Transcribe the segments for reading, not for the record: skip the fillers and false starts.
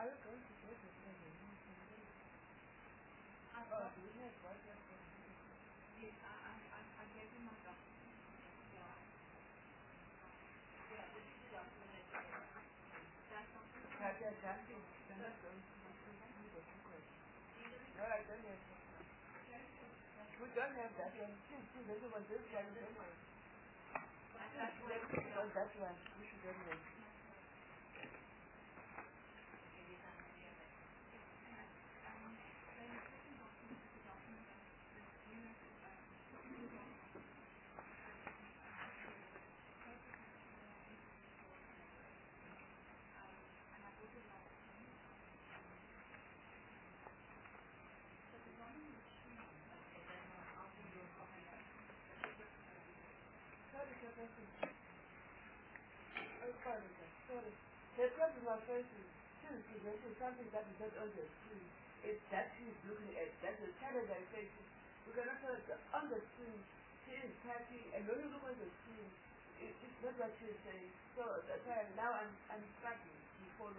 are you going to go to the do you have what you're going to do? Yes, I gave him my document. Yeah, this is the document. That's not the they're not going to do the secret. No, I don't have that. We don't have that one. See, this one, this one, this one. That's one. We should don't have. Sorry. The problem was first is something that is not on the screen. It's that she's looking at. That's the challenge I face. We cannot on the screen. She is typing, and when you look on the screen, it's not what she is saying. So now I'm struggling to follow.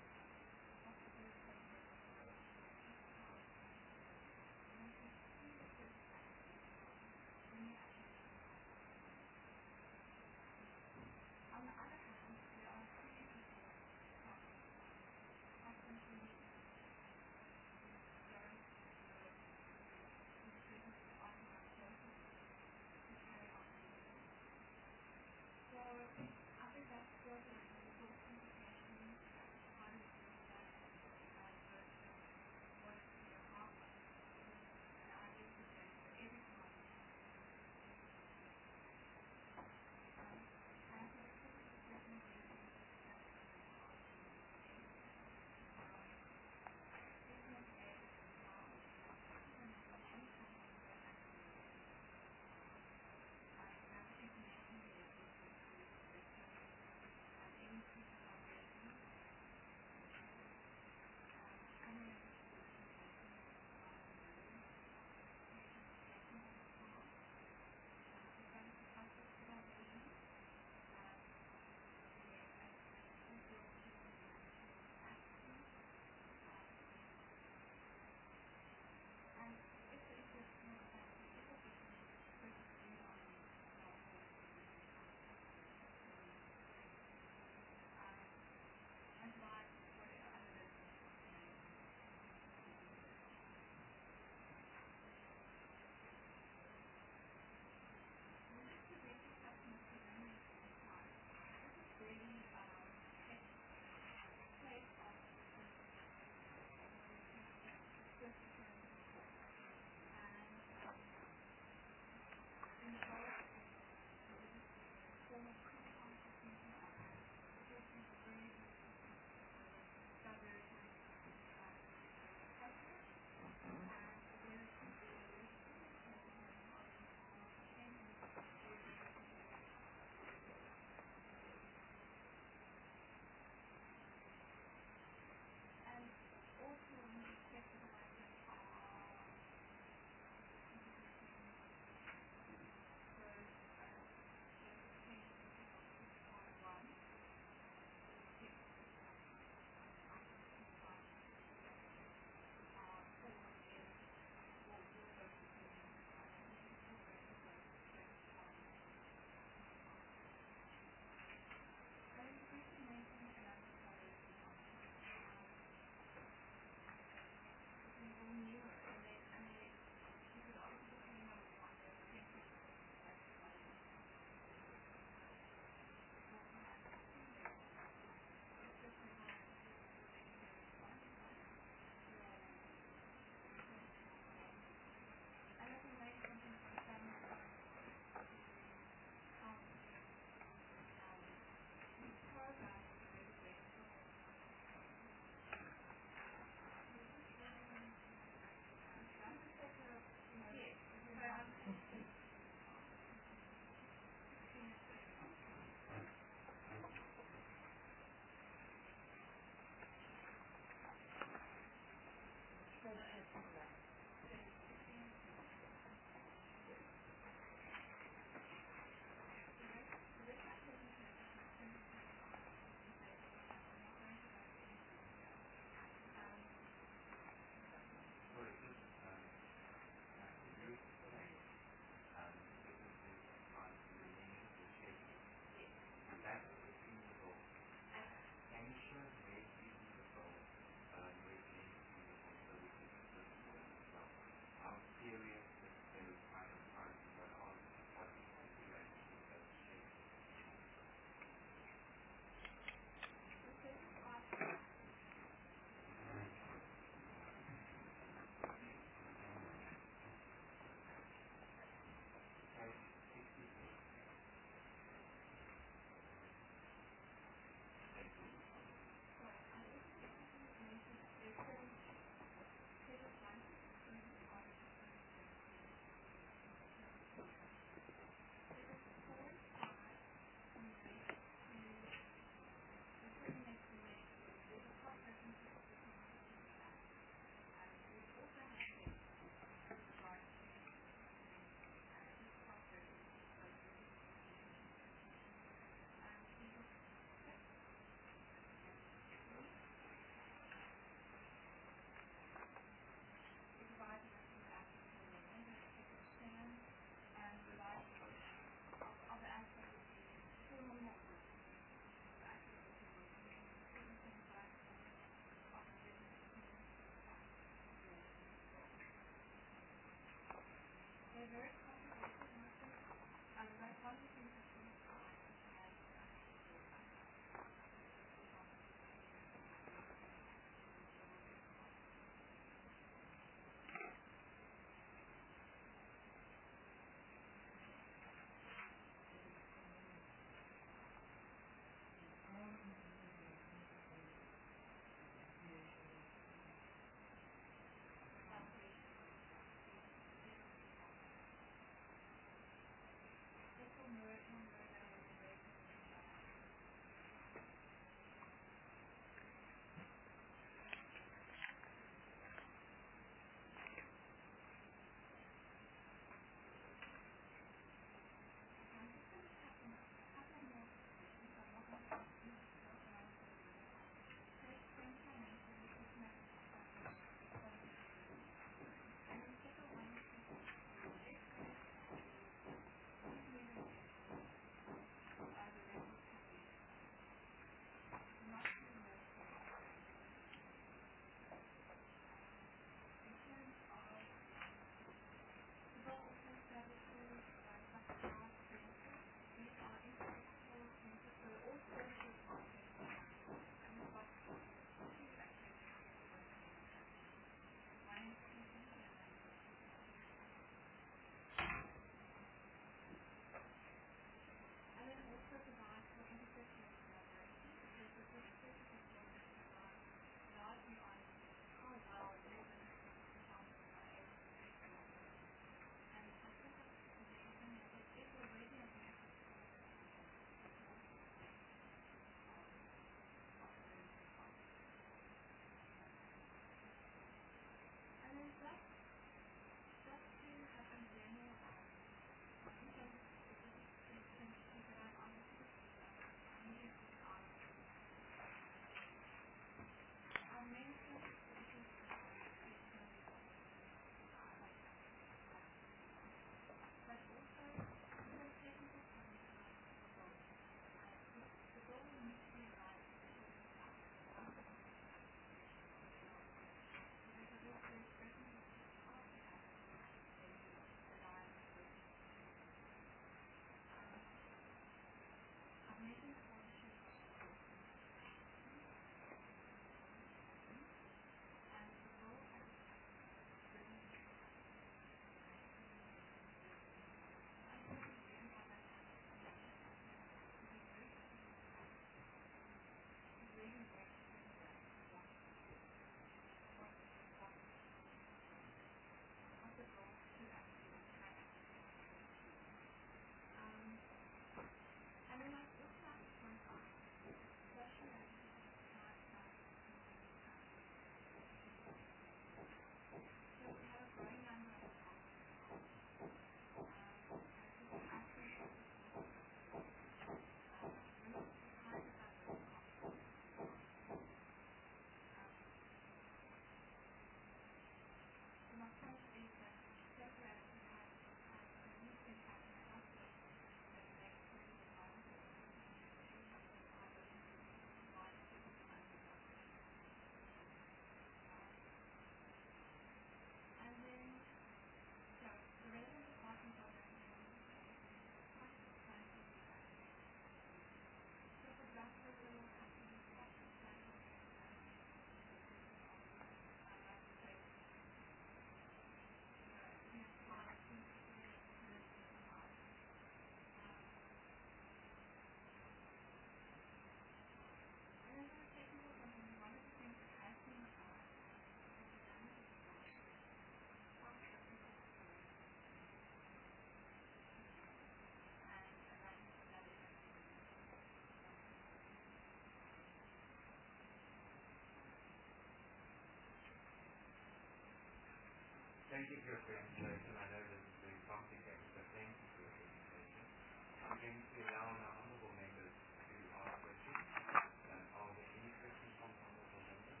thank you for your presentation. I know this is very complicated, but thank you for your presentation. I'm going to allow our honourable members to ask questions. Are there any questions from honourable members?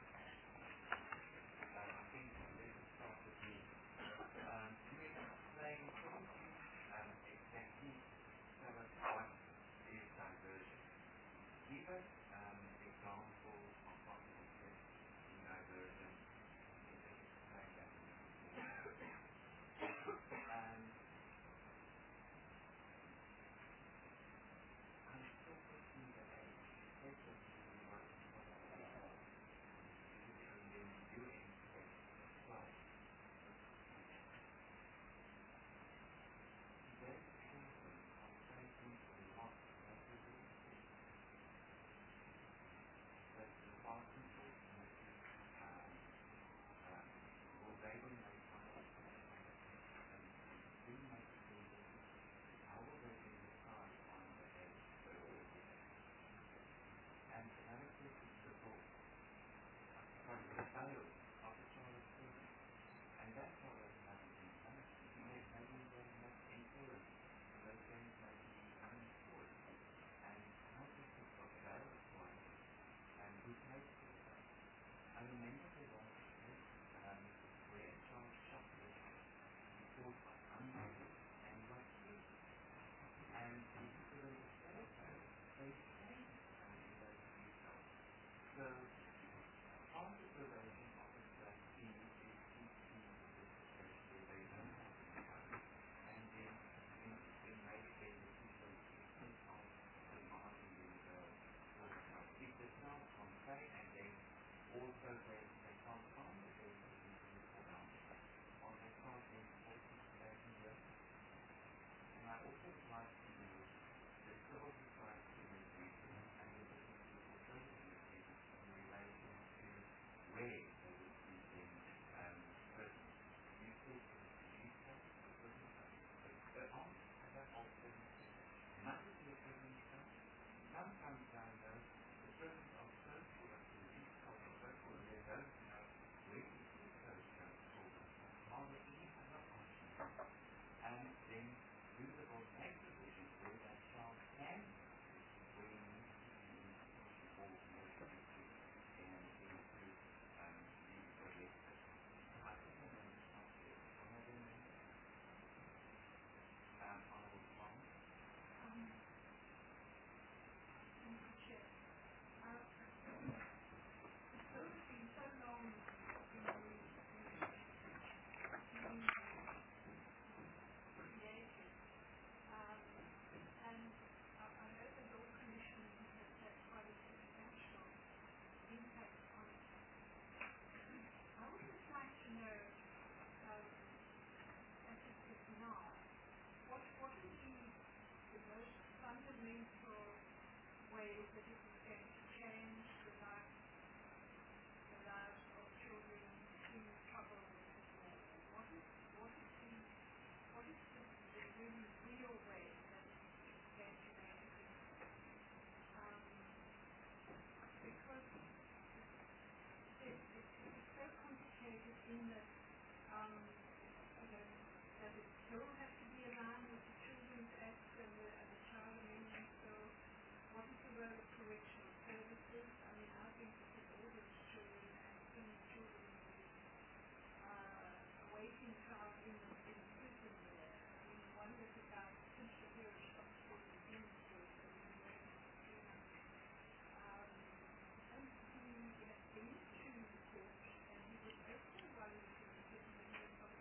I think let's start with you. Can you explain, couldn't you exactly tell us what is diversion? Give us examples of possible steps in diversion. If you explain that. I'm still thinking that a schedule is what is in the UN text as well. Today's children are facing a lot of resolution. But the vast majority will they when they come up and do make decisions, how will they then decide on the edge priority? And another case is the sale of the child of children. And that child doesn't have any punishment. Maybe they have influence. Those things may be unemployed. And how does this got sales for it? And who pays for it? I remember there was a case where a child shoplifted because of unnoticed and he was killed. And because there was a sale sale, they stayed in those retail. So part of the relation officer team is teaching the situation where they don't have income, and then maybe they will keep them instead of demanding the child. If the child can't pay and then also they can't find the baby in the around, or they can't then support the situation with. And I also would like to know the civil society review and the business people service review in relation to where they would be in prison. You said the youth house, the prison house. There aren't other alternatives. Not to be a prison house. Sometimes I know the prisons are so full of the youth house are so full they don't know where to keep those young children. Are there any other options? And then do the board make decisions where that child can where he needs to be in or more safety and into being protected. I think I'm going to stop there. Honourable members? Honourable Tom? Thank you, Chair. So it's been so long in the created, and I know the Law Commission has had quite a substantial impact on it. I would just like to know, as it is now, what are the most fundamental ways that it is going to change the lives of children in trouble with this law? What is the really real way that it is going to make a difference? Because it's so complicated in that does it still have to be aligned with the Children's Act and the Child Amendment? So what is the role of correctional services? I mean, I've been to all those children and seen children awaiting trial in prison there. I mean, one little guy pinched a pair of shots through the demonstrators and he went to 300. And he had been to the court and he was open while he was in prison and he was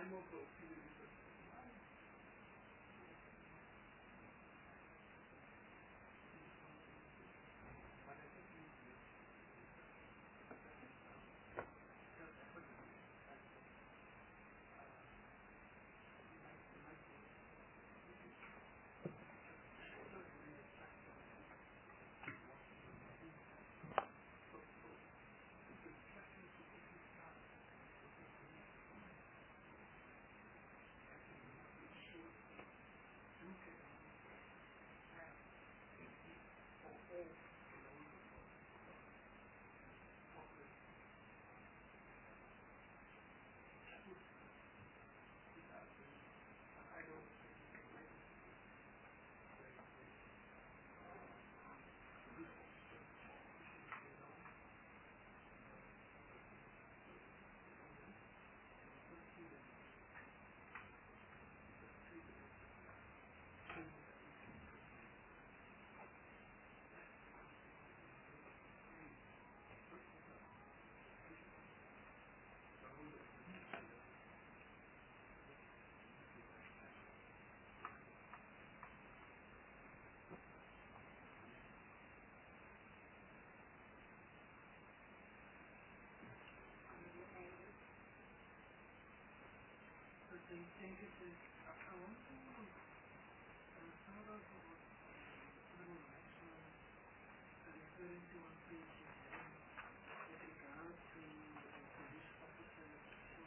I'm more broke to you because Thank you, sir. I want to start off about maximum referring to on page 7 with regard to the police officer. So,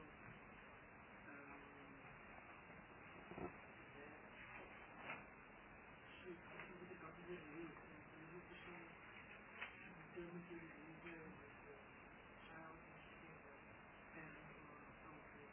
should the government release and police officer determine to release with the child and the parent or something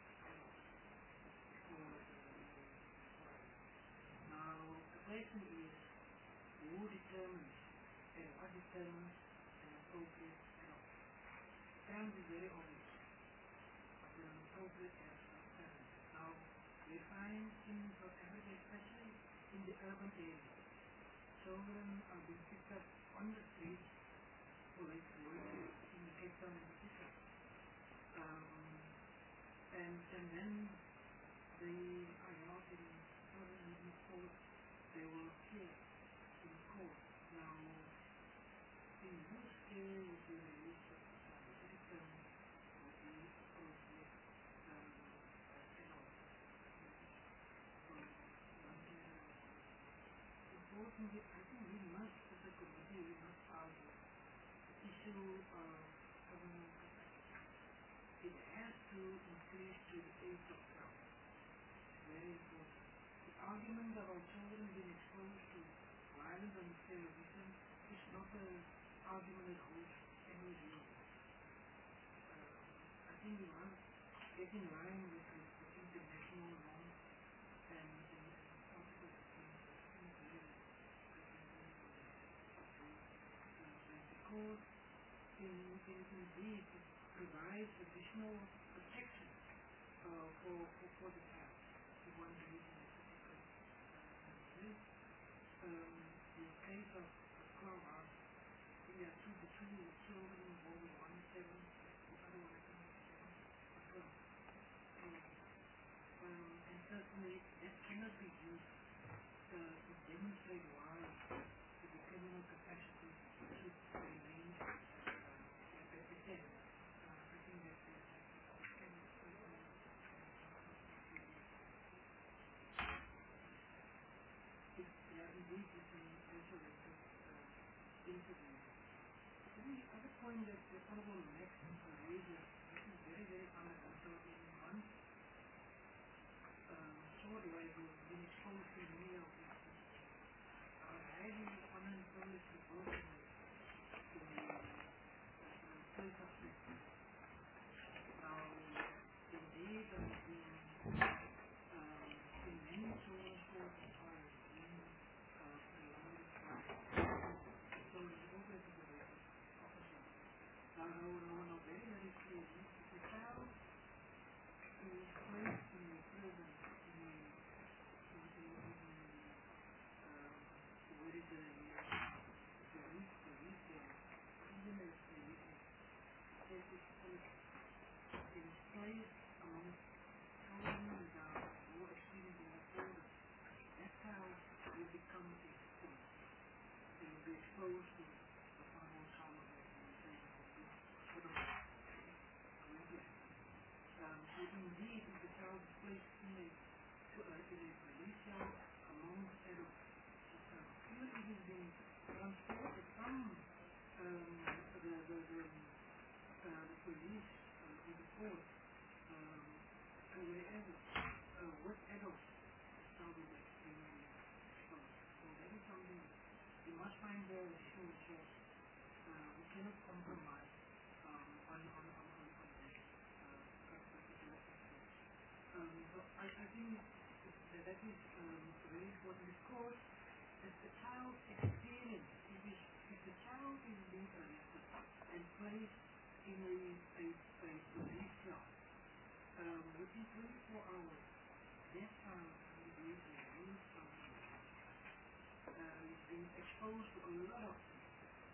Now, the question is, who determines and what determines an appropriate adult? Parents is very obvious, but an appropriate parent. Now, we find in South Africa, especially in the urban areas, children are being picked up on the streets, or like in Cape Town in particular. And then they are not in court, they will appear in court. Now, in this case, would be released of the victim would be appropriate Importantly, I think we must, as a committee, we must argue the issue of criminal capacity. It has to increase to the age of 12. Very important. The argument that our children being exposed to violence and terrorism is not an argument that holds any real. I think we must get in line with the international norms and articles because indeed it provides additional protection for the child. One reason the case of Clubhouse, we have two children involved, one is 7, the other one is 7 as well. And certainly that cannot be used to demonstrate why the criminal capacity should remain at the 10. I think that indeed is an isolated incident. I think the other point that the Honorable Max raises, this is very, very fundamental in one short while we've been exposed to many of these things. Our highly honored privilege to work in the place of safety. Now, indeed, there has been in many children's courts and trials Now, very, very clearly, if a child is placed in a prison where is the even if the is placed amongst children that are more experienced and more older, that child will become a victim. They will be exposed to the final trauma that we say for the so indeed, if the child is placed in a police cell among adults, even if it is being transported from the police or the court to wherever, with adults, the child will be extremely exposed. So that is something we must find the additional resource. We cannot compromise on this particular aspect. So I think that is very important because as the child's experience, if the child is being arrested and placed in a police cell, within 24 hours, that child will be able to something. He's being exposed to a lot of things.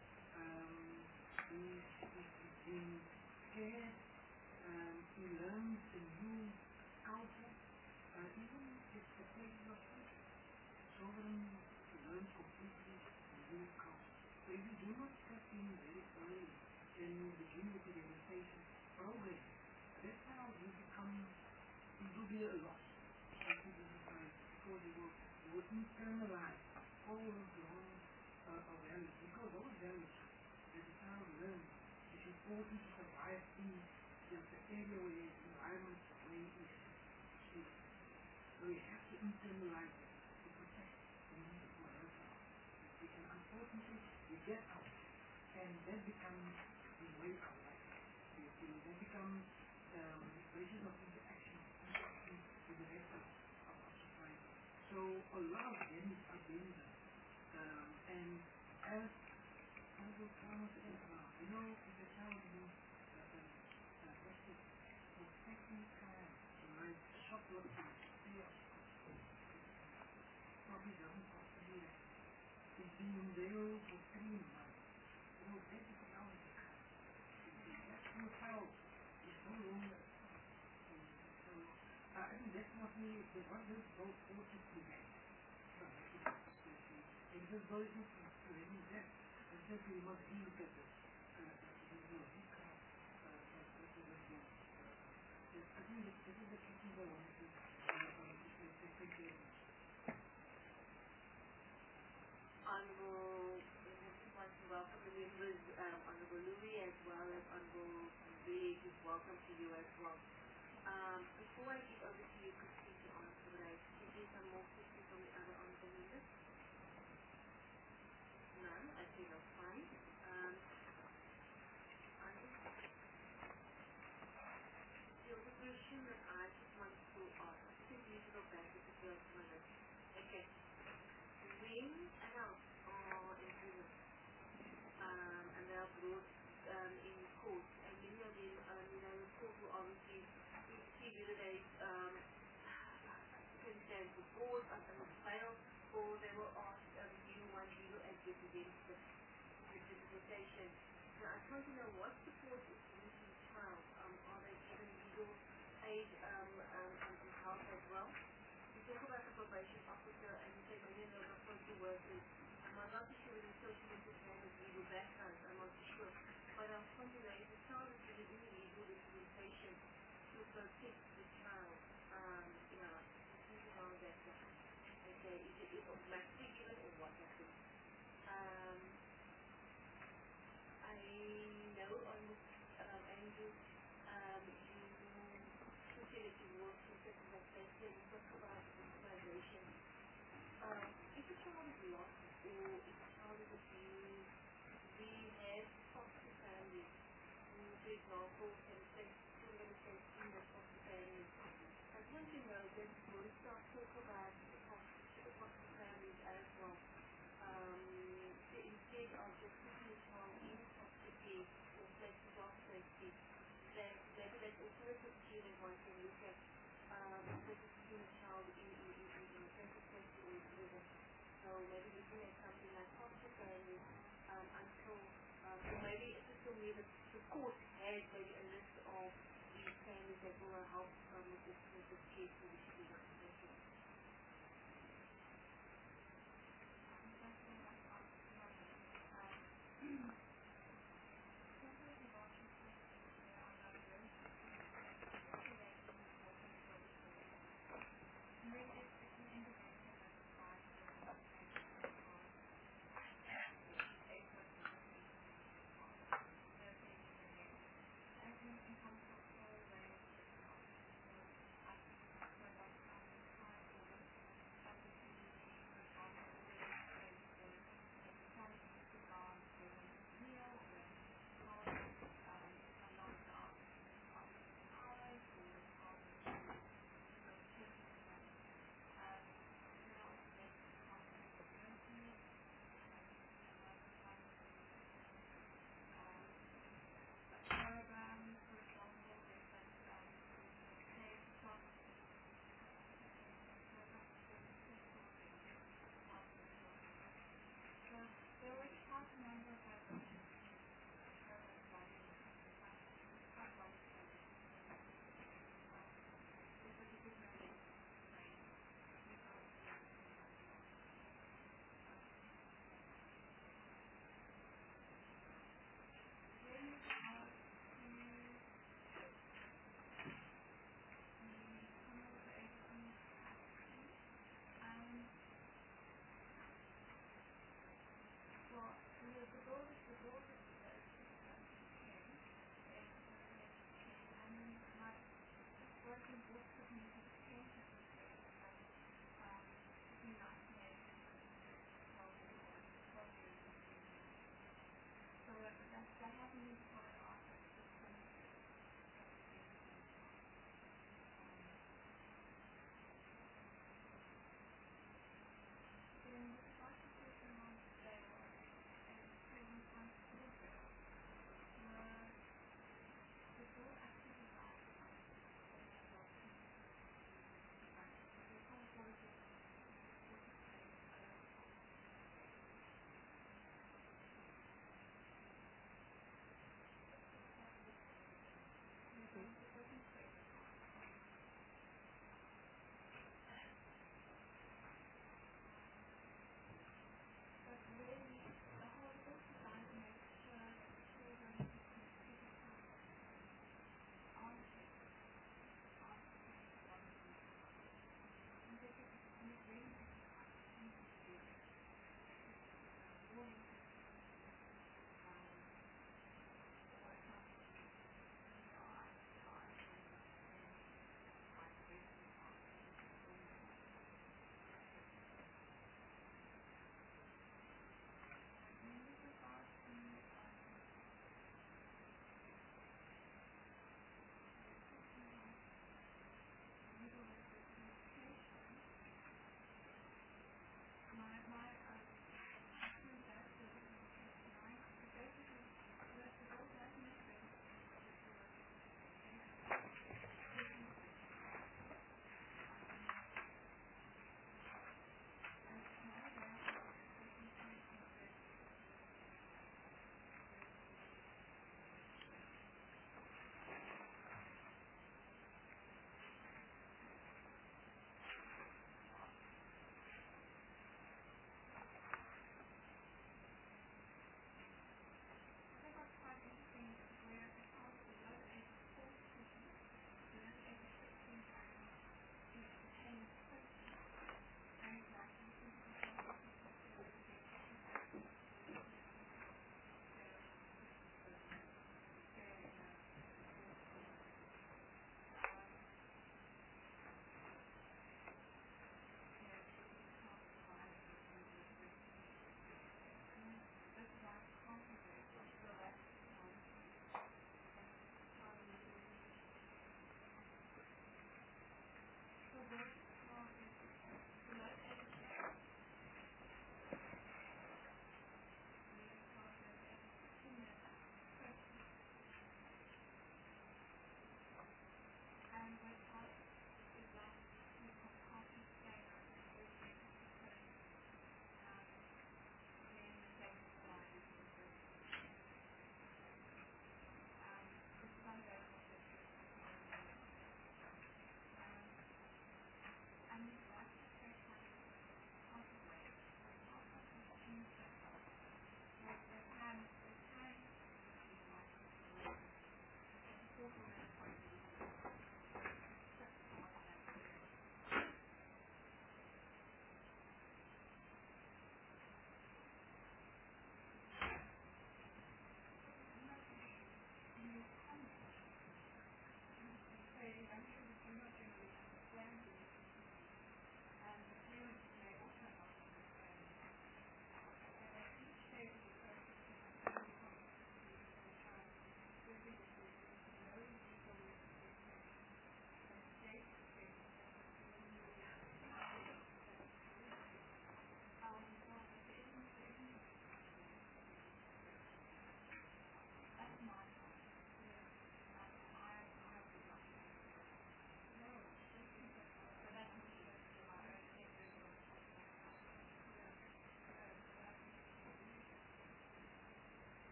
He's being scared. He learns a new culture. Even expectations of future. Children learn completely new culture. So if you do not step in very early and begin with the rehabilitation program, that child will be a loss. Because you will internalize all of wrong values. Because those values that the child learns is important to survive in the area where the environment where he is. So we have to internalize it to protect the needs of our child. And unfortunately, we get out, and that becomes the way of life. That becomes basis of interaction with the rest of our society. So a lot of them are being done. And as Uncle Thomas said, if the child is arrested for second time, like shoplifting, probably doesn't cost to do that. It's been jailed for 3 months. That is out of the country. That poor child is no longer. So I think that's not really what does both forces to get. And just those who to any death, and simply we must look at this. I think this is the key goal. Honorable, I just want to welcome the members, Honorable Louis as well as Honorable Big, welcome to you as well. Before I give over to you, Christine, to answer, would I give you some more questions from the other honorable members? None? Okay, that's fine. There was a question that I just wanted to ask. I think you should go back to the first minute. Okay. When adults are in prison and they are brought in court, and many of them, the court will obviously see whether they can stand for court and fail, or they will ask do you want legal advice against the representation. Now I want to know what support is given to the child. Are they given legal aid and help as well? You talk about the probation officer and you say many of them are social workers. I'm not too sure whether social workers have a legal background, I'm not too sure. But I want to know if the child is given any legal representation to protect the child, something along that line. Okay, is it automatically given or what happens? I know on this, Andrew, you consider to work in certain aspects and talk about victimization. If a child is lost or if a child is abused, we have foster families who, for example, can take children in the foster families. I want to know that we'll start talk about the foster families as well. Instead of just putting a child in foster care or places of safety, that maybe that's also a picture that one can look at, putting a child in a place of safety or prison. So maybe looking at something like foster families until, or maybe it's just where the court has maybe a list of these families that will help with the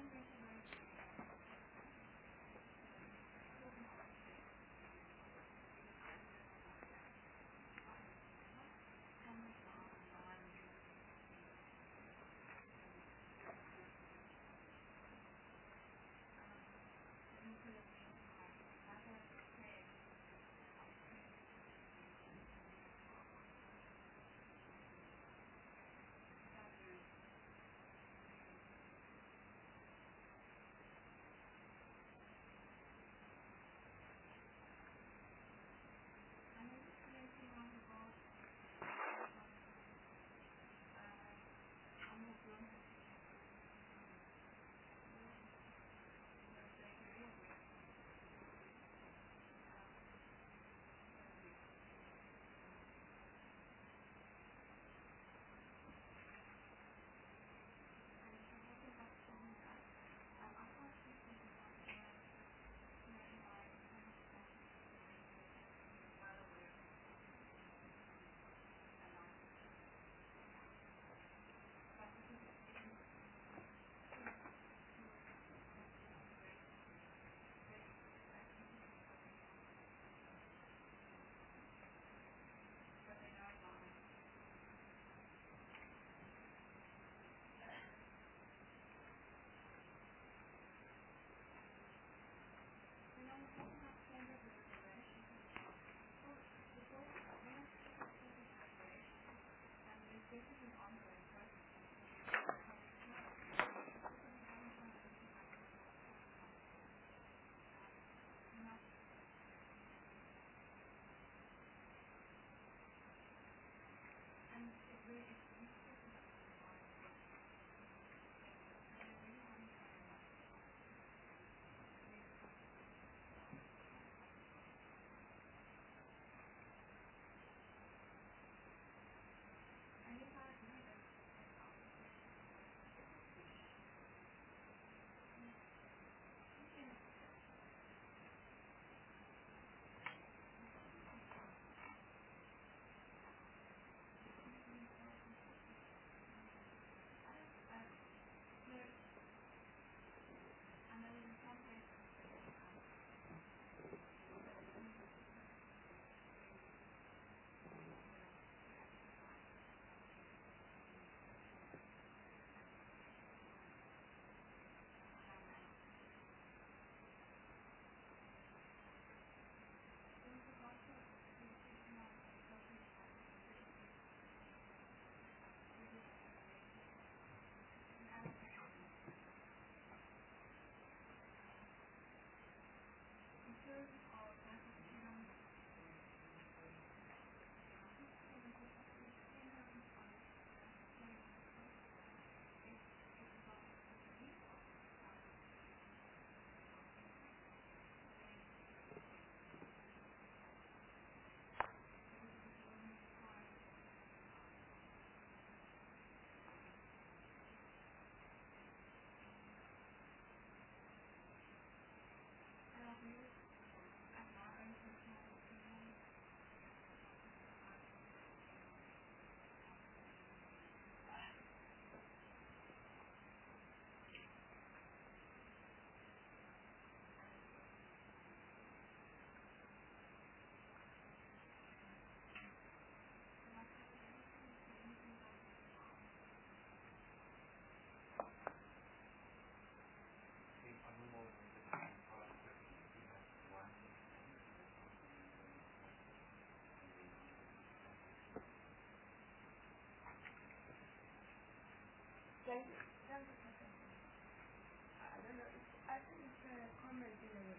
Thank you. Thank you. I don't know. I think it's a comment in a way.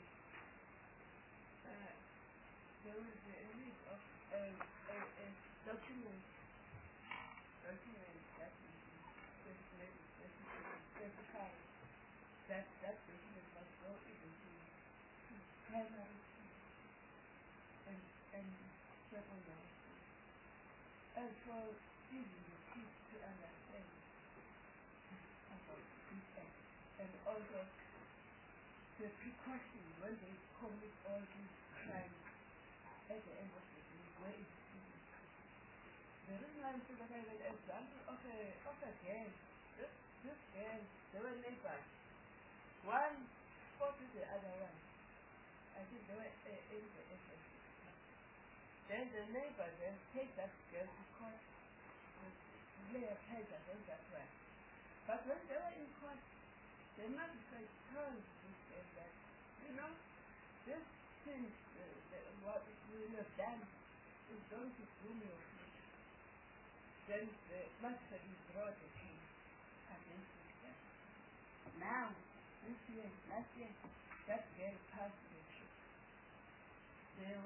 There was a need of a document that is specified that document must go into primary school and secondary school. And for giving the kids to understand about this act. And also the precaution when they commit all these crimes at the end of the day, where is it? The reason why I'm saying that I have an example of a girl. This girl, they were neighbors. one fought with the other one. I think they were in the SS. Then the neighbor then take that girl to court. Lay a pledge against that one. But when they were in court, the magistrate told this girl that, you know, this thing, what we have done is going to doom your future. Then the magistrate brought a case against this girl. Now, last year, that girl passed the truth. There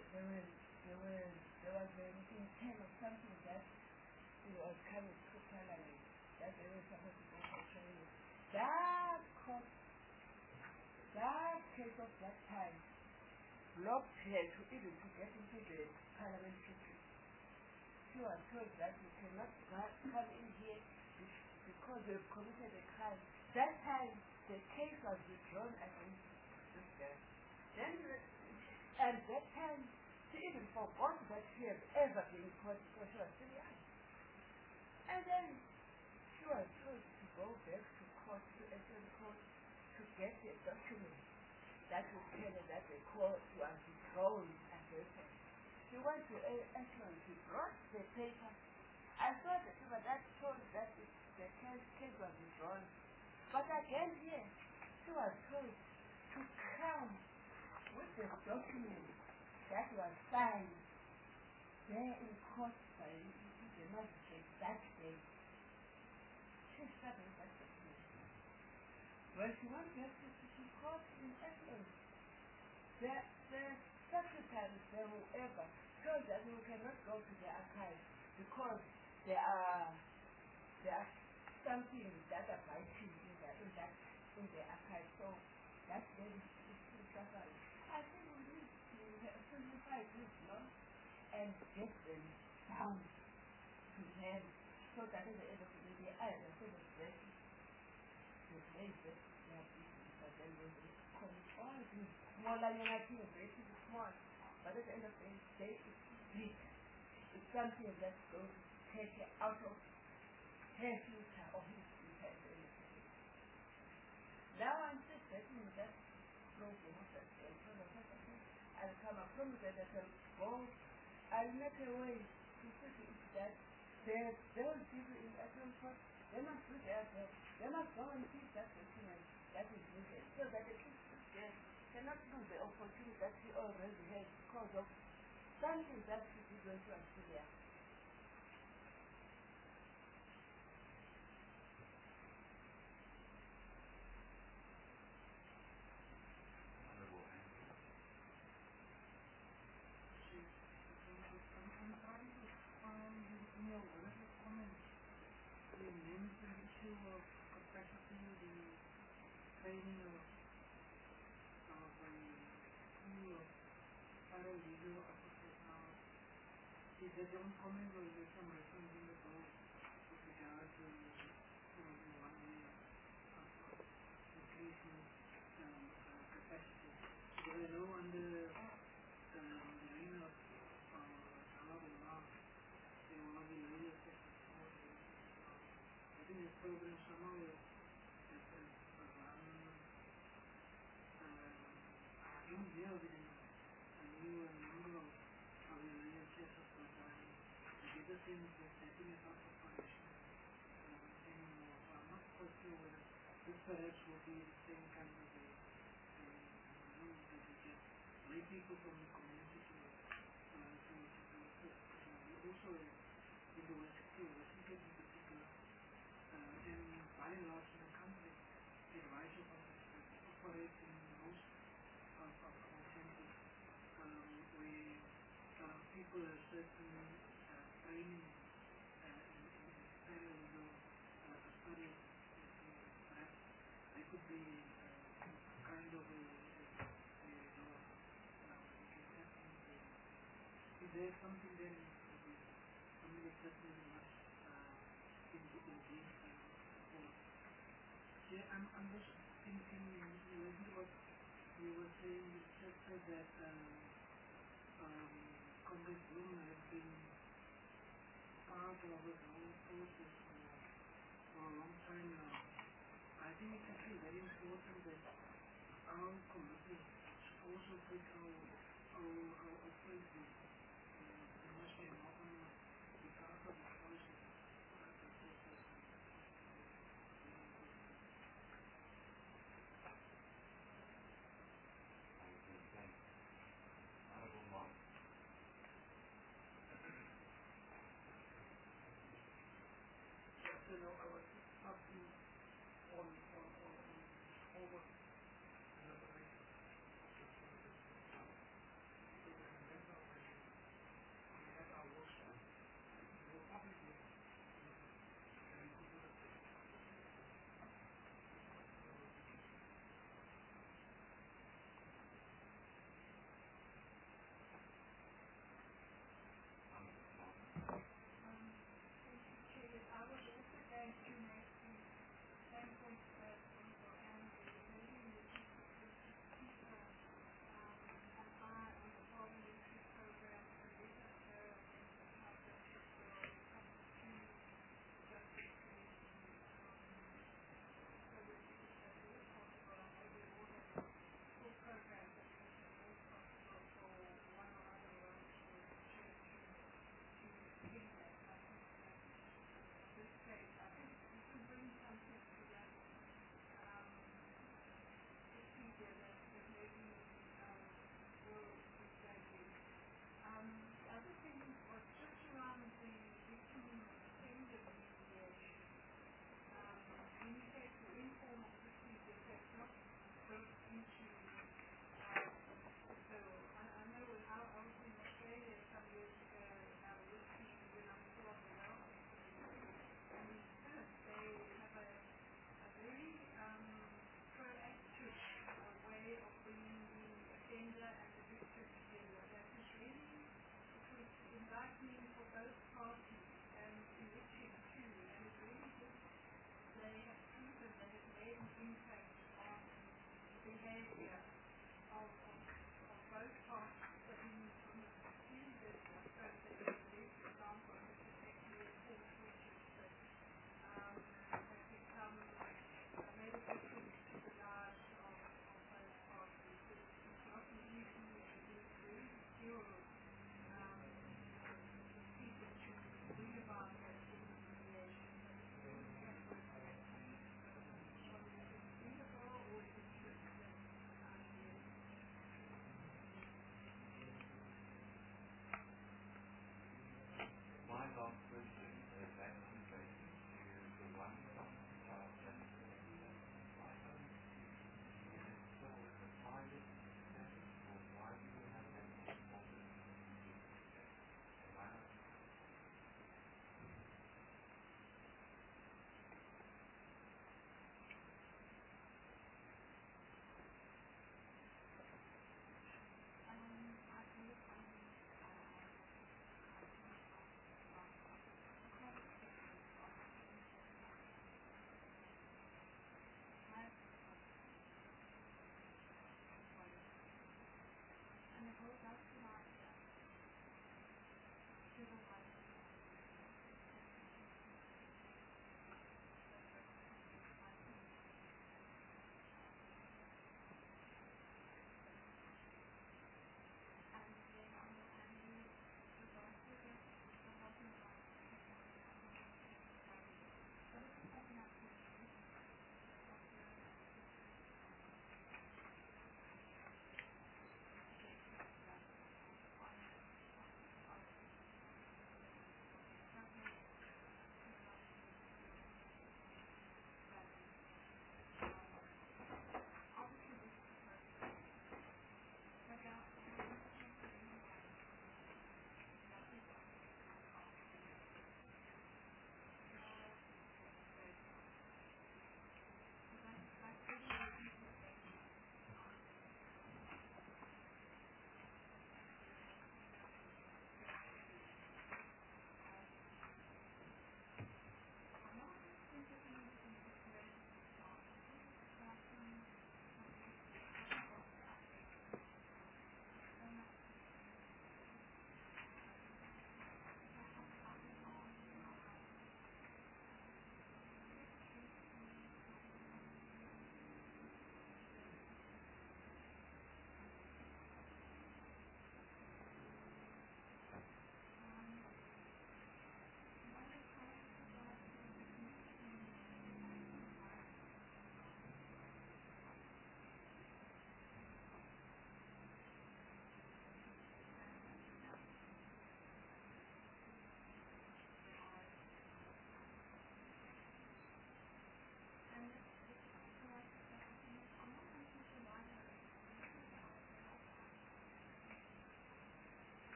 was an intent of something that it was coming to Parliament, that they were supposed to go for training. That case of that time blocked her to even to get into the Parliament meeting. She was told that you cannot come in here because you have committed a crime. That time, the case was withdrawn against this girl. Then, at that time, she even forgot that she had ever been caught because she was still young. And then, she was told to go back to court, to SM court, to get the document that would tell her that the court was withdrawn against her. She went to Ashland, she brought the paper. I saw the paper that showed that the case was withdrawn. But again here, she was told to come with the document that was signed there in court by the magistrate that day. She started that document. When she went back to City Court in SA, the secretaries there whoever told that we cannot go to the archives because there are something that are biting in the archive. So that's very suffering. I think we need to simplify this law and get them down to them so that at the end of the day they either celebrate the place that they have eaten, but then when they commit all these smaller things, very small, but at the end of the day it's big. It's something that's going to take her out of her future or his future at the end of the day. Now I'm just getting that problem of that I'll come across that I can go, I'll make a way to put it that those people in Ashland Court, they must look at that, they must go and see that document that is written, so that the people there cannot lose the opportunity that she already has because of something that she did when she was still young. Training of the school of paralegal officers now. Is there some comment or is there some reference in the book with regard to the 1 year of increasing capacity? Because I know under the reign of Jalal Umar, there was a lawyer session. I think the program somehow deal with a new number of religious of the time. The other thing is that setting it up for punishment anymore. So I'm not quite sure whether this perhaps will be the same kind of a rule that we get lay people from the community to assist. Also in the West Cape in particular, and by and large in the country, the advisors officers operate in most of centers where people are certain training in parallel studies. Perhaps they could be kind of is there something there something that certainly must engage support? Yeah, I'm just thinking what you were saying, you just said that Comrade Bloom has been part of his own process for a long time now. I think it's actually very important that our committee should also take our place in the National Development Jakarta discussion. Honorable Mark. Yes, I was asking on over elaboration. So remember when we had our workshop, we were publicly and we could do the same. I was also going to make the same point that also Anne was making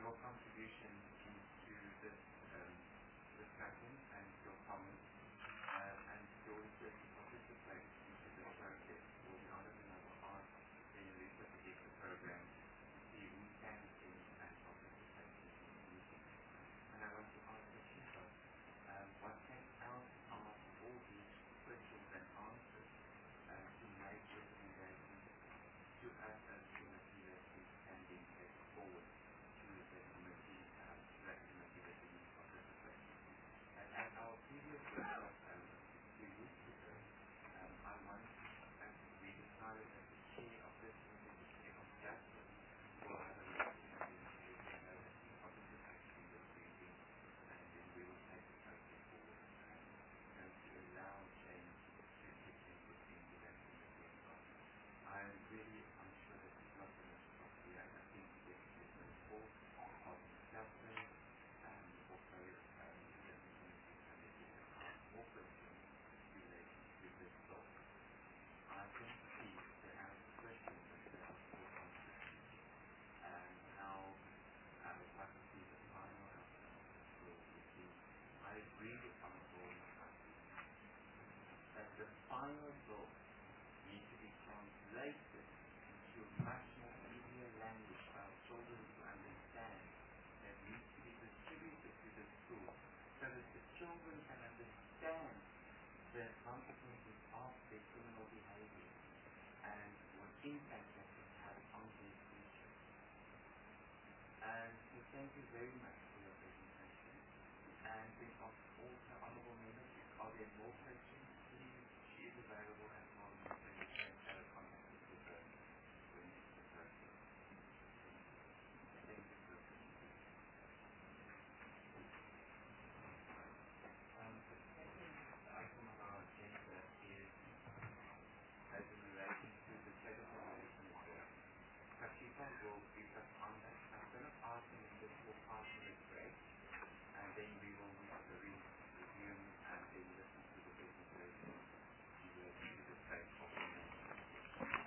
your contribution into this discussion and your comments and your interest to participate into this process will be honored, and I will ask the Elisa to get the program to see who can attend and participate in this meeting. And I want to ask the Shiva, what came out of all these questions and answers to make recommendations to us as a committee that we can then take forward to the committee, that committee that we participate. And at our previous workshop 2 weeks ago, I want we decided that the chair of this meeting, the chair of justice, will have a responsibility to participate in this meeting, and then we will take the process forward to allow change to kick into that committee as well. I'm sure that it's not going to stop here. I think this is the report of justice and also the committee committee that ask more questions related to this bill. I can see there are questions that they ask for contribution. And now I would like to see the final outcome of this bill, which is I agree with Honorable McCarthy that the final bill needs to be translated into a much more easier language for our children to understand, that needs to be distributed to the school so that the children can understand the consequences of their criminal behavior and what impact that can have on their future. And so thank you very much for your presentation. And then also, honorable members, are there more questions? Please, she is available as well as you can have a contact with her during the process. Thank you for your presentation. The second item on our agenda is as in relation to the Trade Organization report. Kashita will brief us on that. I'm going to ask the members for 5-minute break, and then we will resume and then listen to the presentation in relation to the Trade Organization.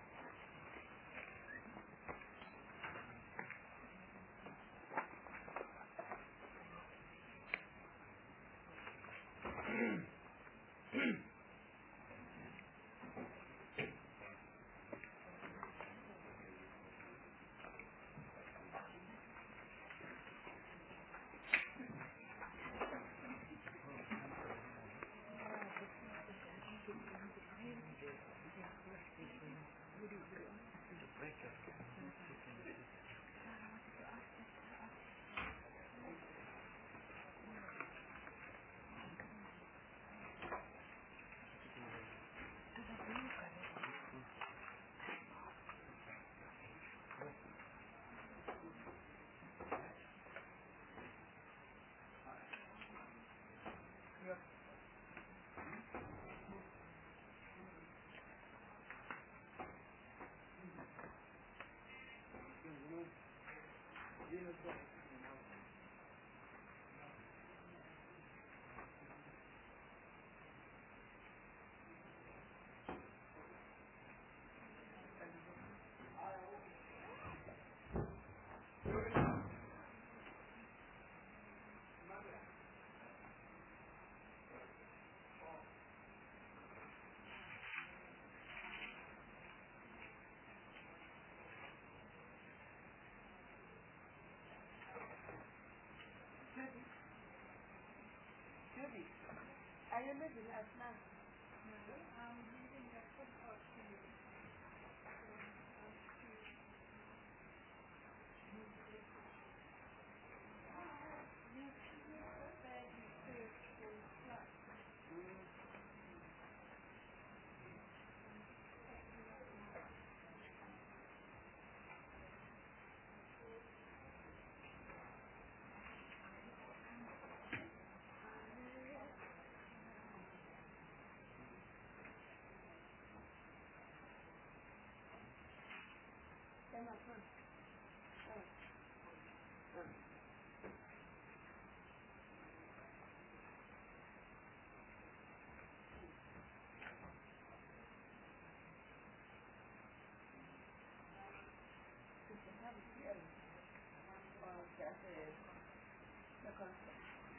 Judy, are you living at night? No, I'm reading that football to you. conflict.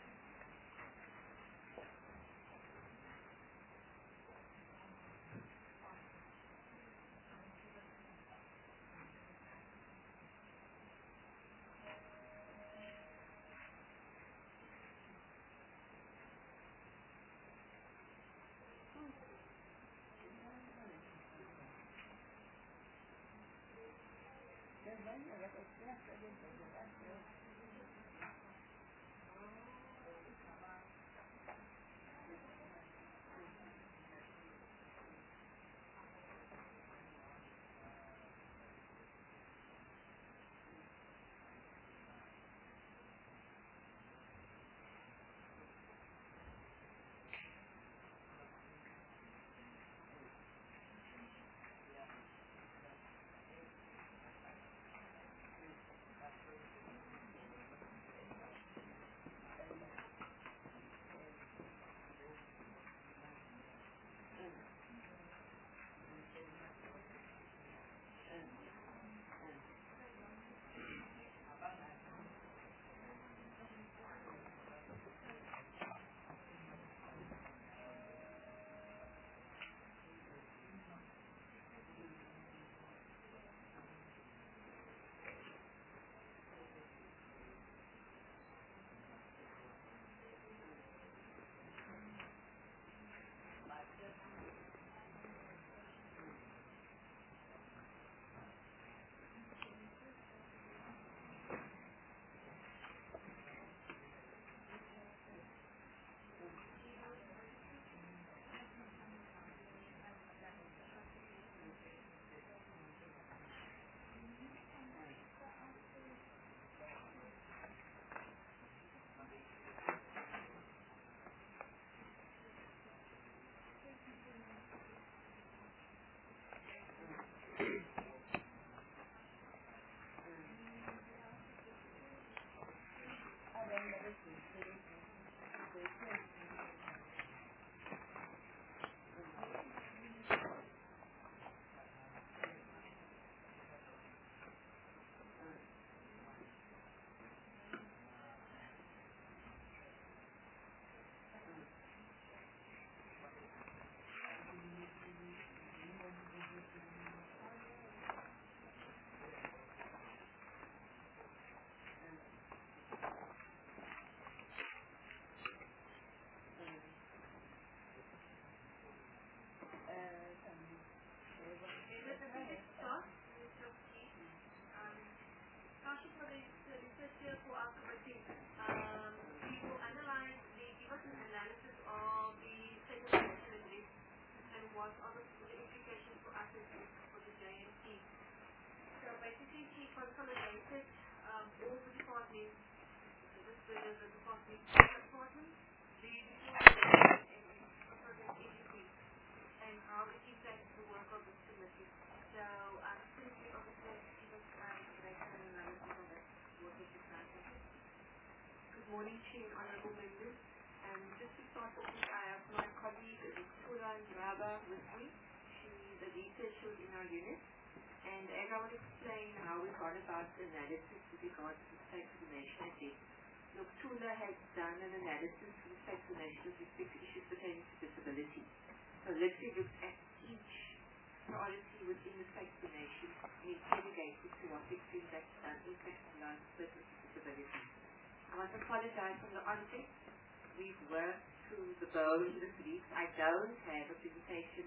Good morning, Chair and Honourable Members. Just to start off with, I have my colleague Victoria Nraba with me. She's a researcher in our unit. And as I will explain how we got about the analysis with regards to the state of the nation at this, Victoria has done an analysis of the state of the nation with respect to issues pertaining to disability. So literally looks at each priority within the state of the nation and interrogated to what extent that impacts the lives of persons with disabilities. I want to apologize from the onset. We've worked through the bones this week. I don't have a presentation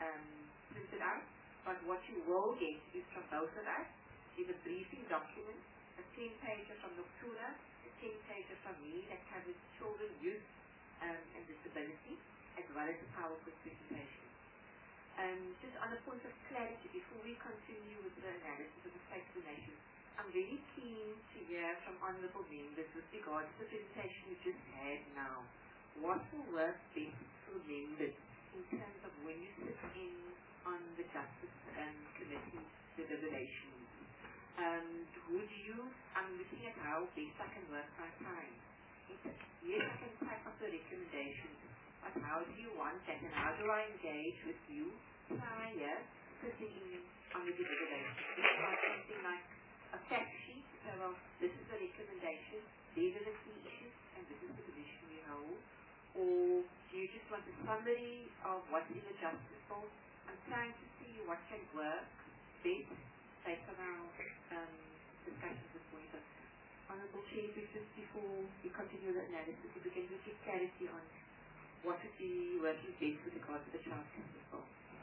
printed out, but what you will get is from both of us is a briefing document, a 10-pager from Victoria, a 10-pager from me that covers children, youth, and disability, as well as a PowerPoint presentation. Just on a point of clarity, before we continue with the analysis of the state of the nation, I'm very keen to hear from honourable members with regard to the presentation you just had now. What will work best for members in terms of when you sit in on the Justice Committee deliberations? Would you, I'm looking at how best I can work my time. Yes, I can type up the recommendations, but how do you want that and how do I engage with you prior sitting in on the deliberation? Is it something like a fact sheet to say, well, this is the recommendation, these are the key issues, and this is the position we hold? Or do you just want a summary of what's in the justice board? I'm trying to see what can work best based on our discussions this morning. So, Honourable Chair, just before we continue the analysis, if we can just give clarity on what would be working best with regard to the child justice board.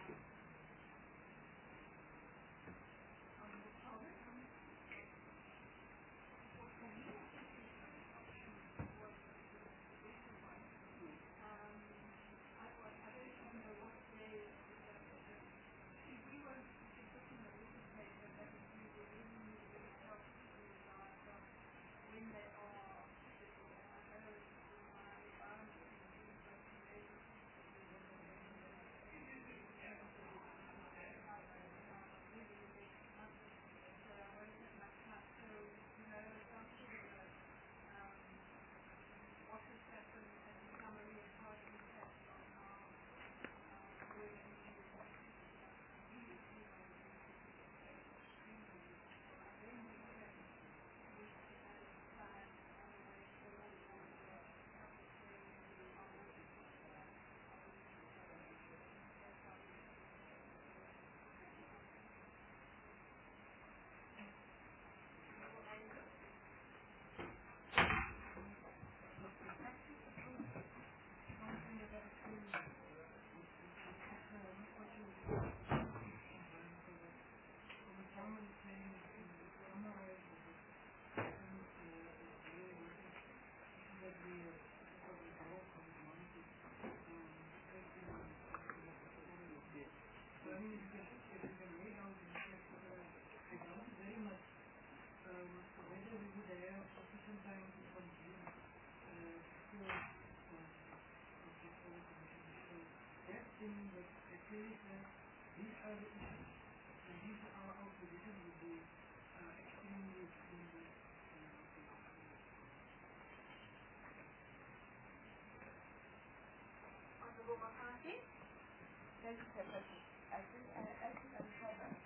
Thank you for that. I think I'm covered.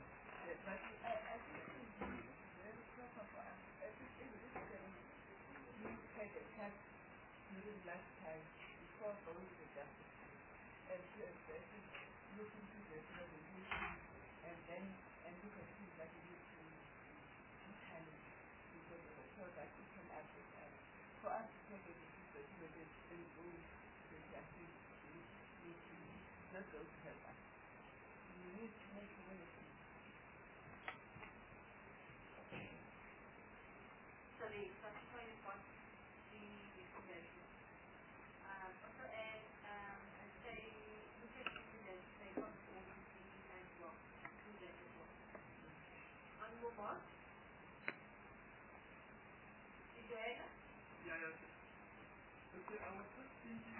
But I think it's very proper for us. I think it is we take a test during lunchtime before going to the justice. And to look into the presentation and then look at things that we need to challenge because of it, so that we can access us. For us to take a decision within the room to the justice, we need to not go to help us. We need to make a way. So the statutory report, the recommendation. Also add and say, look at the recommendation, they got all the things as well. Do that as well. On your mark. Is there any? Yeah. Okay, I was just thinking,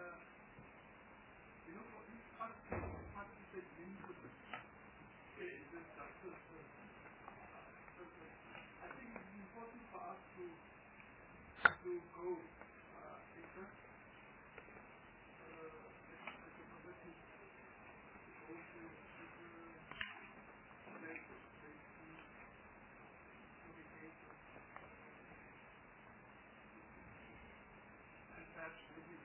for each participate meaningfully, okay, in this justice, I think it's important for us to go exact as a committee to go to places, publications, and perhaps maybe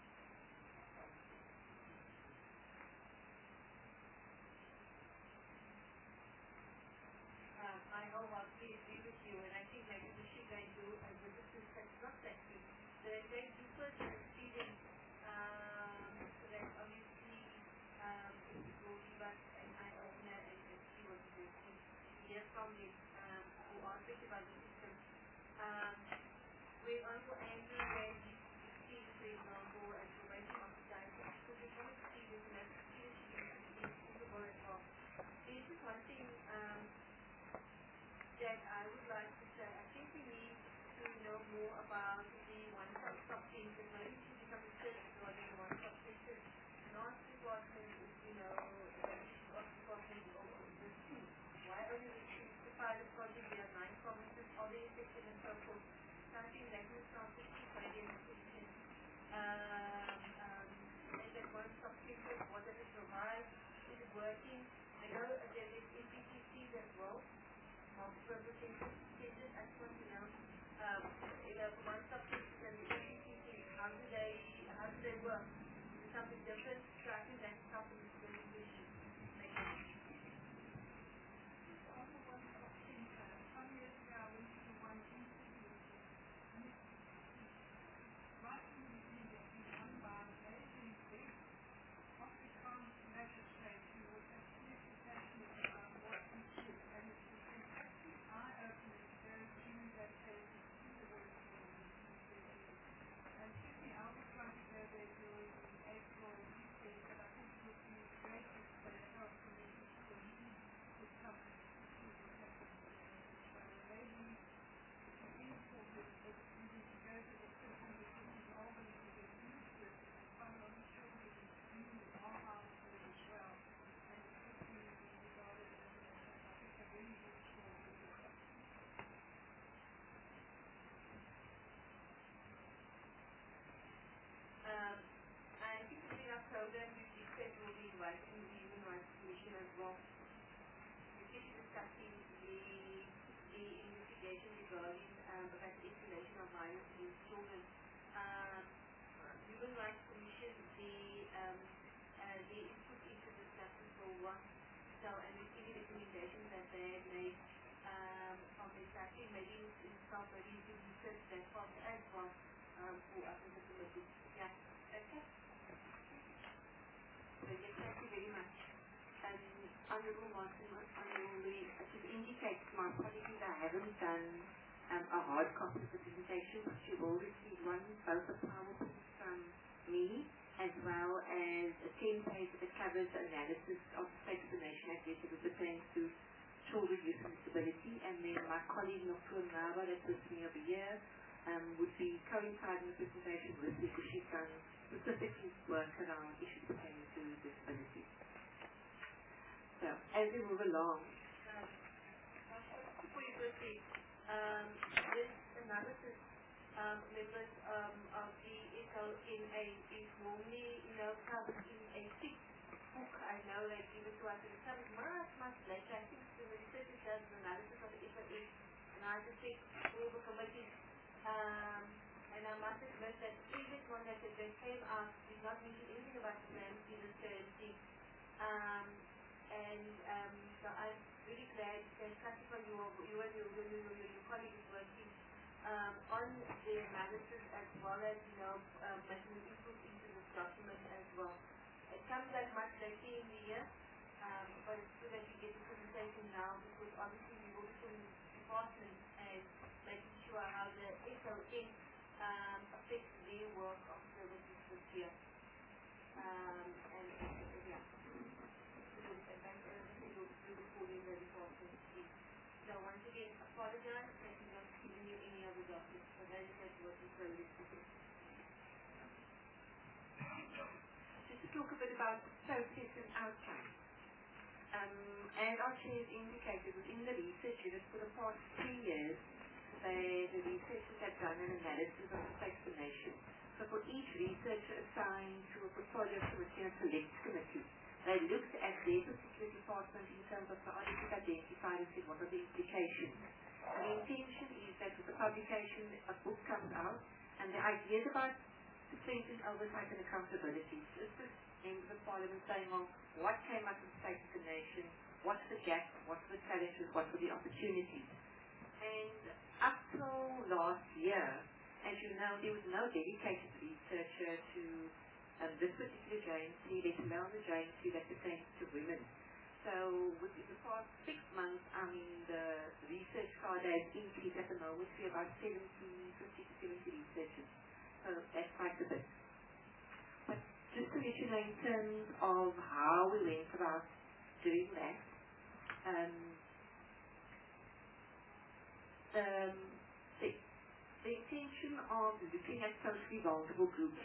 I wholeheartedly agree with you, and I think maybe we should go and do a visit to such not that good. So that they do personal experience, so that obviously it will give us an eye-opener and see what it is. Hear from them who are affected by the system. Where Uncle Andrew gave his experience, for example, as a probation officer, because there's no experience and that experience should be usable as well. This is one thing that I would like to say. I think we need to know more about the one-stop centers. Maybe it should become a search regarding the one-stop centers. Not department is, the department of the two. Why only the pilot project? There are 9 provinces, all the affected and so forth. So I think that will start to keep maybe an attention. And that one-stop centers, what does it provide? Is it working? I know there is NPTCs as well. Multi-purpose over to something different. So I think that's something that's very important. Thank you. Also one of things, some years ago I went to one interview and it's right from the beginning that we won by an amazing big Afrikaans magistrate who was absolutely passionate about what we do, and it was fantastic eye-opening to go through that place and see the work that we do. And certainly I would like to go there during the April weekend, but I think it would be great if the health committee could lead this company to see what happens there as well. Maybe it's important that we need to go to the system because in Albany to get used to it and find a lot of children doing the Bahamas there as well. And it could be regarded as I think a very useful visit. I think within our program, we said we'll be inviting the Human Rights Commission as well. We're discussing the investigation regarding about the escalation of violence against children. Human Rights Commission, the input into the discussion for what, so, and we see the recommendations that they have made from exactly maybe in some maybe you can research that part as well for us as a committee. Yeah. Okay. So yes, thank you very much. Honourable Martin, I just indicate to my colleagues I haven't done a hard copy of the presentation, but you will receive one, both a PowerPoint from me, as well as a 10-page that covers the analysis of the state of the nation as it pertains to children, youth and disability, and then my colleague Noktur Nava, that's with me over here, would be coinciding the presentation with me because she's done specifically work around issues pertaining to disability. So, as we move along, before you proceed, this analysis members of the SONA is normally, covered in a thick book. I know they give it to us in some much later. I think the researchers does an analysis of the SONA, and I just think all the committees. And I must admit that the previous one that they came out did not mention anything about humanity and disability. So I'm really glad that Katifa, you and your colleague is working on the analysis as well as, making input into this document as well. It comes out much later in the year, but it's good that you get the presentation now because obviously we will be putting the department and making sure how the SON affects their work of services this year. So once again, apologize that we're not giving you any other documents, but that is what we progress today. Just to talk a bit about process and outcomes. As our chair has indicated, within the research unit for the past 3 years, the researchers have done an analysis of the state of the nation. So for each researcher assigned to a portfolio committee and select committee, they looked at their particular department in terms of how they could identify and see what are the implications. And the intention is that with the publication, a book comes out, and the ideas about strengthening oversight and accountability. This is members of Parliament saying, well, what came out of the state of the nation, what's the gap, what's the challenges, what were the opportunities. And up till last year, as you know, there was no dedicated researcher to this particular JNC, let alone the JNC that pertains to women. So within the past 6 months, the research card has increased at the moment to about 50 to 70 researchers. So that's quite a bit. But just to let you know in terms of how we went about doing that, the intention of looking at socially vulnerable groups.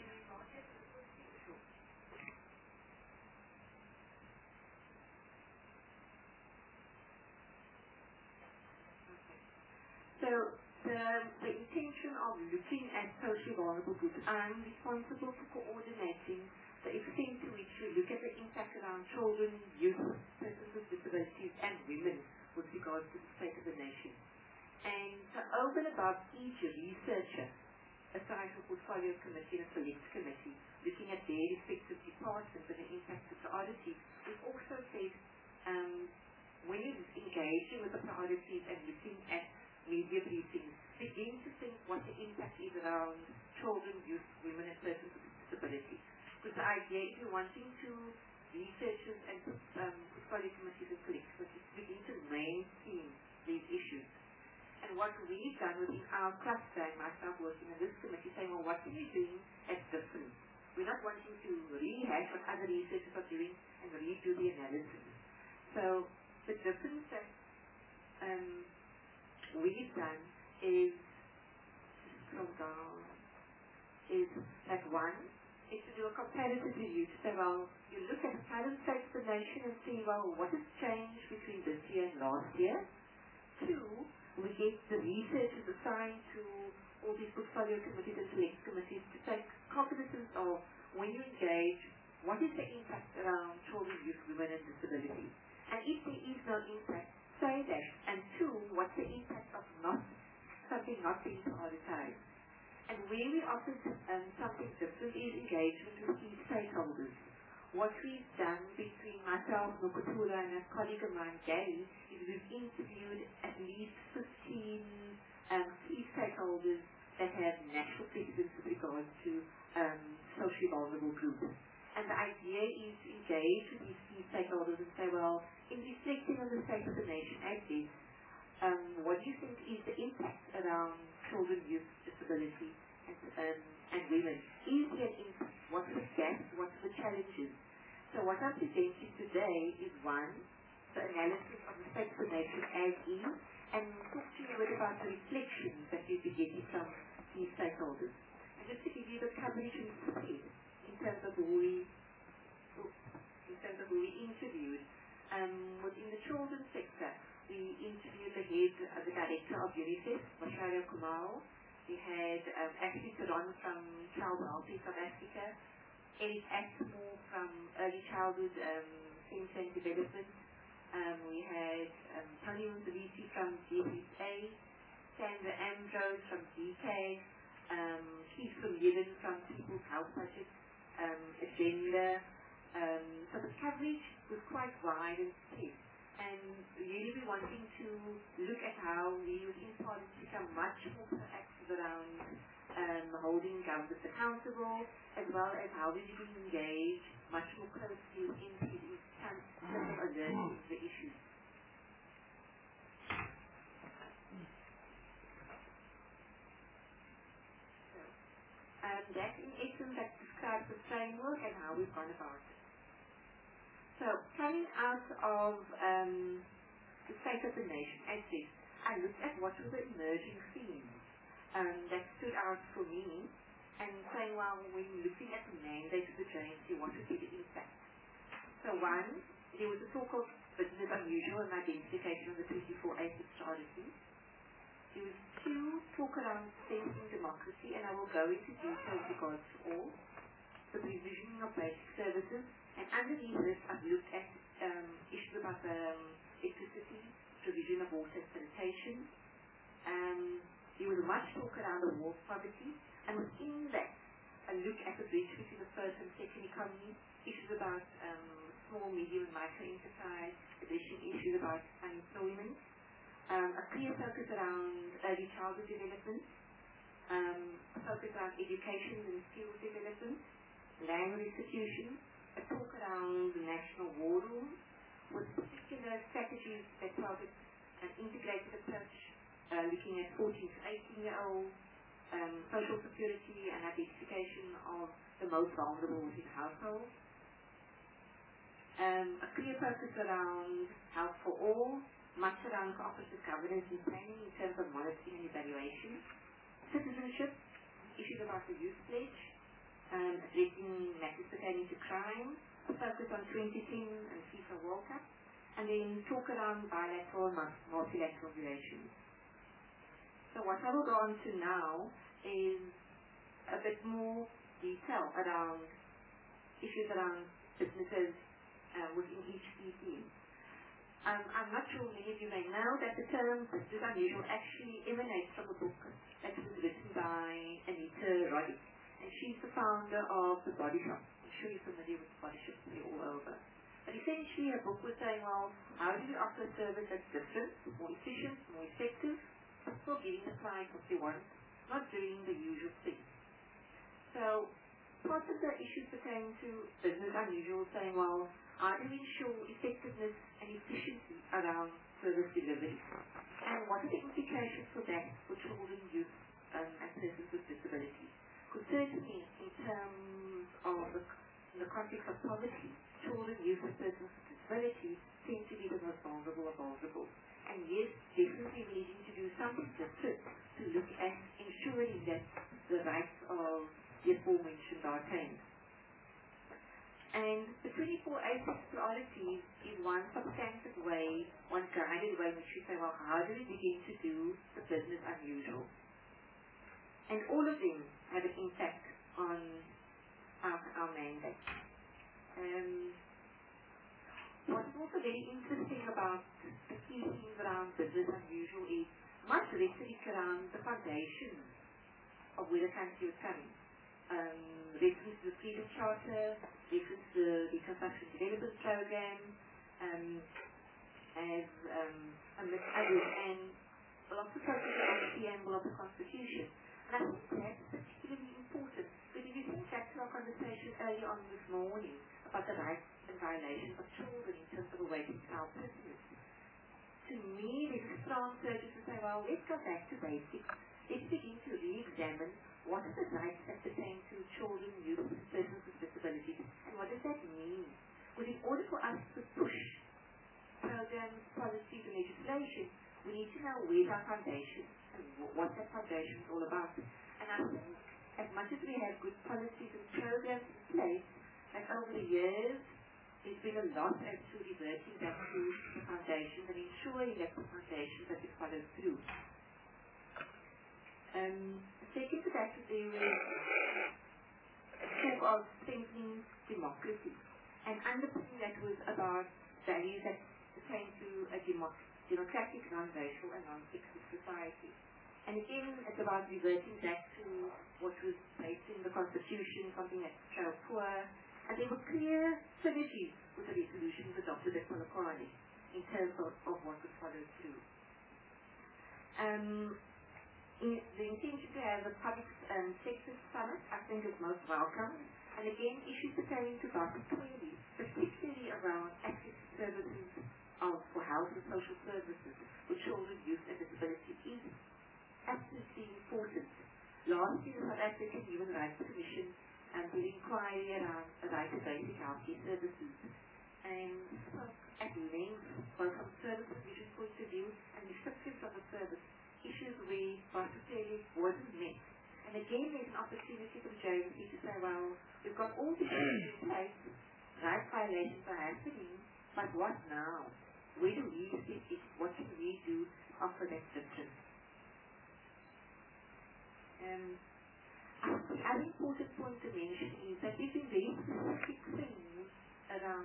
So the intention of looking at socially vulnerable groups, I'm responsible for coordinating the extent to which we look at the impact around children, youth, persons with disabilities, and women with regards to the state of the nation. And so over and above each researcher, aside from portfolio committee and a select committee, looking at their respective departments and the impact of priorities, we've also said when you're engaging with the priorities and looking at media briefings, begin to think what the impact is around children, youth, women and persons with disability. Because the idea, if you're wanting to researchers and portfolio committees and select committees begin to mainstream these issues. And what we've done within our cluster, and myself working in this committee, saying, well, what are you doing that's different? We're not wanting to rehash what other researchers are doing and redo the analysis. So the difference that we've done is, is that one, is to do a comparative review to say, well, you look at the current state of the nation and see, well, what has changed between this year and last year. Two, we get the researchers assigned to all these portfolio committees and select committees to take cognizance of when you engage, what is the impact around children, youth, women and disability. And if there is no impact, say that. And two, what's the impact of something not being prioritized. And where we offered something different is engagement with key stakeholders. What we've done between myself, Nokutula, and a colleague of mine, Gay, is we've interviewed at least 15 key stakeholders that have national precedence with regards to socially vulnerable groups. And the idea is to engage with these key stakeholders and say, well, in reflecting on the state of the nation as this, what do you think is the impact around children, youth, disability, and women? Is there an impact? What are the gaps? What are the challenges? So what I'm presenting today is one, the analysis of the state of the nation as is, and talk to you a bit about the reflections that you'll be getting from these stakeholders. And just to give you the coverage we did in terms of who we interviewed. Within the children's sector, we interviewed the director of UNICEF, Masharia Kumar. We had Ashley Saron from Child Welfare South Africa, Eric Atmore from Early Childhood Center and Development. We had Tony Unzavisi from GSA, Sandra Ambrose from DK, Keith from Yidden from People's Health Budget Agenda. So the coverage was quite wide and spread. And really we're wanting to look at how we would in part become much more proactive around holding governments accountable, as well as how we can engage much more closely into the alerting the issues. So, that in essence that describes the framework and how we've gone about it. So, coming out of the state of the nation as this, I looked at what were the emerging themes that stood out for me, and saying, well, when looking at the mandate of the JNC, what would be the impact? So one, there was a so-called business unusual and identification of the 24A strategy. There was two, talk around strengthening democracy, and I will go into detail with regards to all. The provisioning of basic services, and underneath this I've looked at issues about electricity, provision of water and sanitation. There was much talk around the war poverty, and within that a look at the bridge between the first and second economy, issues about small, medium and micro enterprise, addressing issues about unemployment, a clear focus around early childhood development, a focus around education and skills development, land restitution, a talk around the national war room, with particular strategies that target an integrated approach, looking at 14 to 18-year-olds, social security and identification of the most vulnerable within households. A clear focus around health for all, much around cooperative governance and planning in terms of monitoring and evaluation. Citizenship, issues about the youth pledge, addressing matters pertaining to crime, a focus on 2010 and FIFA World Cup, and then talk around bilateral and multilateral relations. So what I will go on to now is a bit more detail around issues around businesses within each key theme. I'm not sure many of you may know that the term business unusual actually emanates from a book that was written by Anita Roddick, and she's the founder of The Body Shop. I'm sure you're familiar with Body Shop, they're all over. But essentially, her book was saying, well, how do we offer a service that's different, more efficient, more effective, but still giving the client what they want, not doing the usual thing. So, part of the issues pertain to business unusual, saying, well, how do we ensure effectiveness and efficiency around service delivery? And what are the implications for that for children, youth, and persons with disabilities? Because certainly, in terms of the context of poverty, children, youth, and persons with disabilities tend to be the most vulnerable of vulnerable. And yes, definitely we need to do something different to look at ensuring that the rights of the aforementioned are attained. And the 24 ASIC priorities is one substantive way, one guided way in which we say, well, how do we begin to do the business unusual? And all of them have an impact on our mandate. What's also very interesting about the key things around business unusual is much rhetoric around the foundation of where the country was coming. Reference to the Freedom Charter, reference to the Reconstruction Development Program, as amidst others, and lots of focus on the preamble of the Constitution. And I think that's particularly important, because if you think back to our conversation earlier on this morning about the rights and violations of children in terms of awaiting child prisoners, to me there's a strong urge to say, well, let's go back to basics. Let's begin to re-examine what are the rights that pertain to children, youth, and persons with disabilities, and what does that mean? Because in order for us to push programs, policies, and legislation, we need to know where's our foundation and what that foundation is all about. And I think as much as we have good policies and programs in place, that over the years there's been a lot as to reverting back to the foundations and ensuring that the foundations are followed through. Second to that is the talk of strengthening democracy, and underpinning that was about values that pertain to a democratic, non-racial, and non-sexist society. And again, it's about reverting back to what was placed in the Constitution, something that's so poor, and there were clear synergies with the resolutions adopted at Polokwane in terms of what was followed through. The intention to have a public sector summit, I think, is most welcome. And again, issues pertaining to that clearly, particularly around access to services for health and social services for children, youth, and disabilities is absolutely important. Last year, the South African Human Rights Commission did inquiry around the right to basic healthcare services, and spoke at length, both from services vision point of view and the recipients of the service, issues where vital failure wasn't met. And again, there's an opportunity for the JMC to say, well, we've got all these issues in place, right violations are happening, but what now? Where do we sit? What can we do to offer that difference? I think the other important point to mention is that we've been very specific things around.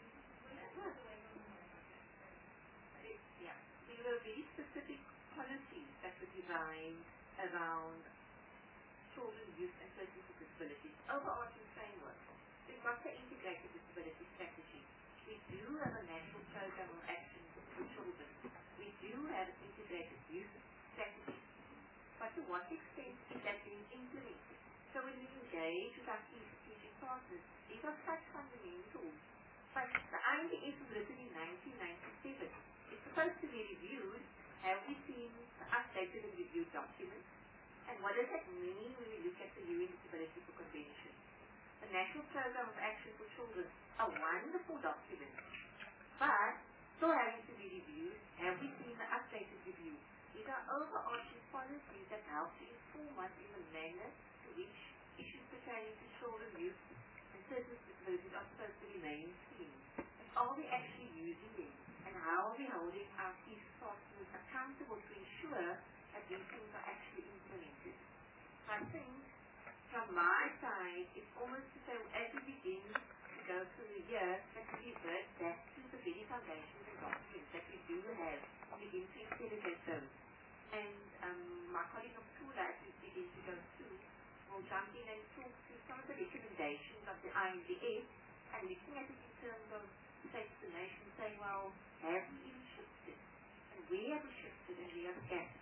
Yeah, there were very specific policies that were designed around children, youth, and persons with disabilities. Overarching framework. We've got the integrated disability strategy. We do have a national program of action for children. We do have an integrated youth strategy. But to what extent is that being implemented? So when we engage with our key strategic partners, these are such fundamentals. But the INDF was written in 1997. It's supposed to be reviewed. Have we seen the updated and reviewed documents? And what does that mean when we look at the UN Disability Convention? The National Program of Action for Children, a wonderful document, but still having to be reviewed. Have we seen the updated review? These are overarching policies that help to inform us in the manner to which issues pertaining to children, youth, and persons with disabilities are supposed to be mainstreamed. And are we actually using them? And how are we holding our key partners accountable to ensure that these things are actually implemented? I think, from my side, it's almost to say, as we begin to go through the year, that we revert back to the very foundations and documents that we do have and begin to implement those. And my colleague of Tula, as we begin to will jump in and talk to some of the recommendations of the INDF and looking at it in terms of states of the nation, saying, well, have we even shifted? And where have we shifted and where are the gaps?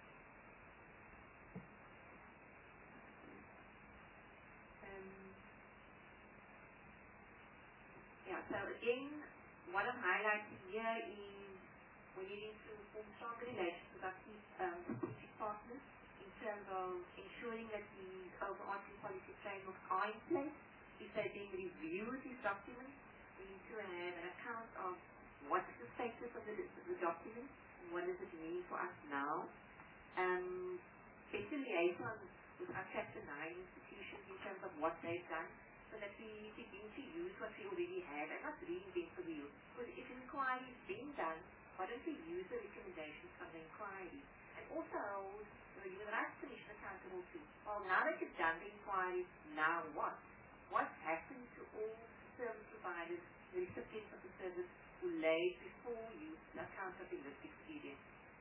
So again, what I'm highlighting here is we need to form stronger relations with our strategic partners in terms of ensuring that these overarching policy frameworks are in place. If they then review these documents, we need to have an account of what's the status of the document and what does it mean for us now. Better liaison with our Chapter 9 institutions in terms of what they've done, so that we begin to use what we already have and not reinvent the wheel. Because if an inquiry is being done, why don't we use the recommendations from the inquiry? And also hold the Human Rights Commission accountable to, well, now that you've done the inquiry, now what? What happened to all service providers, the recipients of the service who laid before you the account of the lived experience?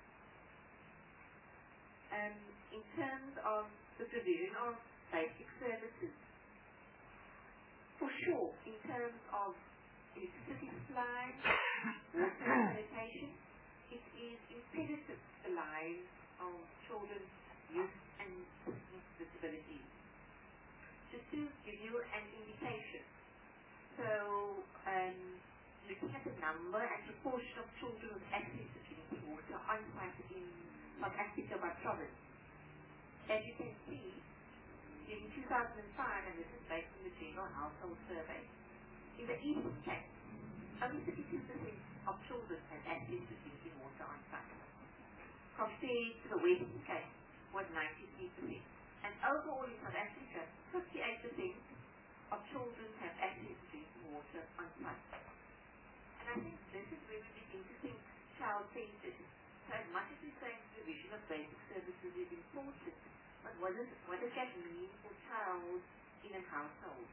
In terms of the provision of basic services, for sure, in terms of electricity supply, water sanitation, it is imperative to the lives of children, youth, and persons with disabilities. Just to give you an indication, so looking at the number and proportion of children with access to drinking water on site in South Africa by province, as you can see, in 2005, and this is based on the General Household Survey, in the Eastern Cape, only 32% of children had access to drinking water on site, compared to the Western Cape, was 93%. And overall in South Africa, 58% of children have access to drinking water on site. And I think this is where we begin to think child-centered. So as much as we say the provision of basic services is important, but what does that mean for child in a household?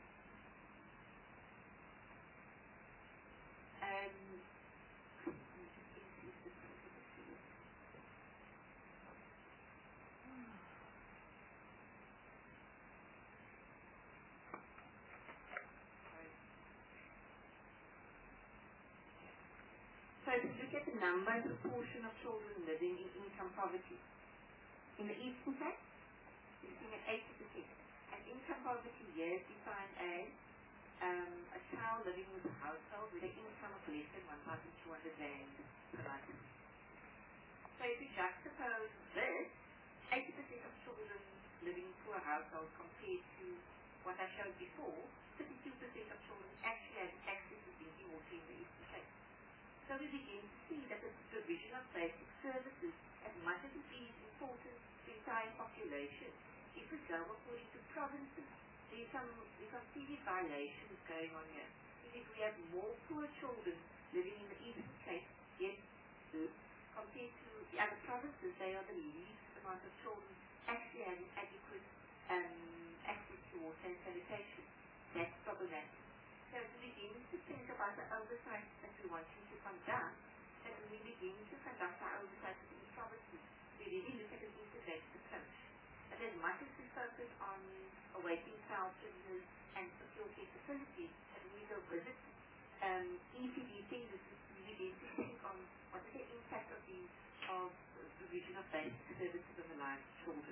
So if you look at the number and proportion of children living in income poverty, in the Eastern Cape, looking at 80%. And income poverty here is defined as a child living with a household with an income of less than 1,200 rand per month. So if you juxtapose this, 80% of children living in poor households compared to what I showed before, 32% of children actually have access to drinking water in the Eastern Cape. So we begin to see that the provision of basic services, as much as it is important to the entire population, if we go according to provinces, there's some serious violations going on here. If we have more poor children living in the Eastern Cape, yet compared to the other provinces, they are the least amount of children actually having adequate access to water and sanitation. That's problematic. So as we begin to think about the oversight that we want to conduct, and we begin to conduct our oversight in these provinces, we really look at an integrated approach. But as much as we focus on awaiting child services and secure care facilities, and we go visit ECD services, we begin to think on what is the impact of the provision of basic services on the lives of children.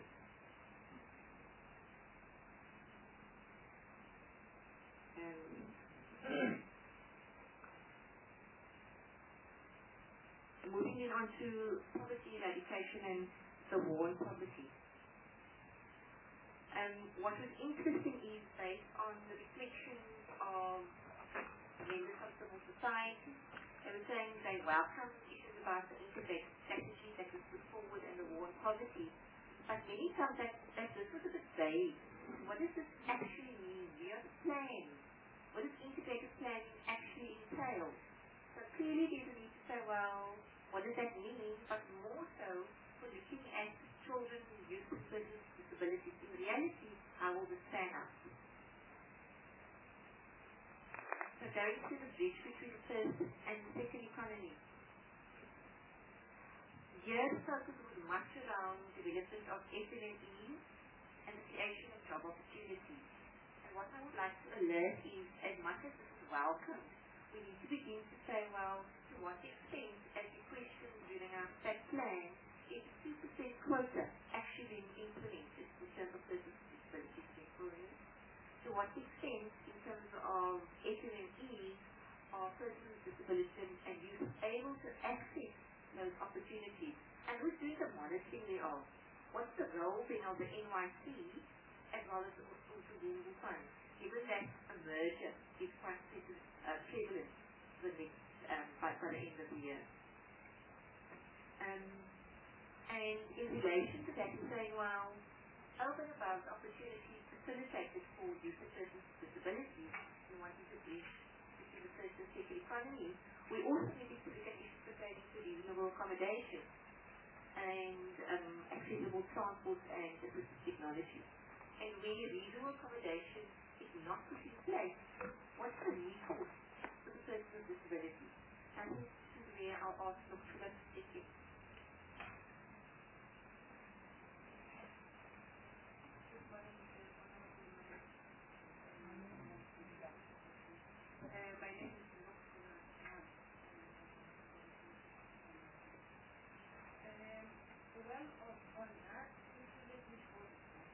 Moving in on to poverty eradication and the war on poverty. What was interesting is based on the reflections of members of civil society, they were saying they welcome issues about the integrated strategy that was put forward and the war on poverty, but many felt that this was a bit vague. What does this actually mean? We are the plan. What does integrated planning actually entail? So clearly there's a need to say, well, what does that mean? But more so for looking at children and youth with disabilities. In reality, how will this pan out? So going to the bridge between the first and the second economy. Here the focus was much around development of SMEs and the creation of job opportunities. And what I would like to alert is, as much as this is welcome, we need to begin to say, well, to what extent, as you questioned during our stat plan, is the 2% quota actually being implemented in terms of persons with disabilities to employers? To what extent, in terms of SMME, are persons with disabilities and youth able to access those opportunities? And who's doing the monitoring thereof? What's the role then of the NYC as well as also Google Funds, given that a merger is quite prevalent the next, by the end of the year? And in relation to that, we're saying, well, over and above the opportunities facilitated for youth and persons with disabilities, we want to bridge between the first and second economy, we also need to look at issues pertaining to reasonable accommodation and accessible transport and assistive technology. And where reasonable accommodation is not put in place, what's the recourse for the person with disability? And this is where I'll ask Dr. Philip to take it. My name is well, on that, this is a bit more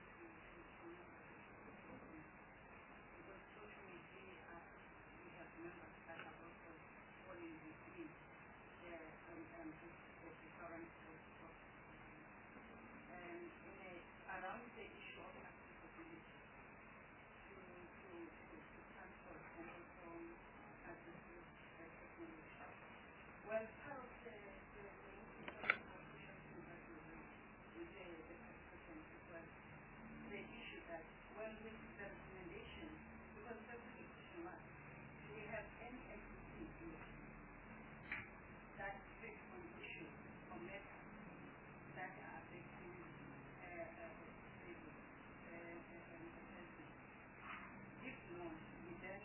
because social media, we have members that are also falling within the current protocol. And around the issue of accessibility to transport and also accessible technology. Well, part of the issue that when with the recommendation, because that's the question mark, do we have any entity that takes on issues or matters that are affecting disabled persons? If not, we then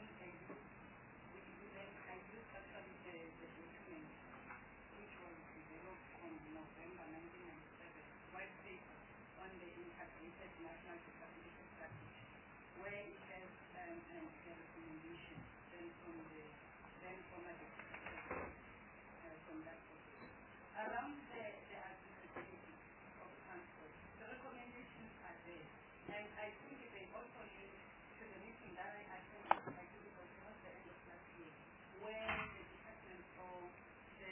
I use actually the document which was developed on November 1997, white paper on the integrated national disability strategy, where it has the recommendation then from the former from that process. Around the accessibility of transport, the recommendations are there, and I think they also link to the meeting that I attended, I think it was towards the end of last year, where the department of the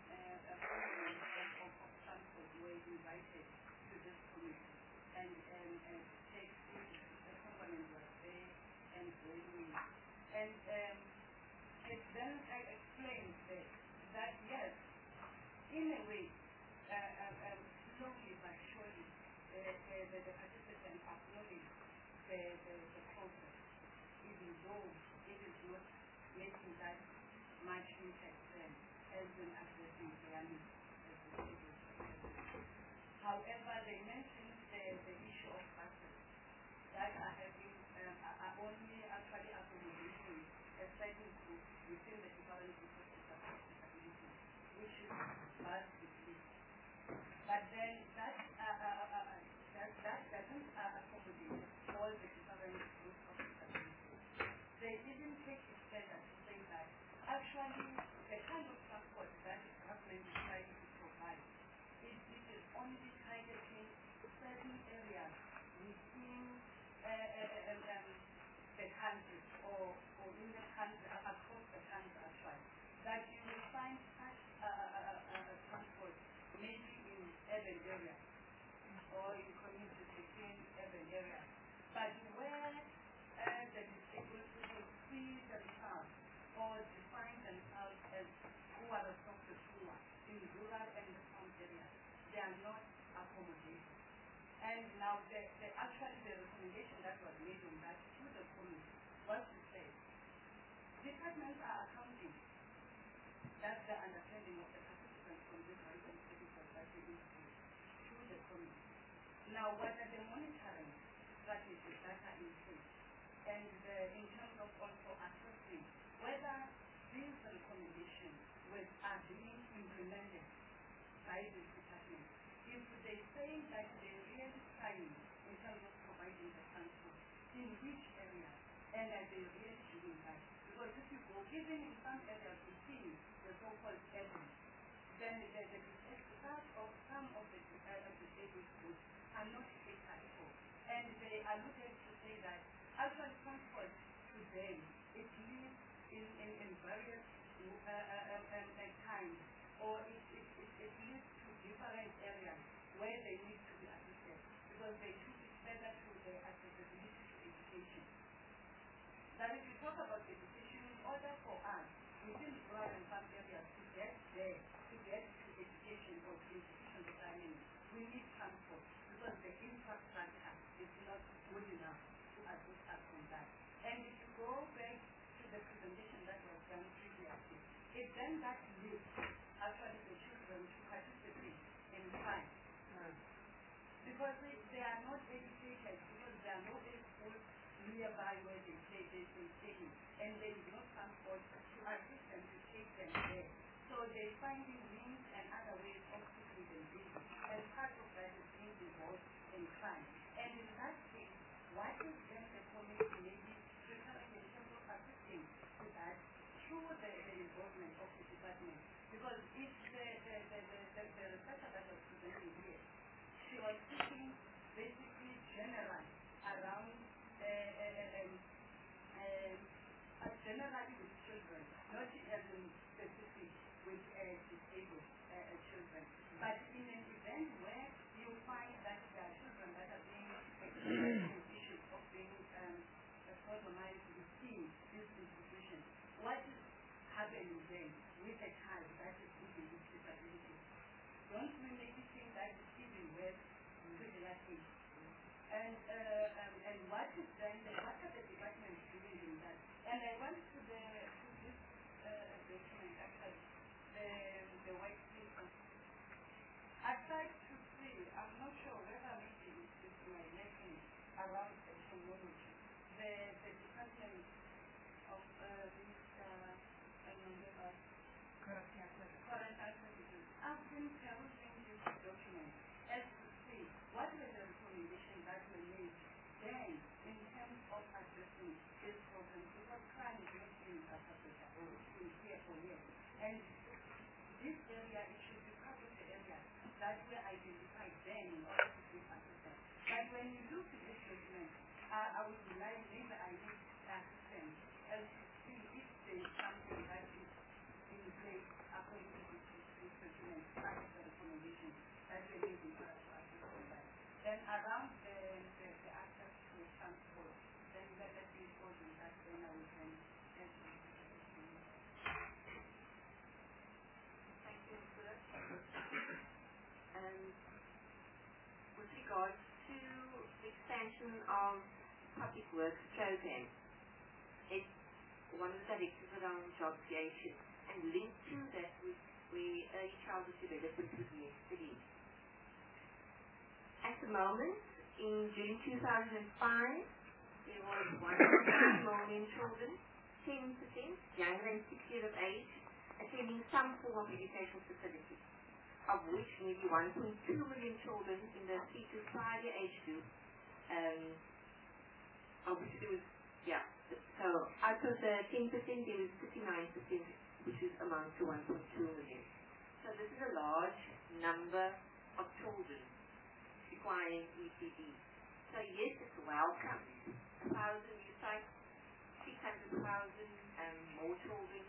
of transport were invited to this committee, and take the component was there and railway. And then I explained that yes, in a way, slowly but surely, the participants acknowledge the process, even though it is not making that much impact then as in addressing their needs as disabled. However, they mentioned the issue of buses that are having are only actually accommodating a certain group within the different groups of disability, which is bus disability. But then that doesn't accommodate all the different groups of disability. They even take it further to say that actually the kind of transport that the government is trying to provide it is only targeting certain areas within the country or in the country, across the country actually, that you will find such transport maybe in urban areas or in communities within urban areas. But where the disabled people see themselves or define themselves as who are the sources who are in rural and the farm areas, they are not accommodated. And now actually the recommendation that was made on that to the committee was to say departments are accounting. That's the understanding of the participants from this technical that we introduced to the committee. Now, what are the monitoring strategies that are in place? And in terms of also assessing whether these recommendations are being implemented by this department. If they say that they really trying in terms of providing and they really shouldn't have. Because if you go, even in some areas, you see the so-called evidence, then the start of some of the disabled schools are not fit at all. And they are looking to say that actual transport to them, it lives in various times, or it leads to different areas where they need to be assisted, because they should be further to the accessibility to education. That if you talk about education, in order for us, within rural and some areas, to get there, to get to education or to institution designing, we need transport, because the infrastructure is not good enough to assist us on that. And if you go back to the presentation that was done previously, it's then that leads actually the children to participate in science. Because they are not educated, because there are no schools nearby where they stay and there is no transport to assist them to take them there. So they're finding means and other ways of keeping them busy. And part of that is being involved in crime. And in that case, what is then the community maybe preparing in terms of assisting to that through the involvement of the department? Because if the researcher that was presenting here, she was speaking basically general around generally with children, not even specific with disabled children. But in an event where you find that there are children that are being experiencing issues of being compromised within this institution, what is happening then with a child that is living with disability? Don't we maybe think that it's even worse with that age? And what is then what are the departments doing in that? And I went to this document actually, the white paper. I tried to see, I'm not sure whether maybe it's my lesson around technology. The department of this current activities. I've been perusing this document as to see what were the recommendations that were made then in terms of addressing this problem, because crime is not in South Africa, it's been here for years. And this area, it should be part of the area that were identified then in order to give assistance. But when you look at this document, I would like maybe I need assistance as to see if there is something that is in place according to this document, part of the recommendations that were made in order to assist on that. Then around the access to transport, then let me go on that, then I will then get to Thank you for that. With regards to the expansion of public works program, it's one of the directives around job creation, and linked to that we early childhood development with yesterday. At the moment, in June 2005, there was 1.3 million children, 10% younger than 6 years of age, attending some form of educational facility, of which maybe 1.2 million children in the 3 to 5 year age group, obviously there was, so out of the 10% there was 59%, which is amount to 1.2 million. So this is a large number of children requiring ECD. So yes, it's welcome. 1,000 new sites, 600,000 more children,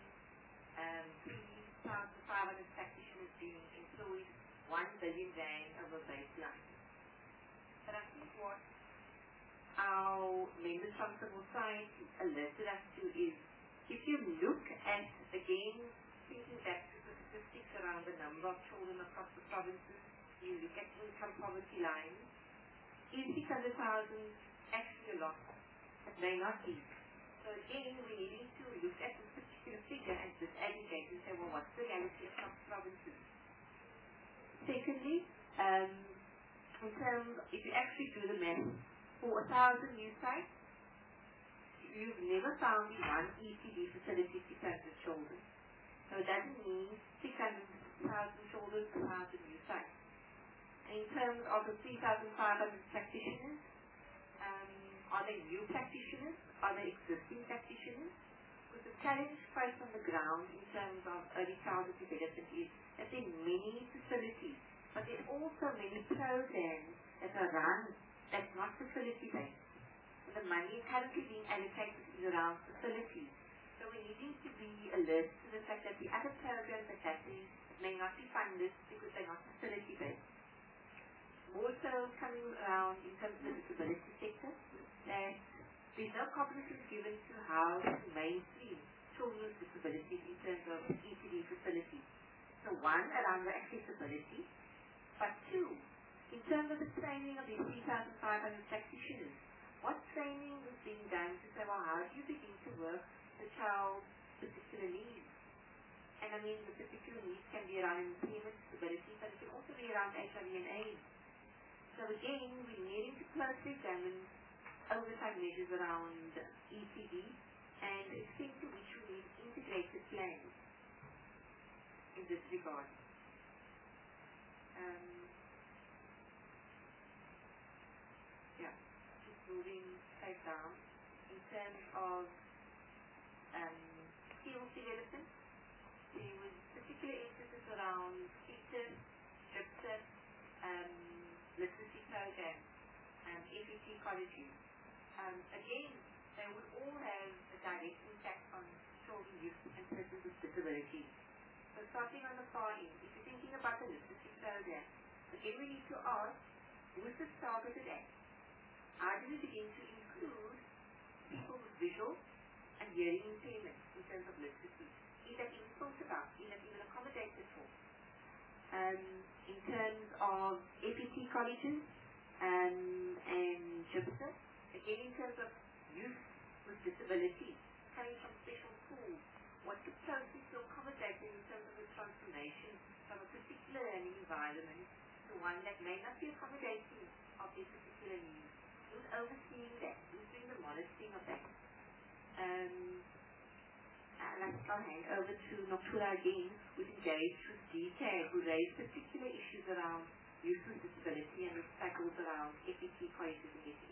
3,500 practitioners being employed, 1 billion rand over baseline. But I think what our members from civil society alerted us to is, if you look at, again, thinking back to the statistics around the number of children across the provinces, you look at income poverty lines, is 600,000 actually a lot? It may not be. So again, we need to look at this particular figure and disaggregate and say, well, what's the reality across provinces? Secondly, in terms, if you actually do the math, for 1,000 new sites, you've never found one ECD facility 600 children. So that means 600,000 children per 1,000 new sites. And in terms of the 3,500 practitioners, Are they new practitioners? Are they existing practitioners? Because the challenge faced on the ground in terms of early childhood development is that there are many facilities, but there are also many programs that are run that's not facility-based. And the money currently being allocated is around facilities. So we're needing to be alert to the fact that the other programs that happening may not be funded because they're not facility-based. More so coming around in terms of the disability sector, that there's no cognizance given to how to mainstream children with disabilities in terms of ECD facilities. So one, around the accessibility, but two, in terms of the training of these 3,500 practitioners, what training is being done to say, well, how do you begin to work the child's particular needs? And I mean, the particular needs can be around impairment, disability, but it can also be around HIV and AIDS. So again, we're needing to closely examine oversight measures around ECD and the extent to which we need integrated plans in this regard. Just moving straight down in terms of skills development. There was particular emphasis around teachers, scripters, literacy programs, FET colleges. Again, they would all have a direct impact on children, youth, and persons with disabilities. So starting on the far end, if you're thinking about the literacy program, again we need to ask, who is this targeted at? How do we begin to include people with visual and hearing impairments in terms of literacy? Is that even thought about? Is that even accommodated for? In terms of FET colleges and GIPSA, again in terms of youth with disabilities, coming from special schools, what's the process to accommodate them in terms of the transformation from a particular learning environment to one that may not be accommodating of their particular needs? Who's overseeing that? Who's doing the monitoring of that? I'll hand over to Noktura again, who's engaged with DK, who raised particular issues around youth with disability and the tackles around FET colleges and FET.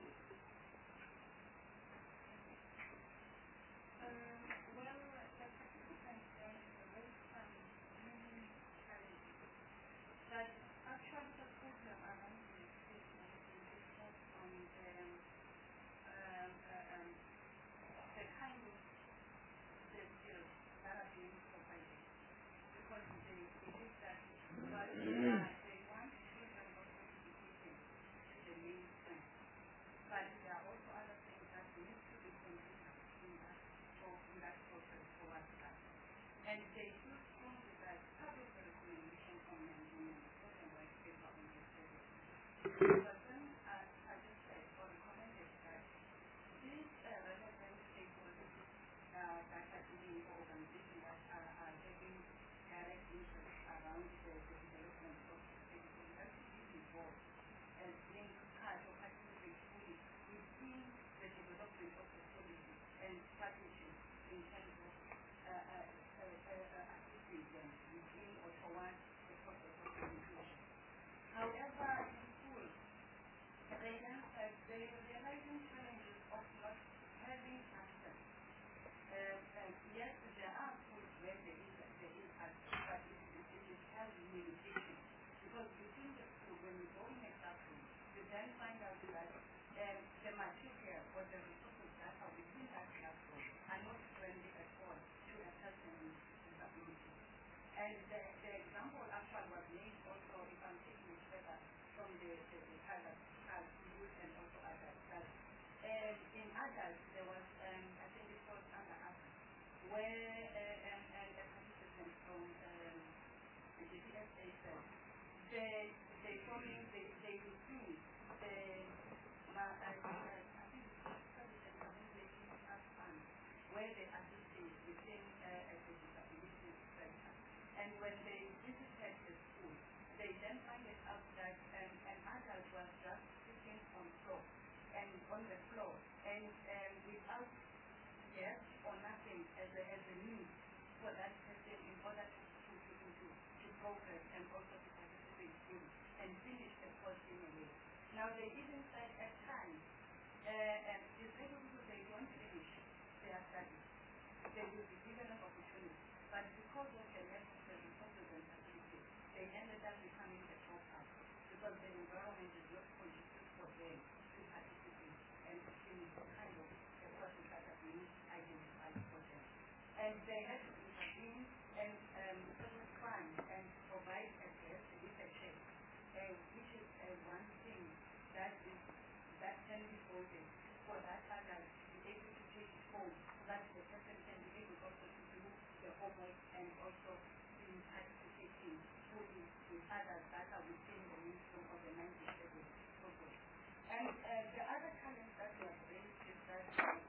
Now they didn't say at times disabled people, they don't finish their studies. They will be given an opportunity. But because of the lack of the resources and facilities, they ended up becoming the dropouts because the environment is not conducive for them to participate and in the kind of the process that has been identified for them. And they had to intervene and certain crimes and provide a test with a check, which is one thing that can be voted for that adult to be able to take it home so that the person can be able also to do the homework and also be participating fully with others that are within the mainstream of the 97 program. And the other challenge that we have raised is that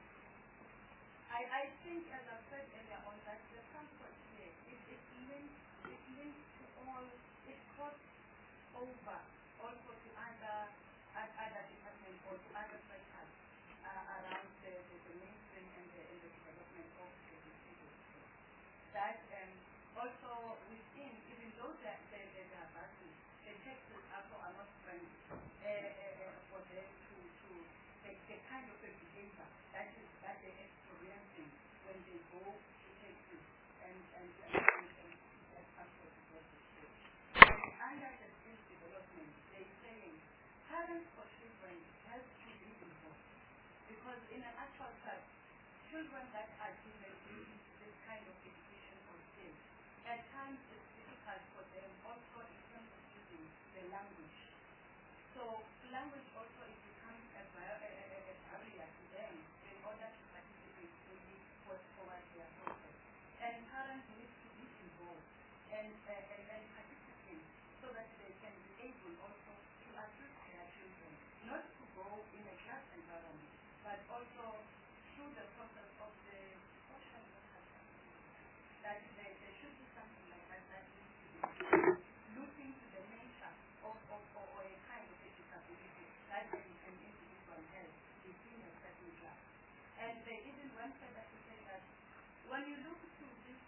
I think, as I said earlier on, that the transport here is linked to all, it crosses over also to other departments or to other sectors around the mainstream and the development of the disabled. That also within, even though there are buses, the taxes also are not friendly for them to the kind of a behavior that they're experiencing when they go to taxis and that's transport is not the show. Under the skills development, they're saying parents for children have to be involved because in an actual fact, children that are given this kind of education or skills, at times it's difficult for them also in terms of using the language. So language also is becoming a barrier to them in order to participate fully towards their process. And parents need to be involved and participate so that they can be able also to assist their children, not to go in a class environment, but also through the process of the social worker. That there should be something like that needs to be looking to the nature of a kind of a disability that an individual has within a certain class. And they even went further to say that when you look to this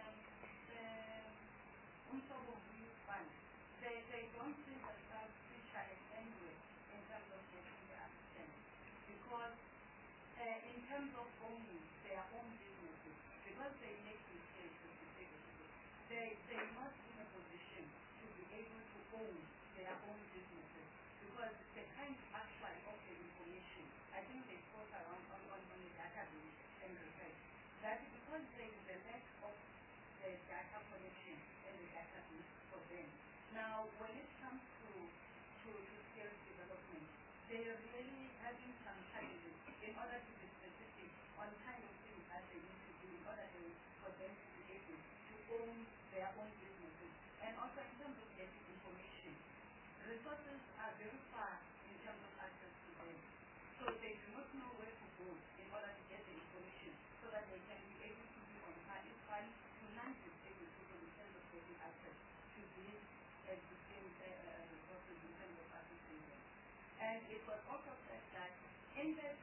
Umsobo Youth Fund, they don't see themselves feature in any way in terms of getting the assistance because in terms of owning their own businesses, because they make mistakes with disabled people, they're not in a position to be able to own their own businesses because the kind actually of the information, I think they spoke around on the database and research, that because there is a lack of the data collection and the database for them. Now, when it comes to skills development, they're really having some challenges in order to be specific on kind of things that they need to do in order for them to be able to own their own businesses. And also in terms of getting information, resources are very far in terms of access to them. So they do not know where to go in order to get the information so that they can be able to be on par equal to non-disabled people in terms of getting access to these existing resources in terms of assisting them. And it was also said that in the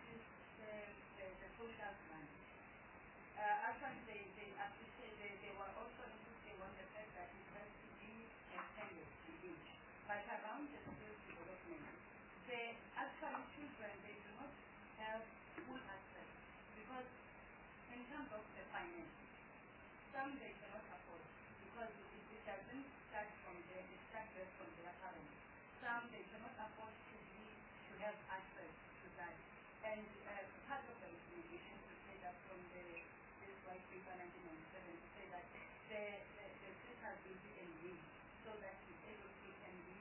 social grant, actually they appreciate, they were also insisting on the fact that it has to be extended to age. But around the skills development, actually children, they do not have full access because in terms of the finance, some they cannot afford because it doesn't start from them, it starts from their parents. Some they cannot afford to have access to that. And part of the recommendation to say that from this white paper 1997 to say that the sisters will be engaged so that disabled people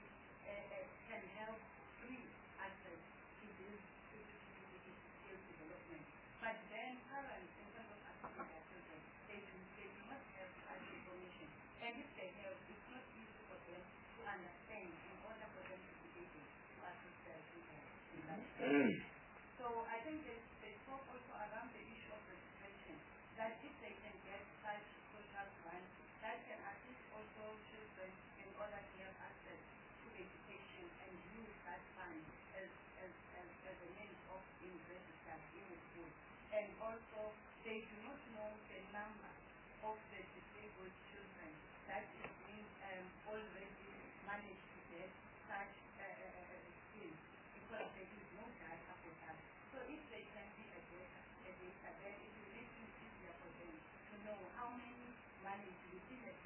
can have free access to this skills development. But then parents, in terms of assisting their children, they do not have such information. And if they have, it's not easy for them to understand in order for them to be able to assist their children in that. So I think they talk also around the issue of registration, that if they can get such social grants, that can assist also children in order to have access to education and use that fund as a means of being registered in a school. And also, they do not know the number of the disabled children that is being already managed to get such skills because there is no data for that. So if they can be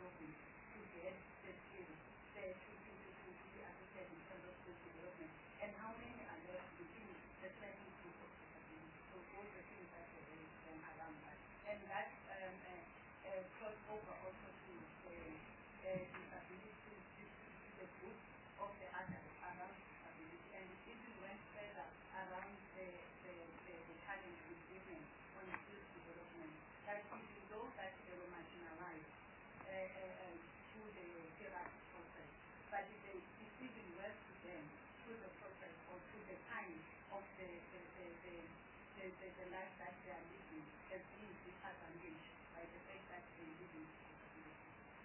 development to get the skills that to be assessed in terms of skill development, and how many are left within the training group of disability. So those are things that are very around that. And that cross over also to the disability, the group of the adults around disability, and it even went further around the challenge with women on skills development. That even though that they were marginalized through the therapy process, but it's even worse to them through the process or through the time of the life that they are living as being disadvantaged by the fact that they live in disability.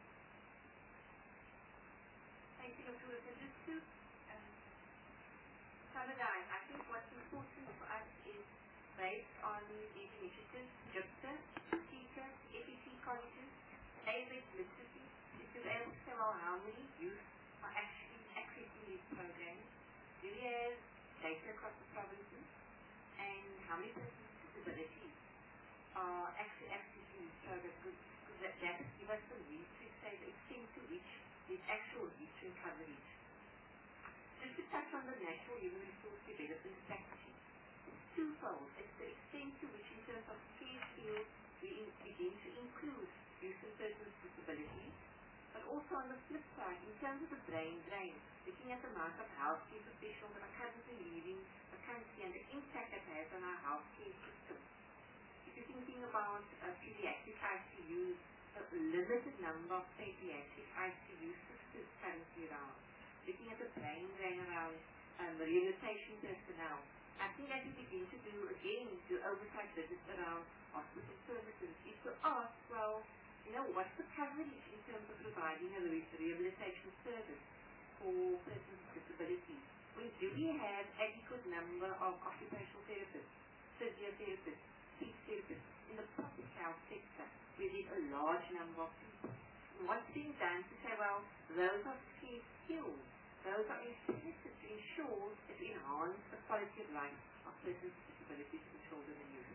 Thank you, Dr. Wilson. Just to summarize, I think what's important for us is based on these initiatives, JIPSA, TISA, FEC colleges, ABET literacy, is to be able to say, well, how many youth are actually accessing these programs? Do we have data across the provinces? And how many persons with disabilities are actually accessing these programs? Because that gives us some reason to say the extent to which there's actual reach and coverage. Just to touch on the National Human Resource Development Strategy, it's twofold. It's the extent to which, in terms of care fields, we begin to include youth and persons with disabilities, but also on the flip side, in terms of the brain drain, looking at the amount of healthcare professionals that are currently leaving the country and the impact that has on our healthcare system. If you're thinking about pediatric ICUs, a limited number of pediatric ICU systems currently around, looking at the brain drain around rehabilitation personnel, I think that we begin to do oversight visits around hospital services is to ask, well, what's the coverage in terms of providing a rehabilitation service for persons with disabilities? Do we have adequate number of occupational therapists, physiotherapists, speech therapists in the public health sector where there's a large number of people? What's being done to say, well, those are key skills, those are incentives to ensure that we enhance the quality of life of persons with disabilities and children and youth.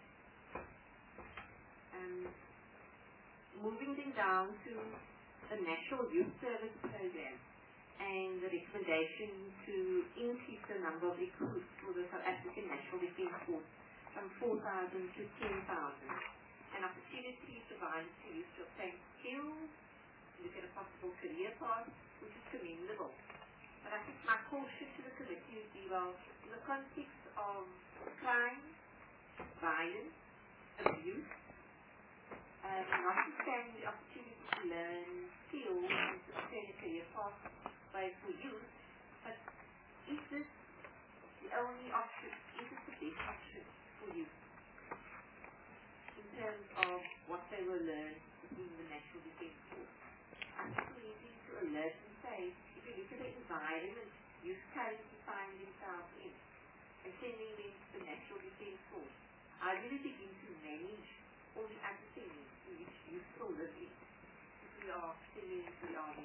Moving then down to the National Youth Service Program and the recommendation to increase the number of recruits for the South African National Defence Force from 4,000 to 10,000. An opportunity provided to youth to obtain skills, look at a possible career path, which is commendable. But I think my caution to the committee would be, well, in the context of crime, violence, abuse, notwithstanding the opportunity to learn skills and to obtain a career pathway for youth, but is this the only option? Is this the best option for youth in terms of what they will learn within the National Defence Force? I think we need to alert and say, if you look at the environment youth currently find themselves in, and sending them to the National Defence Force, how do we begin to manage all the other things in which youth still live in if we are sending them to the army?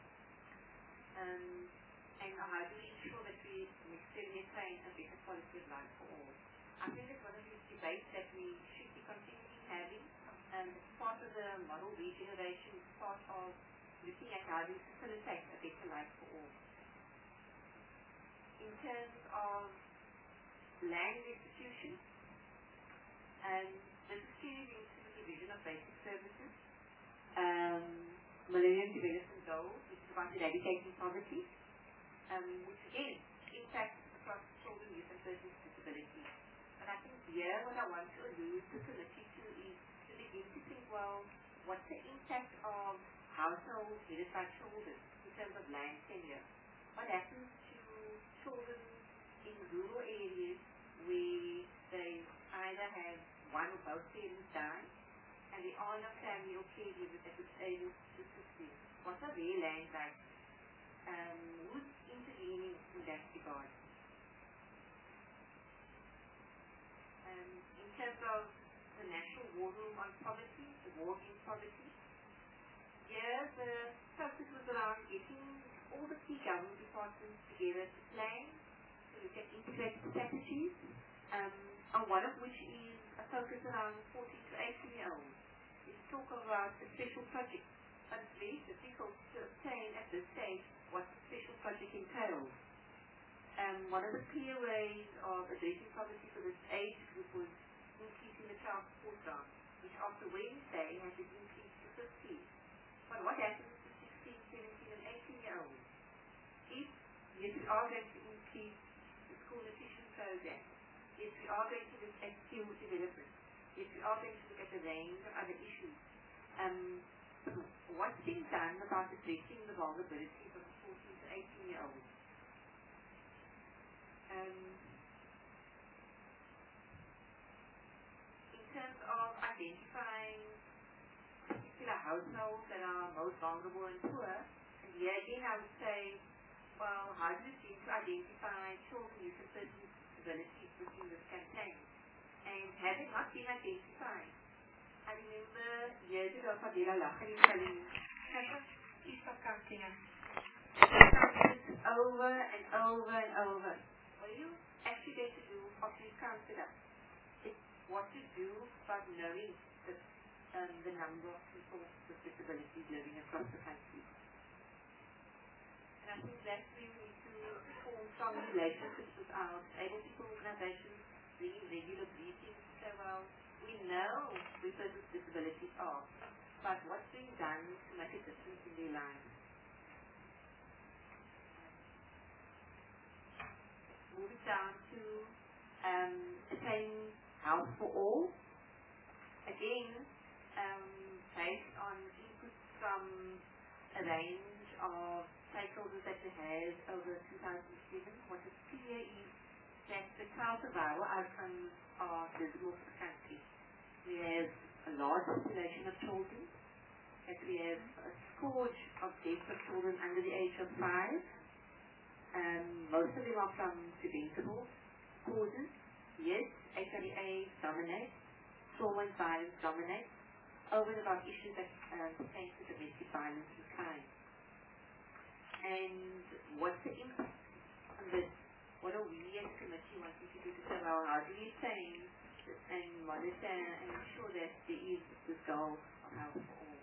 And how do we ensure that we necessarily attain a better quality of life for all? I think it's one of these debates that we should be continuing having. It's part of the model regeneration, it's part of looking at how we facilitate a better life for all. In terms of land restitution, this is key into the division of basic services, Millennium Development Goals, which is about eradicating poverty, which again impacts across children, youth and persons with disabilities. But I think here what I want to allude the committee to is to begin to think, well, what's the impact of households headed by children in terms of land tenure? What happens to children in rural areas where they either have one or both parents die and there are no family or caregivers that is able to assist them? What are their land rights? Who's intervening in that regard? In terms of the National War Room on Poverty, the War Against Poverty, here the focus was around getting all the key government departments together to plan, to look at integrated strategies, one of which is a focus around 14 to 18-year-olds. We talk about a special project but it's very difficult to obtain at this stage what the special project entails. One of the clear ways of addressing poverty for this age group was increasing the child support grant, which after Wednesday has been increased to 50. But what happens to 16, 17 and 18-year-olds? If yes, we are going to increase the school nutrition program, yes, we are going to look at skills development, yes, we are going to look at the range of other issues. What's been done about addressing the vulnerabilities of the 14 to 18-year-olds? In terms of identifying particular households that are most vulnerable and poor, and here again I would say, well, how do you seem to identify children, youth and persons with disabilities within this campaign? And have they not been identified? I remember years ago Fadila Lachari telling me, please stop counting us. Over and over and over. What are you actually going to do after you counted up? It's what to do about knowing the number of people with disabilities living across the country. And I think that's where we need to form strong relationships with our disabled people organizations, bringing regular briefings to say, well, we know where persons with disabilities are, but what's being done to make a difference in their lives? Moving down to attaining health for all. Again, based on input from a range of stakeholders that we had over 2007, what is clear is that the child survival outcomes are visible for the country. We have a large population of children, that we have a scourge of deaths of children under the age of 5. Most of them are from preventable causes. Yes, HIV/AIDS dominates, trauma and violence dominates, over and above issues that pertain to domestic violence and crime. And what's the impact on this? What are we as a committee wanting to do to say, well, how do we change and monitor and ensure that there is this goal of health for all?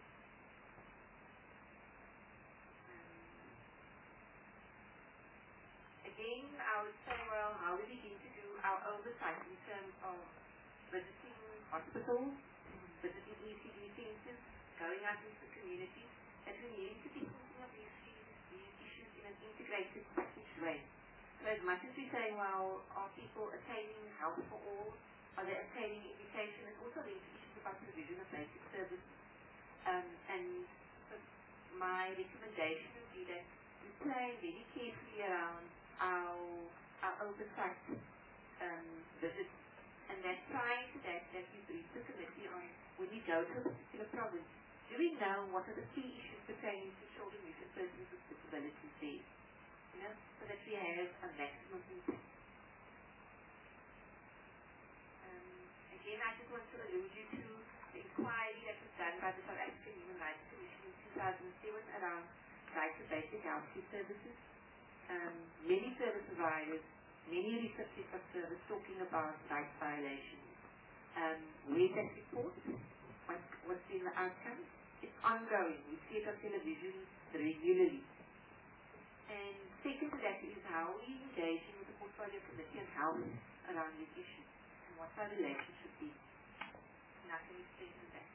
Again, I would say, well, how do we begin to do our oversight in terms of visiting hospitals, visiting ECD centers, going out into the community, that we need to be thinking of these issues in an integrated package way. So as much as we say, well, are people attaining health for all? Are they attaining education? It also leads to issues about provision of basic services. And so my recommendation would be that we play very carefully around our oversight visits, and that prior to that we brief the committee on when we go to a particular province, do we know what are the key issues pertaining to children, youth and persons with disabilities there? You know, so that we have a maximum impact. Again, I just want to allude you to the inquiry that was done by the South African Human Rights Commission in 2007 around right to basic healthcare services. Many service providers, many recipients of service talking about rights violations. Where's that report? What's been the outcome? It's ongoing. We see it on television regularly. And second to that is how are we engaging with the portfolio committee and health around these issues, and what's our relationship be. And I can explain to that.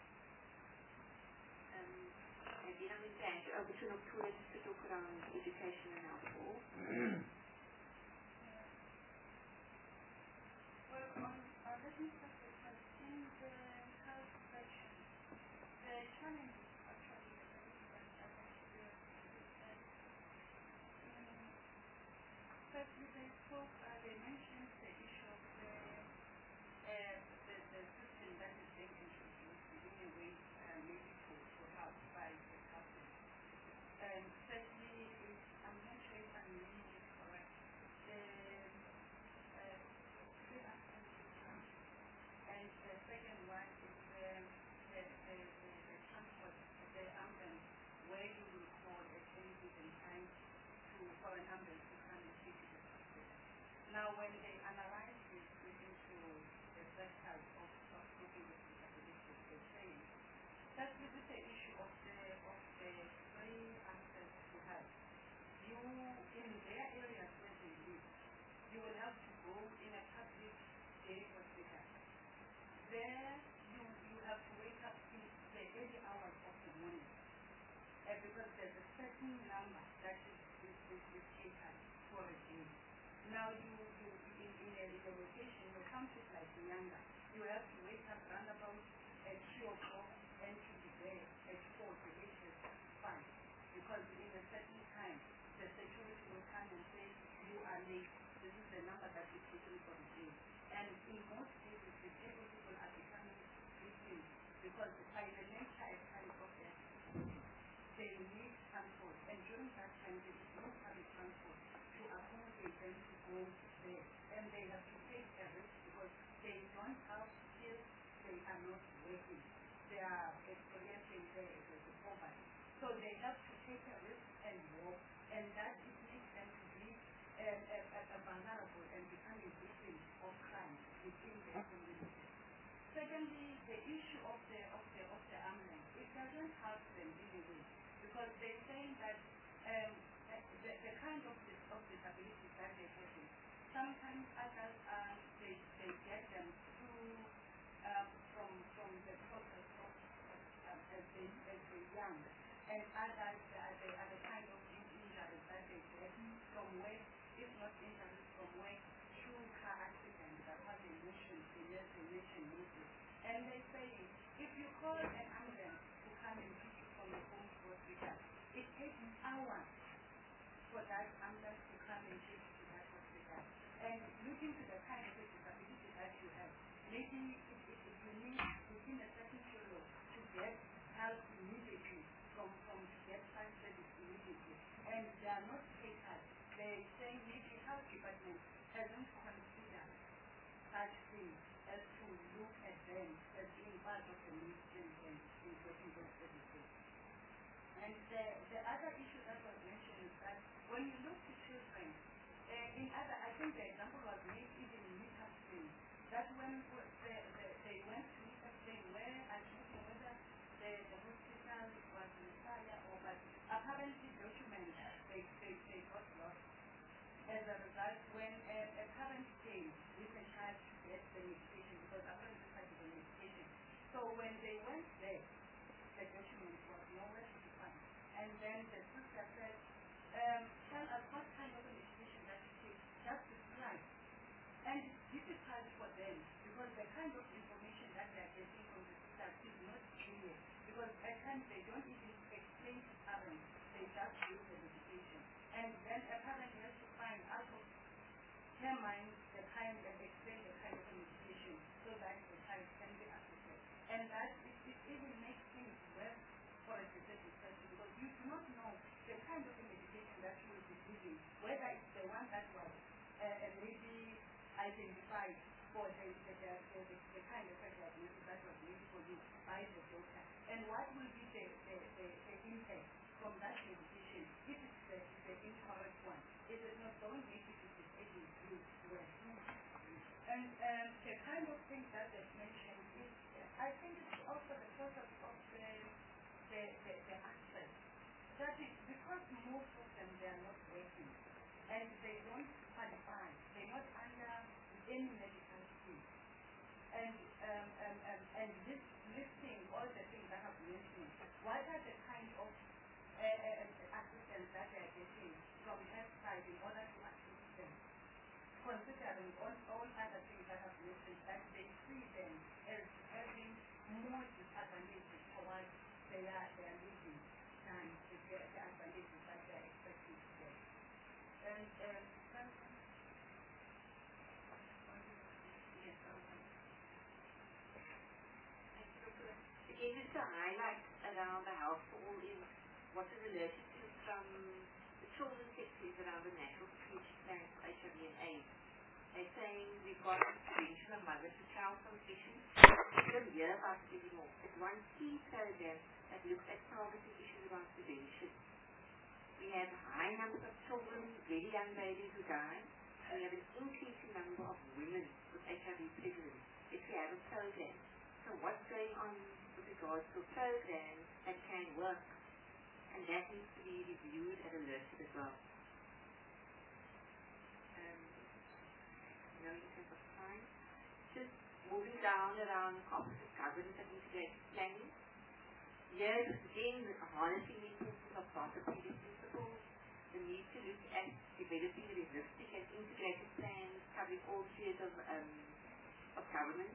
Again, I'm going to hand you over to Noctura just to talk around education and health for all. Well, let me start with in the health section. The challenges actually the participants are going to do firstly, they mentioned the issue of the system that is being introduced in a way maybe to help by the government. And secondly, I'm not sure if I'm reading it correct. And the second one is the transport, the ambulance, where you will call at any given time for an ambulance to come and take you to the hospital. Now, when they analyze this into the threshold of people with disabilities, they're saying that this is the issue of in their areas where they live, you will have to go in a public day hospital. There, you have to wake up in the early hours of the morning. Because there's a certain number that is taken for a day. Now in a location, your country like Nyanga, you have to wake up round about at 3 o'clock and to be there at 4 to reach the 5. Because in a certain time, the security will come and say, you are late. This is the number that is taken for the day. And in most cases, the disabled people are becoming victims because by the nature and kind of their they need transport, and during that time there is no public transport to accommodate them to go there, and they have to take a risk because they don't have skills, they are not working, they are experiencing the poverty, so they have to take a risk and walk, and that it makes them to be vulnerable and becoming victims of crime within their community. Secondly, the issue of the ambulance, it doesn't help them really well. Because they're saying that the kind of disabilities that they have, sometimes adults they get them through from the process of as they're young, and others the other kind of injuries that they get from work, if not injuries from work, through car accidents. That's what they mentioned mostly. And they're saying if you call an ambulance to come and pick you from the home hospital, it takes hours for that ambulance to come and take you to that hospital. And looking to the kind of disability that you have, maybe you need within a certain period to get help immediately to get transferred immediately. And they are not taken. They say maybe health department hasn't considered such things as to look at them as being part of the mission and in getting those services. And the other issue that was mentioned is that when you look to children, I think the example was made even in Mita Spain, that when they went to Mita Spain, where I don't know whether the hospital was in fire or but apparently documents they got lost. As a result, when a parent came with a child to get the medication, because apparently this is the medication. So when they went there, the document was nowhere to be found. And then the sister said, tell us what kind of medication that you take, just describe. And it's difficult for them, because the kind of information that they are getting from the sister is not clear. Because at times they don't even explain to parents, they just use the medication. And then a parent has to find out of her mind the kind and explain the kind of medication so that the child can be assisted. And that it even makes things worse for a disabled person because you do not know the kind of medication that you will be giving, whether it's the one that was maybe identified for the kind of diagnosis that was made for you by the doctor. And what will be the impact from that medication if it's the incorrect one? It is not going to make it to disable you well. And the kind of thing that is mentioned is, I think it's also the process of the access. That is because most of them they are not working and they don't qualify. They're not under any medical scheme. And this listing all the things that have mentioned, what are the kind of assistance that they are getting from health side in order to assist them? Considering all other things that have mentioned, that they see them as having more disadvantages towards their living than the advantages that they are expecting to get. And again, just to highlight around the health for all in what is related to from the children's sectors around the National Security Plan for HIV and AIDS. They're saying we've got prevention of mother-to-child transmission. We don't hear about it anymore. It's one key program that looks at targeted issues around prevention. We have high numbers of children, very young babies who die. We have an increasing number of women with HIV prevalence. If we have a program, so what's going on with regards to a program that can work? And that needs to be reviewed and alerted as well. just moving down around cooperative governance and integrated planning. Here, again, harnessing the importance of participatory principles, the need to look at developing realistic and integrated plans covering all spheres of government.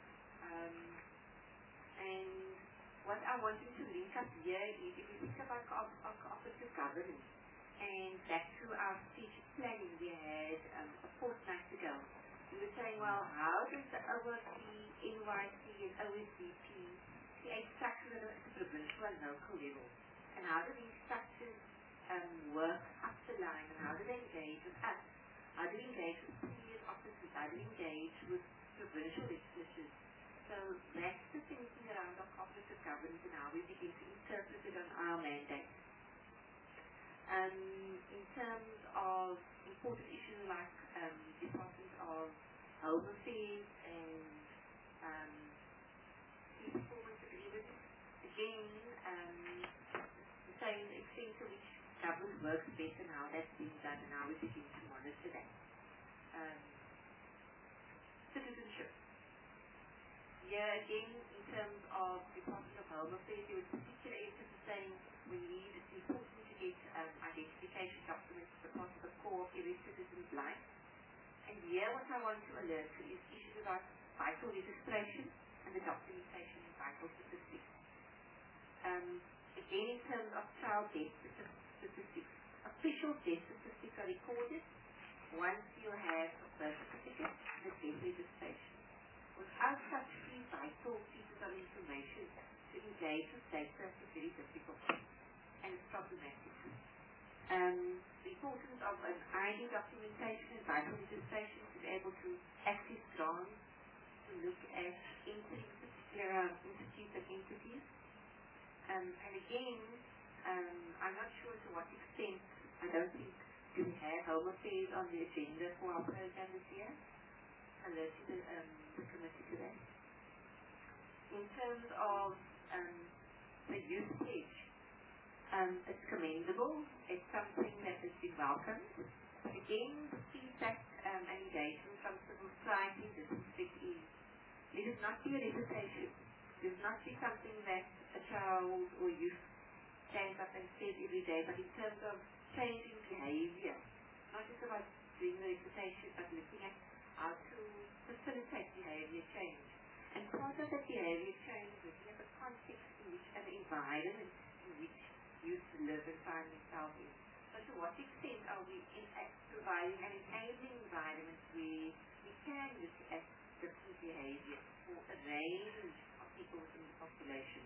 And what I wanted to link up here is if we think about cooperative governance, and back to our strategic planning we had a fortnight ago, we were saying, well, how does the ORP, NYC, and OSDP create structures at the provincial and local level? And how do these structures work up the line, and how do they engage with us? How do we engage with senior officers? How do we engage with provincial legislatures? So that's the thinking around our cooperative governance and how we begin to interpret it on our mandate. In terms of important issues like Department of Home Affairs and key performance agreements, again, the same extent to which government works best and how that's being done and how we begin to monitor that. Citizenship. Here again, in terms of Department of Home Affairs, there was particular emphasis saying we need, it's important to get identification documents as part of the core of every citizen's life. And here what I want to alert to is issues about vital registration and the documentation of vital statistics. Again, in terms of child death statistics, official death statistics are recorded once you have a birth certificate and a death registration. Without such key vital pieces of information, to engage with data is very difficult and it's problematic. The importance of an ID documentation and vital registration to be able to access grants, to look at entering particular institutes and entities. And again, I'm not sure to what extent, I don't think, do we have Home Affairs on the agenda for our program this year. Alerting the committee to that. In terms of the youth pledge, it's commendable. It's something that has been welcomed. But again, the feedback and engagement from civil society in this respect is, let it not be a recitation. It is not be something that a child or youth stands up and says every day, but in terms of changing behavior, not just about doing the recitation, but looking at how to facilitate behavior change. And part of that behavior change is looking at the context in which and the environment in which youth live and find themselves in. So to what extent are we providing an enabling environment where we can look at different behavior for a range of people within the population.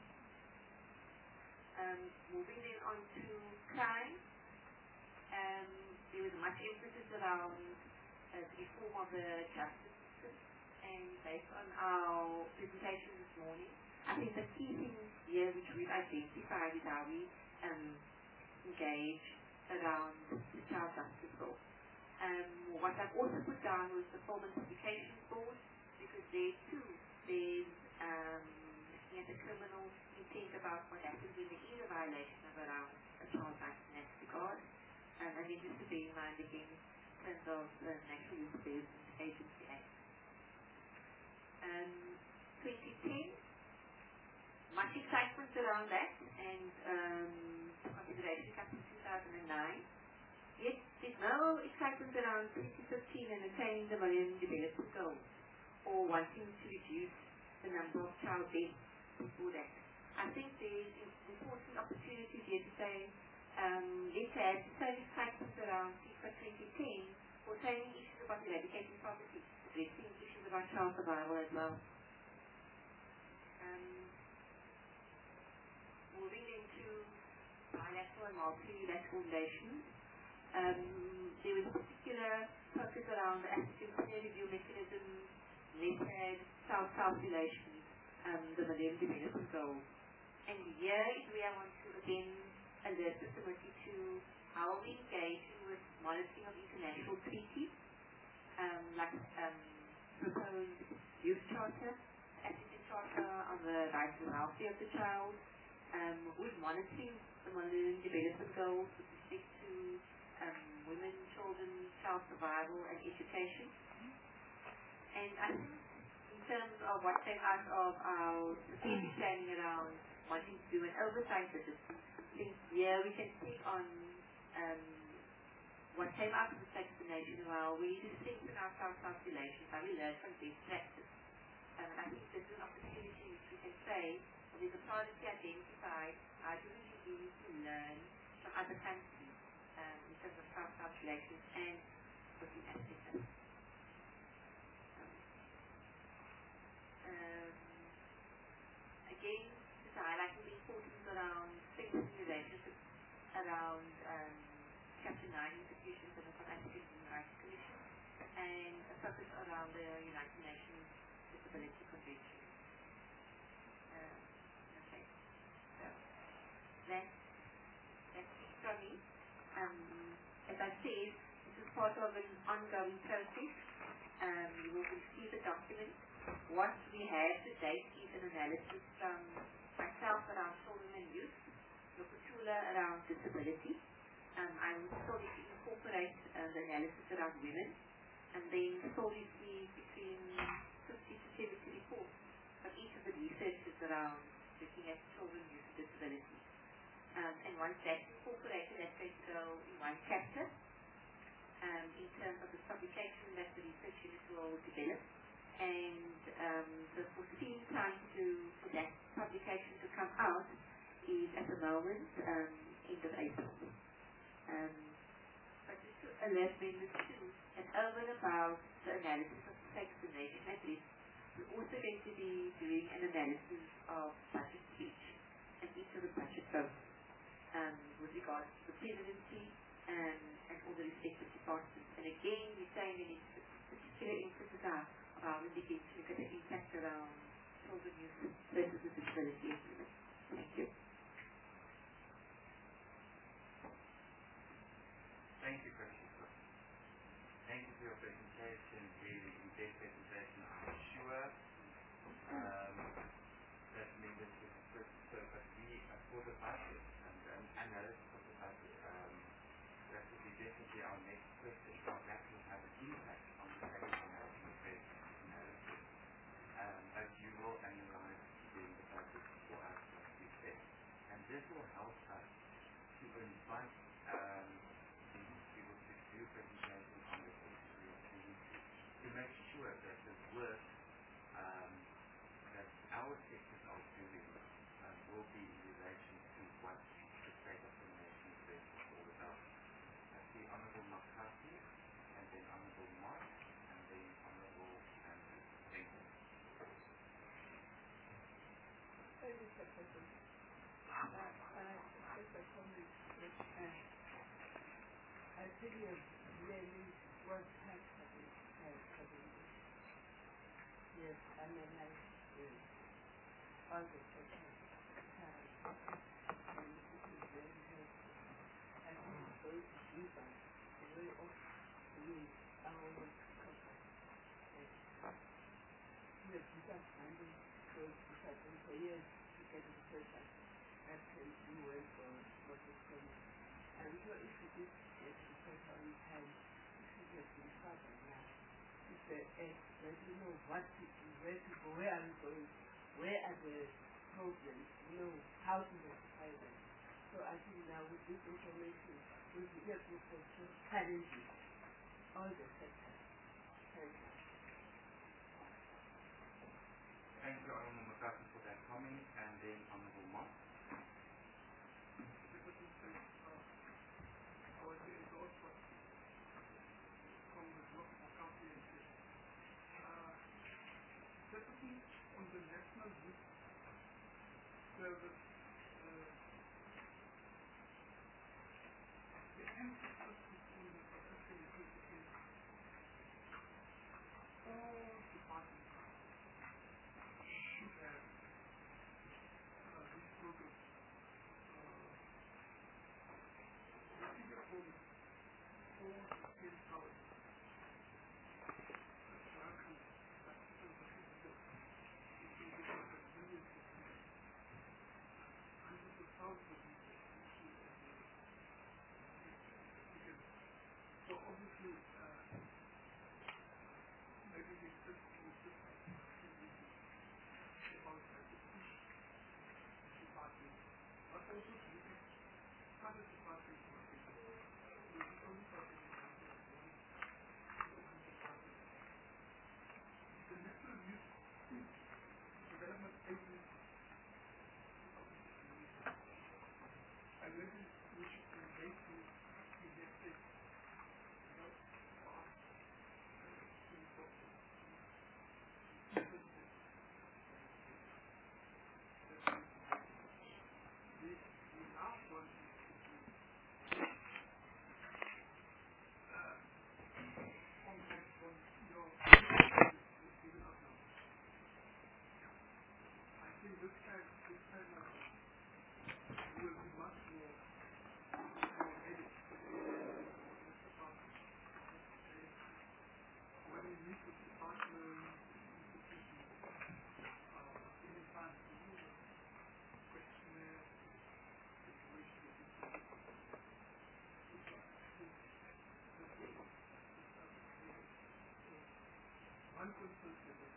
Moving then on to crime, there was much emphasis around the reform of the justice system, and based on our presentation this morning, I think the key things here which we've identified is how we engage around the child justice law. What I've also put down was the Film and Publications Board, because there too there's looking at the criminal intent about what happens when there is a violation of around a child rights in that regard, and then just to bear in mind again in terms of the National Youth Affairs Agency Act. 2010, much excitement around that, and consideration comes in 2009. Yet there's no excitement around 2015 and attaining the Millennium Development Goals, or wanting to reduce the number of child deaths before that. I think there's important opportunities here to say, let's add the same excitement around FIFA 2010 for training issues about eradicating poverty, addressing issues about child survival as well. Moving into bilateral and multilateral relations, there was a particular focus around the African peer review mechanism, NEPAD, South-South relations, the Millennium Development Goals. And here is where I want to again alert the committee to how we engage with monitoring of international treaties, like proposed Youth Charter, African Charter on the rights and welfare of the child, with monitoring the Millennium Development Goals with respect to women, children, child survival and education. And I think terms of what came out of our strategic planning around wanting to do an oversight visit, I think here we can speak on what came out of the State of the Nation, how we need to strengthen our South-South relations, how we learn from best practice. And I think this is an opportunity which we can say, or there's a priority identified, how do we begin to learn from other countries in terms of South-South relations and within Africa. Again, just highlighting the importance around strengthening relationships around Chapter 9 institutions and the South African Human Rights Commission, and a focus around the United Nations Disability Convention. Okay, so that's it from me. As I said, this is part of an ongoing process. You will receive a document. What we have to date is an analysis from myself around children and youth, Lukutula around disability. I will still need to incorporate the analysis around women, and then still receive between 50 to 70 reports from each of the researchers around looking at children, youth, and disability. And once that's incorporated, that's going to go in one chapter in terms of the publication that the research unit will develop. And the foreseen time for that publication to come out is at the moment end of April. But just to alert members too, and over and above the analysis of the State of the Nation at least, we're also going to be doing an analysis of budget speech and each of the budget votes with regards to the presidency and all the respective departments. And again, we're saying we need particular emphasis on how we begin to look at the impact around children, youth versus the disability. Thank you. Thank you, Francisco. Thank you for your presentation, really in-depth presentation, I'm sure. That means that you have so but we for the budget and analysis of the budget, that will be definitely our next question, how that will have an impact on the analysis. As you will analyze during the budget for us, like we said. And this will help us to invite people to do presentations on the to make sure that the work that our sectors are doing will be in relation to what the State of the Nation is all about. I see Honourable McCarthy, and then Honourable Mark, and then Honourable Andrew. Thank you. Thank you, Secretary. I think it really was happening. Yes, I mean, all the second time. And this is very helpful. I think it's going to give us a way of doing our work properly. We have just funding those disciples for years to get researchers that can do well for this country. And so if we did get research on time, if we get been further now, if when you know what to do, where to go, where are we going, where are the problems, how to rectify them. So I think now with this information, we'll be able to challenge all the sectors. Thank you. Thank you, Honourable McCarthy, for that comment, and then Honourable Mark. Secondly, on the National Youth Service, the emphasis between the South African youth is all departments should have these programs. The figure from 4 to 10,000. you will be much more ready. When you meet with the partner institution, any time to do a questionnaire, situation of one concern is that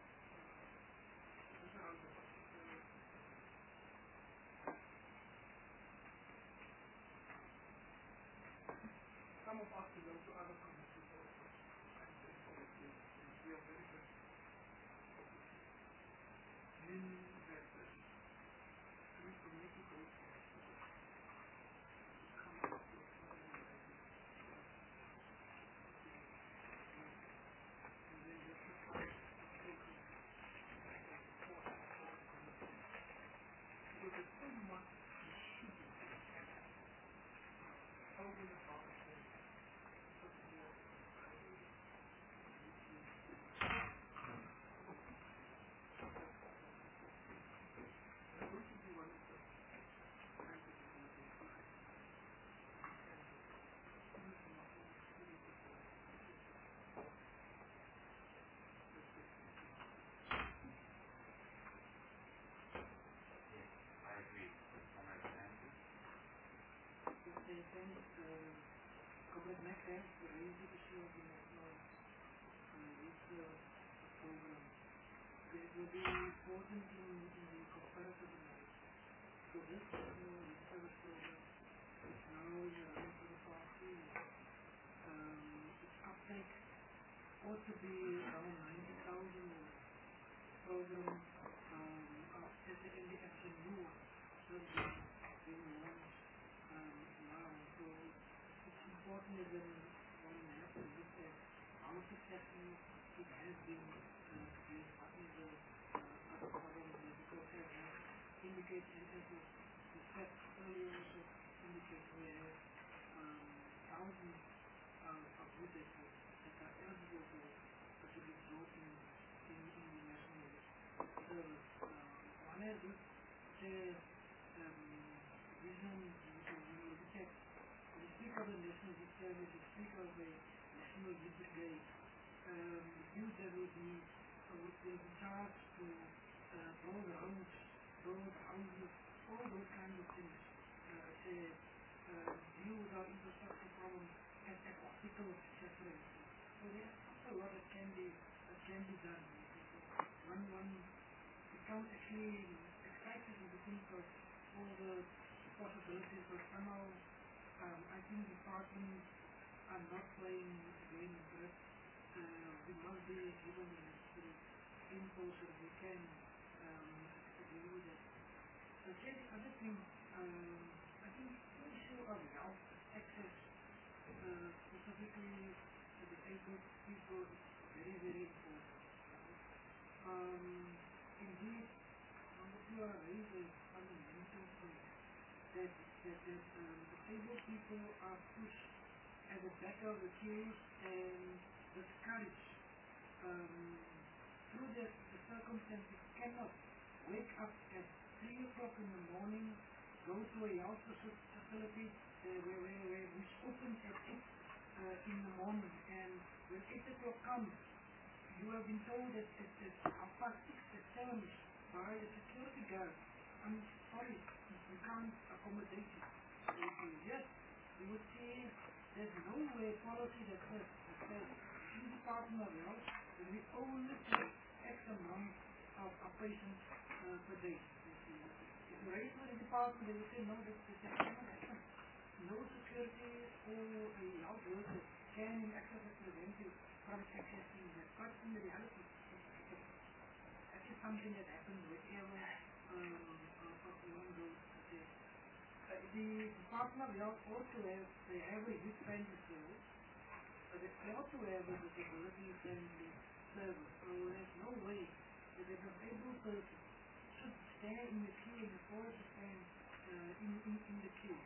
some of us belong to other communities also, and we are very good. Meaning that every community goes to come up with something like this. And then you have to try to focus on support for the community. Because there's so much you should be doing. How will you balance it? Comrade Mac has raised the issue of the national youth program. It will be important in the comparative analysis. So this youth service program is now in the running for the past 2 years. Its uptake ought to be around 90,000 programs as the SMU service being launched now. So it's important that one has to look at how successful it has been with what is the other problems because as indicates and as was said earlier also indicates we have thousands of users that are eligible for to be brought in the national service. One has this vision when we look at when we speak of the national youth service, we speak of a national youth brigade. Youth that will be charged to build roads, build houses, all those kinds of things. Deal with our infrastructure problems at hospitals, etc. So there's a lot that can be done. One becomes actually excited to think of all the possibilities, but somehow I think departments are not playing a game of it. We must be given the necessary info so that we can agree with it. Okay, the other thing, I think the issue of health access, specifically to disabled people, is very, very important. Indeed, number two, I raise a fundamental thing that disabled people are pushed at the back of the queues and discouraged through the circumstances cannot wake up at 3 o'clock in the morning, go to a health facility which opens at 8 in the morning, and when 8 o'clock comes, you have been told that it's 6:30 by the security guard. I'm sorry, we can't accommodate you. Yes, you would see there's no way policy that says in the Department of Health that we only take X amount of patients per day. If you raise with the department, they will say no, that cannot happen. No security or a health worker can in access prevent you from accessing that. But in the reality, that is something that happens wherever one goes. The Department of Health also they have a youth friendly service, but they also have a disability friendly service. So there's no way that a disabled person should stand in the queue and be forced to stand in the queue.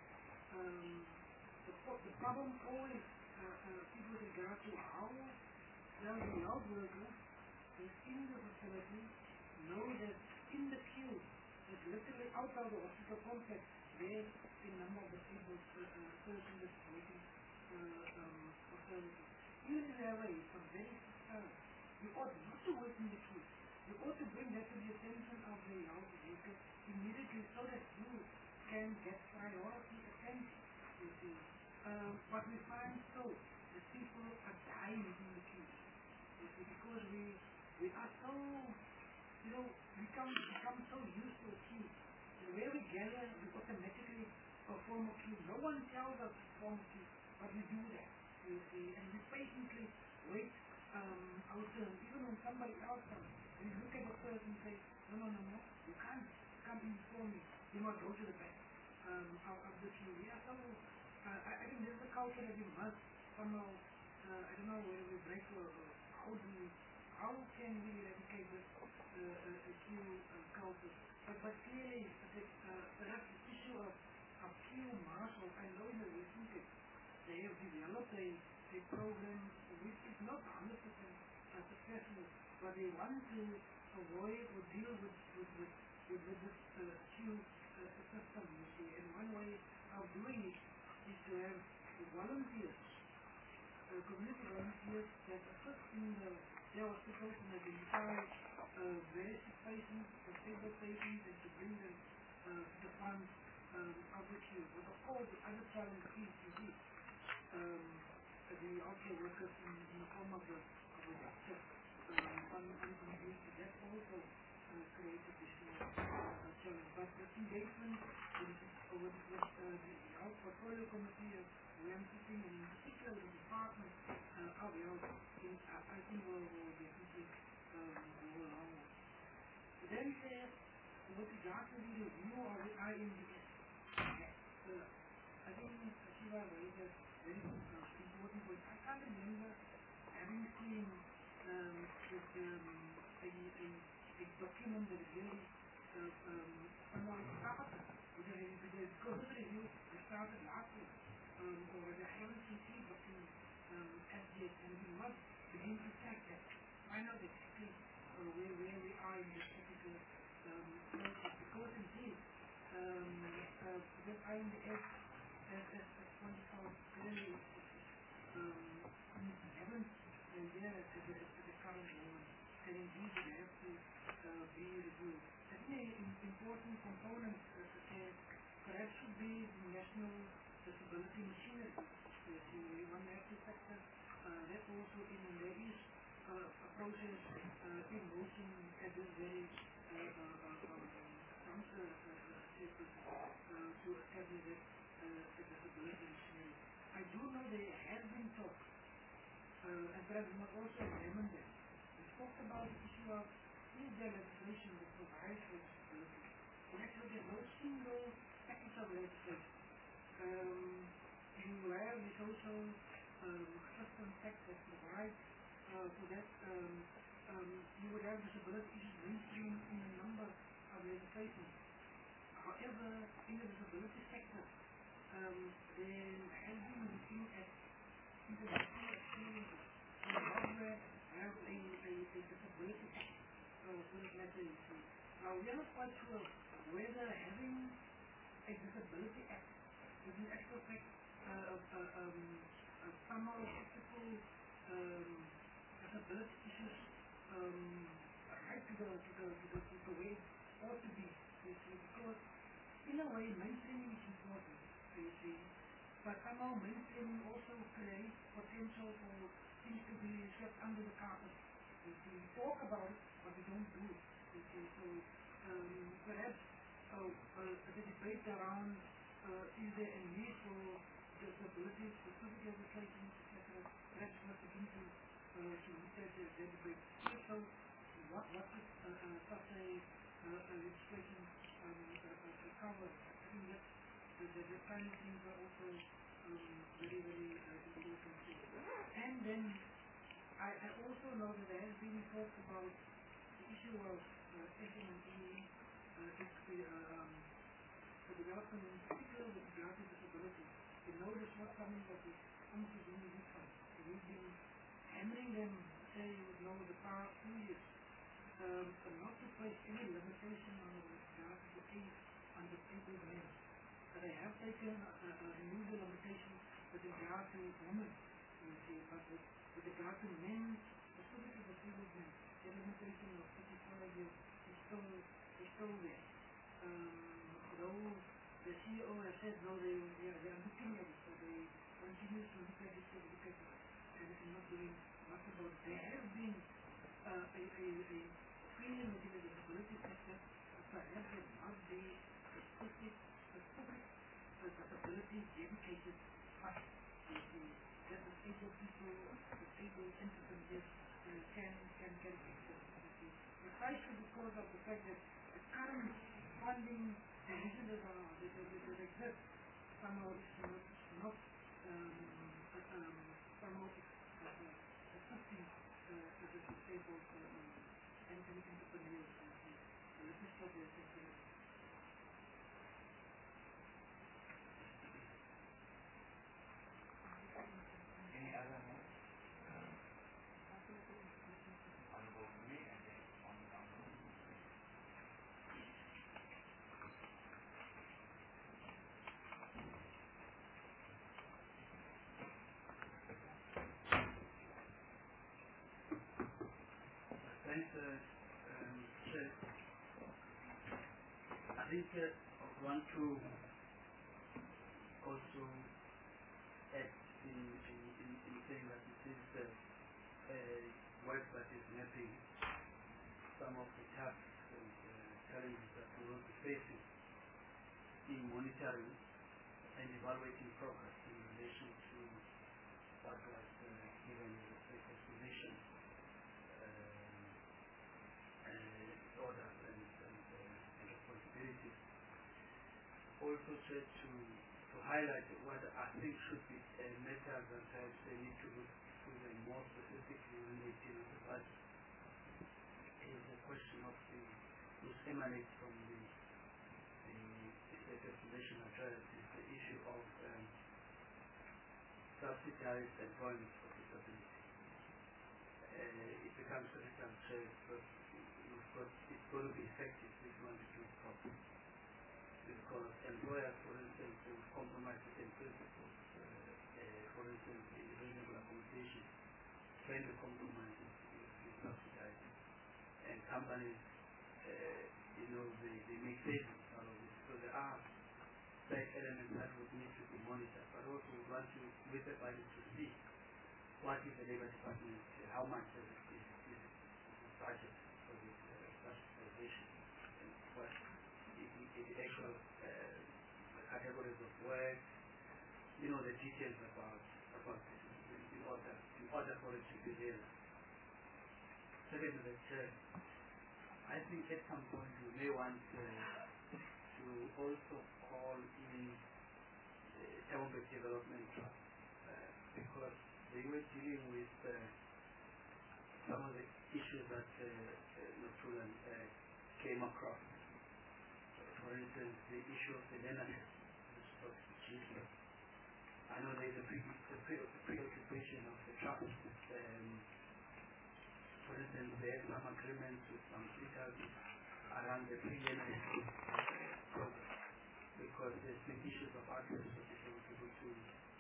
The problem always is with regard to how does the health worker within the facility know that in the queue It's literally outside the hospital complex where a number of disabled persons is waiting for services. Even if they have a very sick child, you ought not to wait in the queue. You ought to bring that to the attention of the health worker immediately so that you can get priority attention. You see. But we find so that people are dying in the queue. You see, because we are so, become so used to a queue. And where we gather, we automatically perform a queue. No one tells us to perform a queue, but we do that. You see, and we patiently wait our turn. Even when somebody else comes, we look at the person and say, no, you can't come in before me. You must go to the back of the queue. Yeah, so I think this is a culture that we must somehow, I don't know whether we break or how can we eradicate this queue culture? But clearly, perhaps the issue of queue marshals, I know in the recent case, they have developed a program which is not 100% successful, but they want to avoid or deal with this queue system, you see. And one way of doing it is to have volunteers, community volunteers that assist in their hospitals and identify very sick patients, disabled patients, and to bring them to the front of the queue. But of course, the other challenge is the healthcare workers in the form of the doctor on duty. That also creates additional challenge. But the engagement with the health portfolio committee where I'm sitting, and in particular the department of health, I think will definitely go along. Then with regard to the review of the INDS, I think Shiva raised a very important point. I can't remember having seen a document that really somehow started with the COVID review that started last year, or the HLCC document as yet, and we must begin to track that, find out exactly where we are in this particular process, because indeed that INDS as pointed out clearly haven't yet at the current moment, and indeed they have to be reviewed. I think an important component perhaps should be the national disability machinery. One has to factor that also in, and there is a process in motion at this very council to establish that disability machinery. I do know there has been talk, and perhaps we must also examine that. We talked about the issue of is there legislation that provides for disability. And actually there's no single package of legislation. You have the social assistance act that provides for that. You would have disability issues mainstream in a number of legislation. However, in the disability sector, there has been looking at international experiences. Zimbabwe have a disability act for this matter. Now, we are not quite sure whether having a disability act is an actual fact somehow physical disability issues right to the way it ought to be, you see, because in a way mainstreaming is important, you see, but somehow mainstreaming also creates potential for things to be swept under the carpet. You see, we talk about it, but we don't do it, you see, so perhaps the debate around is there a need for disability specific legislation, etc., perhaps not begin to look at the debate. So, what is such a legislation cover? I think that the kind of things are also very, very important. And then, I also know that there has been talk about the issue of SME, the development in particular with regard to disability. You know this was something that is almost really different. We've been hammering them, say, you would know, the past 2 years not to place any limitation on the age on disabled men. But they have taken removed the limitation with regard to women, you see, but with regard to men, specifically disabled men, the limitation of 55 years is still there. Though the CEO has said no, they are looking at it, so they continue to look at it and not doing much about it. There has been a screening within the disability sector, but perhaps there must be a specific disability dedicated fund. That disabled people, disabled entrepreneurs can access. Precisely because of the fact that the current funding division that exists somehow is not somehow assisting the disabled entrepreneurs. So this is what we are thinking. Any other hands? Honorable me and then honorable. Thanks, Chair. I think I want to also add in saying that it is work that is mapping some of the tasks and challenges that we will be facing in monitoring and evaluating progress in relation to what was given as a state of position, orders and responsibilities. Also tried to highlight what I think should be matters that perhaps they need to look to the more specifically related to the budget. Is the question of which emanates from the state of position address is the issue of subsidized employment for disability. It becomes critical because it's going to be effective if you want to do it properly. Because employers, for instance, will compromise certain principles, for instance, the reasonable accommodation, trying to compromise is subsidized. And companies, they make savings out of it. So there are side elements that would need to be monitored, but also we want to, with the budget, to see what is the Labour Department, how much is budget for this subsidization, and what the actual categories of work, the details about this in order for it to be realized. Secondly, I think at some point we may want to also call in Thabo Mbeki Development Trust because they were dealing with some of the issues that Notulan came across. For instance, the issue of the learnership, which was GCO. I know there is a preoccupation of the trust. For instance, there are some agreements with some speakers around the pre-learnership program because there's been issues of access for people to go to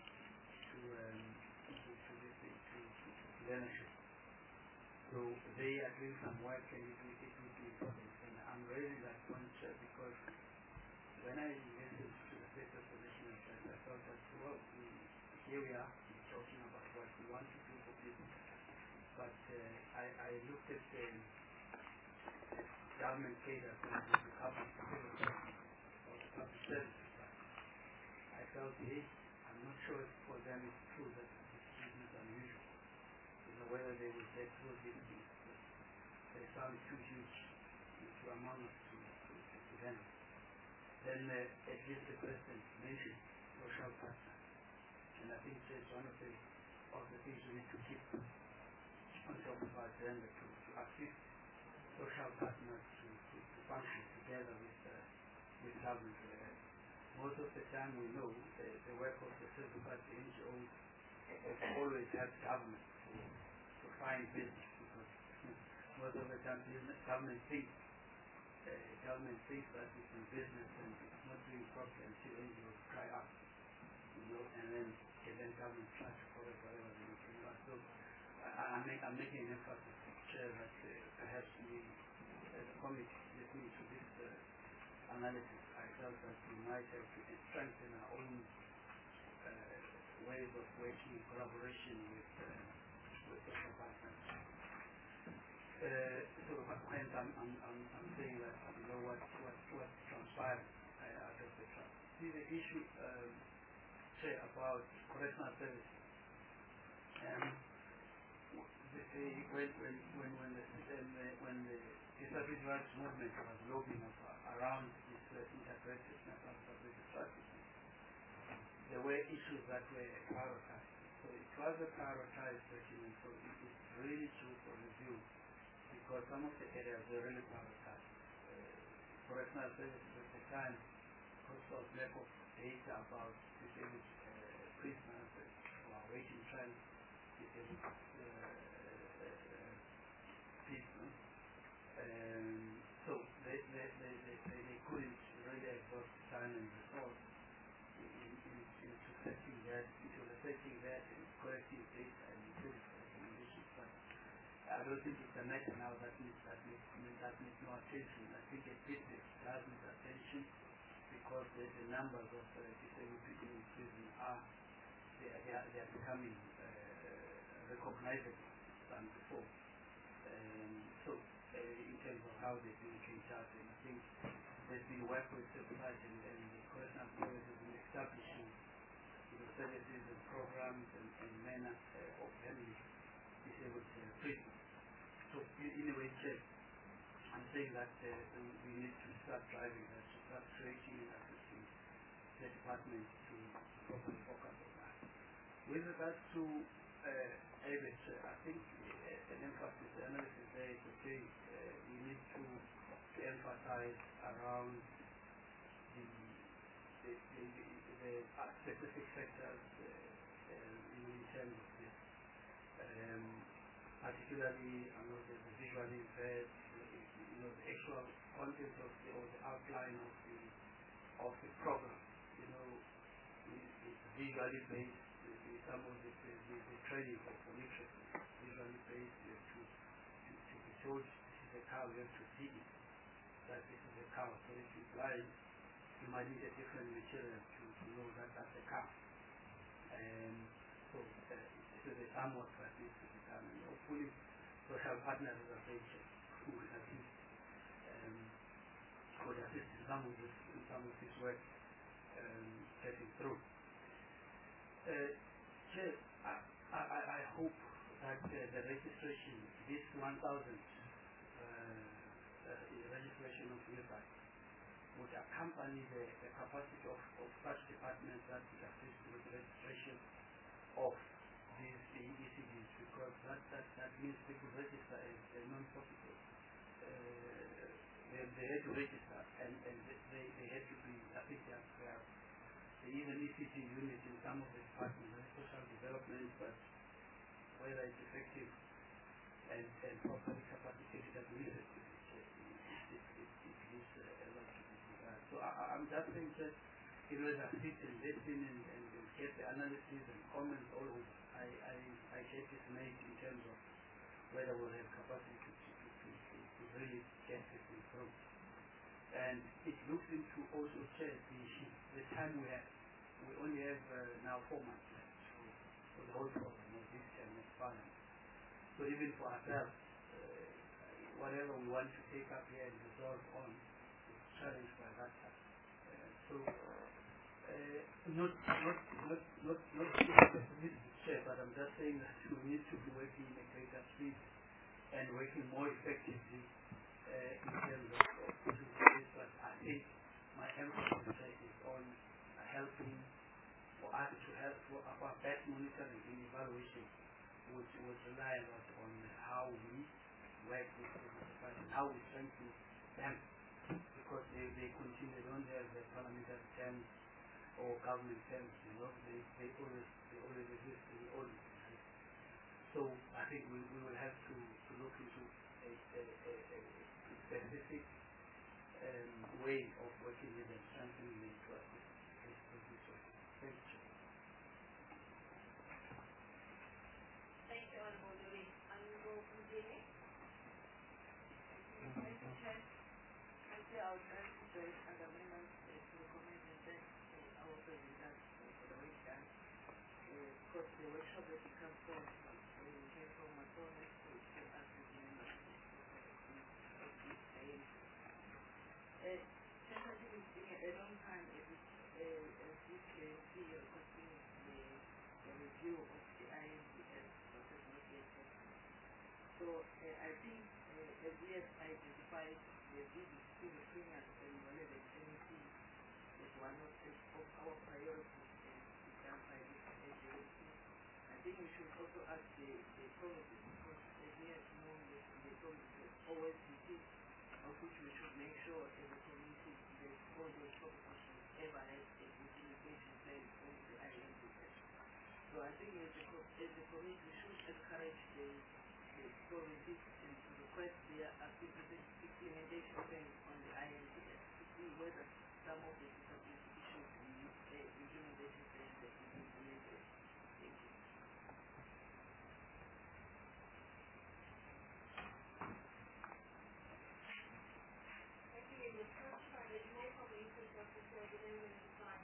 learnership. So they are doing some work and it will be important. And I'm raising that point because when I listened to the state of position, I felt that, well, here we are talking about what we want to do for people. But I looked at the government paid as the public services. I felt, I'm not sure if for them it's true that this is unusual. Whether they will get through these things. They sound too huge to amount to them. Then at least the President mentioned social partners. And I think that's one of the things we need to keep on top of our agenda to assist social partners to function together with government. Most of the time we know the work of the civil society NGOs has always helped government to find business because most of the time government thinks that it's in business and it's not doing properly until NGOs cry up, and then government tries to correct whatever they need to do. So I'm making an emphasis, Chair, that perhaps we, as a committee, listening to this analysis, I felt that we might have to strengthen our own ways of working in collaboration with social partners. So hence I'm saying that what transpired out of the trust. See the issue, Chair, about correctional services. When the disability rights movement was lobbying around this integrated national disability strategy, there were issues that were prioritized. So it was a prioritized document, so it is really due for review because some of the areas were really prioritized. Correctional services at the time, because of lack of data about disabled prisoners who are waiting trial, disabled people. So they couldn't really exhaust time and resource into setting that, and collecting data and including recommendations. But I don't think it's a matter now that needs no attention. I think a bit does need attention because the numbers of disabled people in prison are becoming recognizable than before. So in terms of how they're being treated, and I think there's been work with society and the correctional authorities in establishing services and programs and manner of handling disabled prisoners. So in a way, Chair, I'm saying that we need to start driving that, to start creating and assisting the department to properly focus on that. With regards to ABET, I think an emphasis, the analysis there is to say we need to emphasize around the specific sectors in terms of this. Particularly, I know there's a visually impaired, the actual content of or the outline of the program, it's visually based. Some of the training for literacy, visually based, you have to be told this is a cow, you have to see it, that this is a cow. So if you're blind, you might need a different material to know that that's a cow. So there's some work that needs to be done, and hopefully social partners associations who will assist in some of this work getting through. Chair, I hope that the registration, this 1,000 registration of UFI would accompany the capacity of such departments that would assist with the registration of these ECDs, because that means people register as non-profit. They had to register and they had to be, I think they have even ECG units in some of the departments, social development, but whether it's effective and properly capacitated administratively, it leaves a lot to be desired. So I'm just saying that as I sit and listen and get the analysis and comments all over, I get this made in terms of whether we'll have capacity to really get this improved. And it looks into also, Chair, the time we have. We only have now 4 months left for the whole program of this term expiring. So even for ourselves, whatever we want to take up here and resolve on is challenged by that time. Not pessimistic, Chair, but I'm just saying that we need to be working in a greater speed and working more effectively in terms of this. But I think my emphasis is on helping for us to help for our best monitoring and evaluation, which would rely a lot on how we work with the society and how we strengthen them, because they continue, they don't have the parliamentary terms or government terms, they always exist, they always exist. So I think we will have to look into specific way of working with and strengthening the trust. Thank you. Thank you, Honorable Louis. Honorable Mzime? Thank you, Chair. I say I would like to raise an amendment to recommend and thank our President for the work done. Because the workshop that we come from came from my colleagues to us as members of this AMC. Chair, I think it's been a long time as this AMC requesting the review of the IMCS, but has not yet happened. So I think as we have identified the visits to the premium and relevant MEC as one of our priorities and to be done by this AMC, I think we should also ask the provinces, because as we have known that the provinces always visits, of which we should make sure as a community that all those provinces ever had a implementation plan for the IMCS. So I think as a community we should encourage the provinces and to request their implementation plan on the IMCS to see whether some of the disability issues need implementation plan that is implemented. Thank you. Thank you. In the first part, there's no problem with Dr. President and the slide.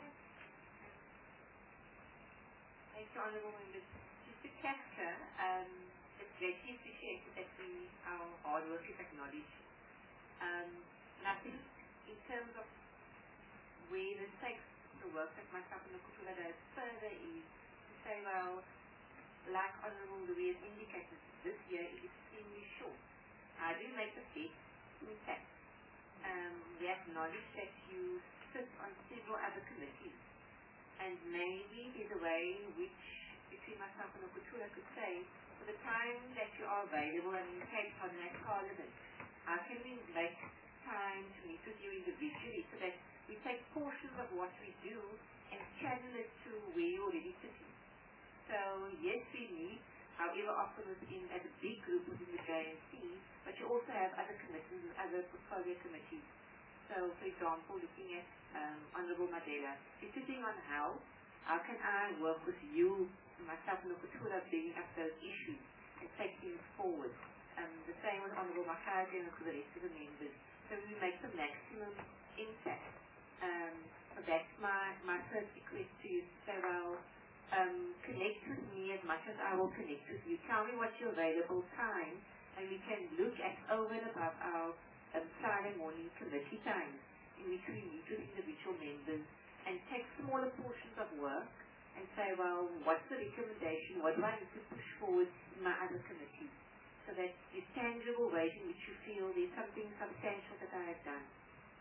Thank you, Honourable Members. Just to capture, it's greatly appreciated that our hard work is acknowledged. And I think in terms of where this takes the work that myself and the Kutula does further is to say, well, like Honourable Louis has indicated, this year is extremely short. How do you make the best impact? We acknowledge that you sit on several other committees, and maybe there's a way in which between myself and the Kutula could say, for the time that you are available and in Cape Town at Parliament, how can we make time to meet with you individually so that we take portions of what we do and channel it to where you're already sitting? So yes, we meet, however often within as a big group within the JNC, but you also have other committees and other portfolio committees. So for example, looking at Honourable Madela, you're sitting on how can I work with you, myself and the Kutula, bringing up those issues and take things forward. The same with Honourable Makazi and for the rest of the members. So we make the maximum impact. So that's my first request to you. So connect with me as much as I will connect with you. Tell me what's your available time, and we can look at over and above our Friday morning committee times in which we meet with individual members and take smaller portions of work and say, well, what's the recommendation? What do I need to push forward in my other committees? So that there's tangible ways in which you feel there's something substantial that I have done.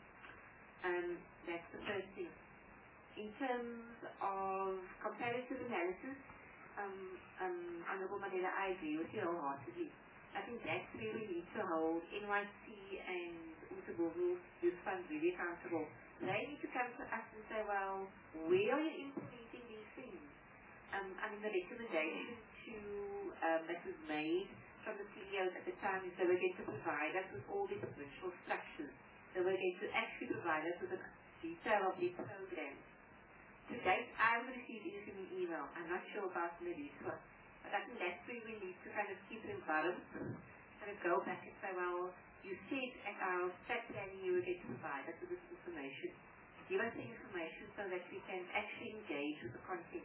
That's the first thing. In terms of comparative analysis, Honourable Madela, I agree with you wholeheartedly. I think that's where we need to hold NYC and Utabubu Youth Fund really accountable. They need to come to us and say, well, where are you implementing these things? I mean, the recommendation that was made from the CEOs at the time is they were going to provide us with all the provincial structures. They were going to actually provide us with a detail of their programs. To date, I haven't received anything in email. I'm not sure about Melissa. But I think that's where we need to kind of keep them balanced, kind of go back and say, well, you said at our stat planning you were going to provide us with this information. Give us the information so that we can actually engage with the content.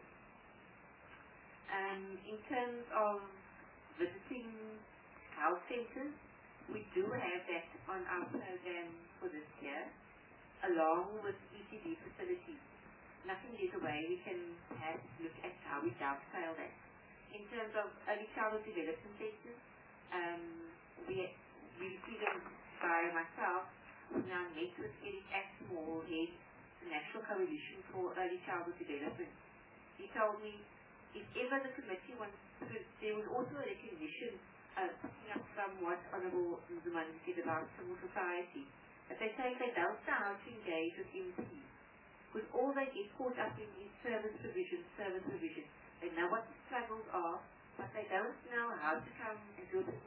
In terms of visiting health centres, we do have that on our program for this year, along with ECD facilities. Nothing is a way we can perhaps look at how we dovetail that. In terms of early childhood development centres, we see them by myself. We now met with Eric Ashmore, head the National Coalition for Early Childhood Development. He told me if ever the committee wants to, there was also a recognition picking up from what Honourable Nzimande said about civil society, that they say they don't know how to engage with MPs. Because all they get caught up in is service provision. They know what the struggles are, but they don't know how to come and do a presentation to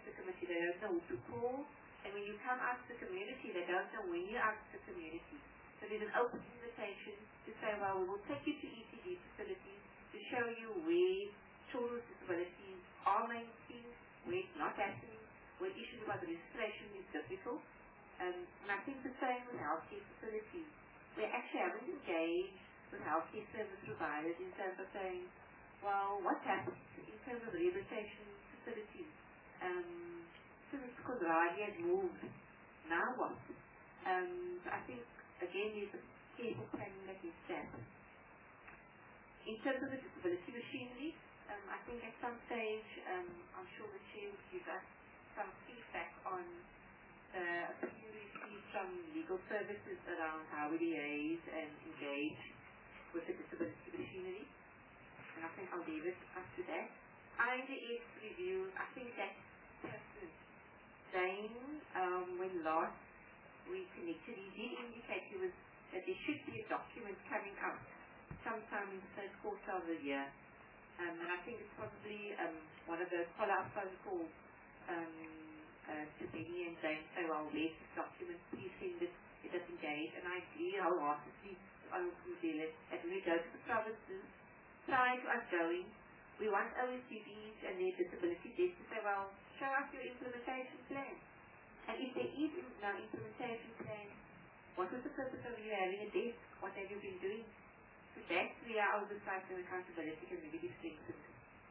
the committee, they don't know who to call. And when you come out to the community, they don't know when you're out to the community. So there's an open invitation to say, well, we will take you to ECD facilities to show you where children with disabilities are mainstream, where it's not happening, where issues about the registration is difficult. And I think the same with healthcare facilities. We actually haven't engaged with healthcare service providers in terms of saying, well, what happens in terms of rehabilitation facilities? Since Kodragi has moved, now what? I think, again, there's a careful planning that is done. In terms of the disability machinery, I think at some stage, I'm sure the chair will give us some feedback on the opinion we received from legal services around how we liaise and engage with the disability machinery. And I think I'll leave it up to that. INDS review, I think that person, Dane, when last we connected, he did indicate that there should be a document coming out sometime in the first quarter of the year. And I think it's probably one of those follow-up phone calls to Benny and Dane say, well, where's this document? Please send it. It doesn't engage. And I agree wholeheartedly on New Zealand that when we go to the provinces, prior to us going, we want OSCBs and their disability desks to say, well, show us your implementation plan. And if there is no implementation plan, what is the purpose of you having a desk? What have you been doing? So that's where our oversight and accountability can really be strengthened.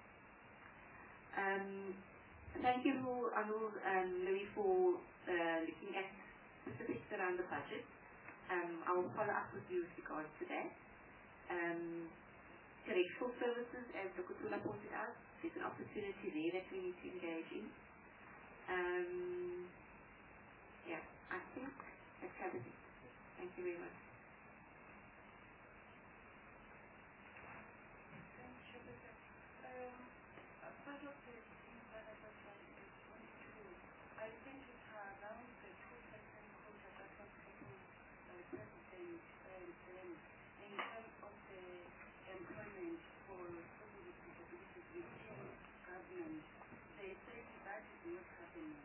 Thank you, Louis, for looking at specifics around the budget. I will follow up with you with regards to that. Correctional services, as Dr. Tula pointed out, there's an opportunity there that we need to engage in. Yeah, I think that covers it. Thank you very much. Part of the things that I was trying to identify around the 2% quota that was proposed by President in terms of the employment for people with disabilities within government. They said that is not happening.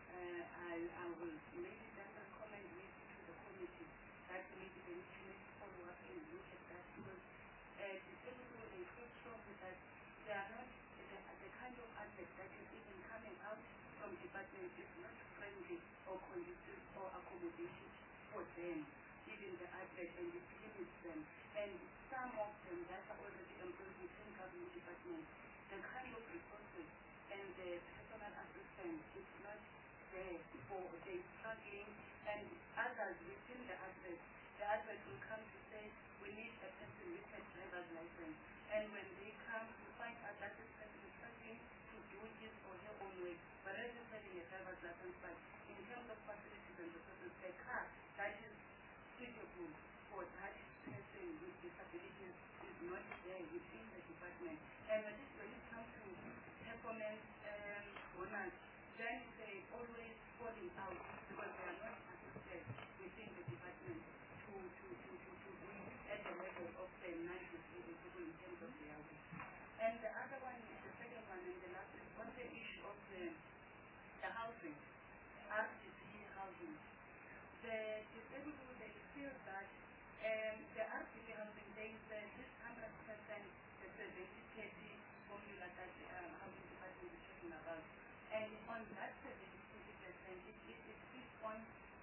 I will maybe then recommend maybe to the committee that maybe they need to follow up and look at that because disabled and so strong that they are not the kind of advert that is even coming out from department is not friendly or conducive or accommodation for them, even the advert, and it limits them. And some of them that are already employed within government departments, the kind of resources and the personal assistance is not there for they struggling, and others within the advert will come to say, we need a person with a driver's license. And when they come, you find out that this person is struggling to do his or her own way, but rather than having a driver's license, but in terms of facilities and resources, the car that is suitable for that person with disabilities is not there within the department. And when it comes to performance bonus, then they always falling out because they are not assisted within the department to be at the level of the non-disabled people in terms of their work. And the other one, the second one, and the last is on the issue of the housing, RTP housing. The disabled, they feel that the RTP housing, there is this 100%, the 70-30 formula that housing department is talking about. And on that 70%, it is on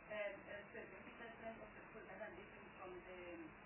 70% of the people that are living from the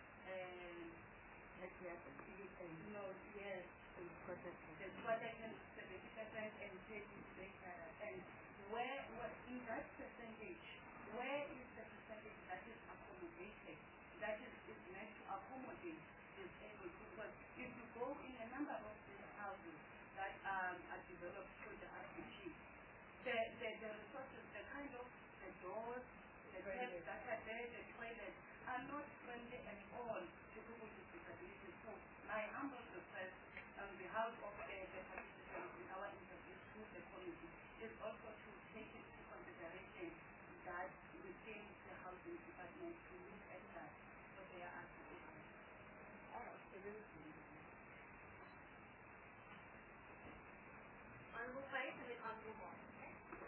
no, yes, the squatter can 70% and 30% and where in that percentage, where is the percentage that is accommodated, that is meant to accommodate disabled people? Because if you go in a number of these houses that are developed through the RPG, the resources, the kind of the doors, the taps that are there, the toilets are not friendly at all to people with disabilities. So my humble request on behalf of the participants in our interviews with the committee is also to take into consideration that within the housing department to look at that for their activities. Absolutely. Honorable Vice and Honorable Board.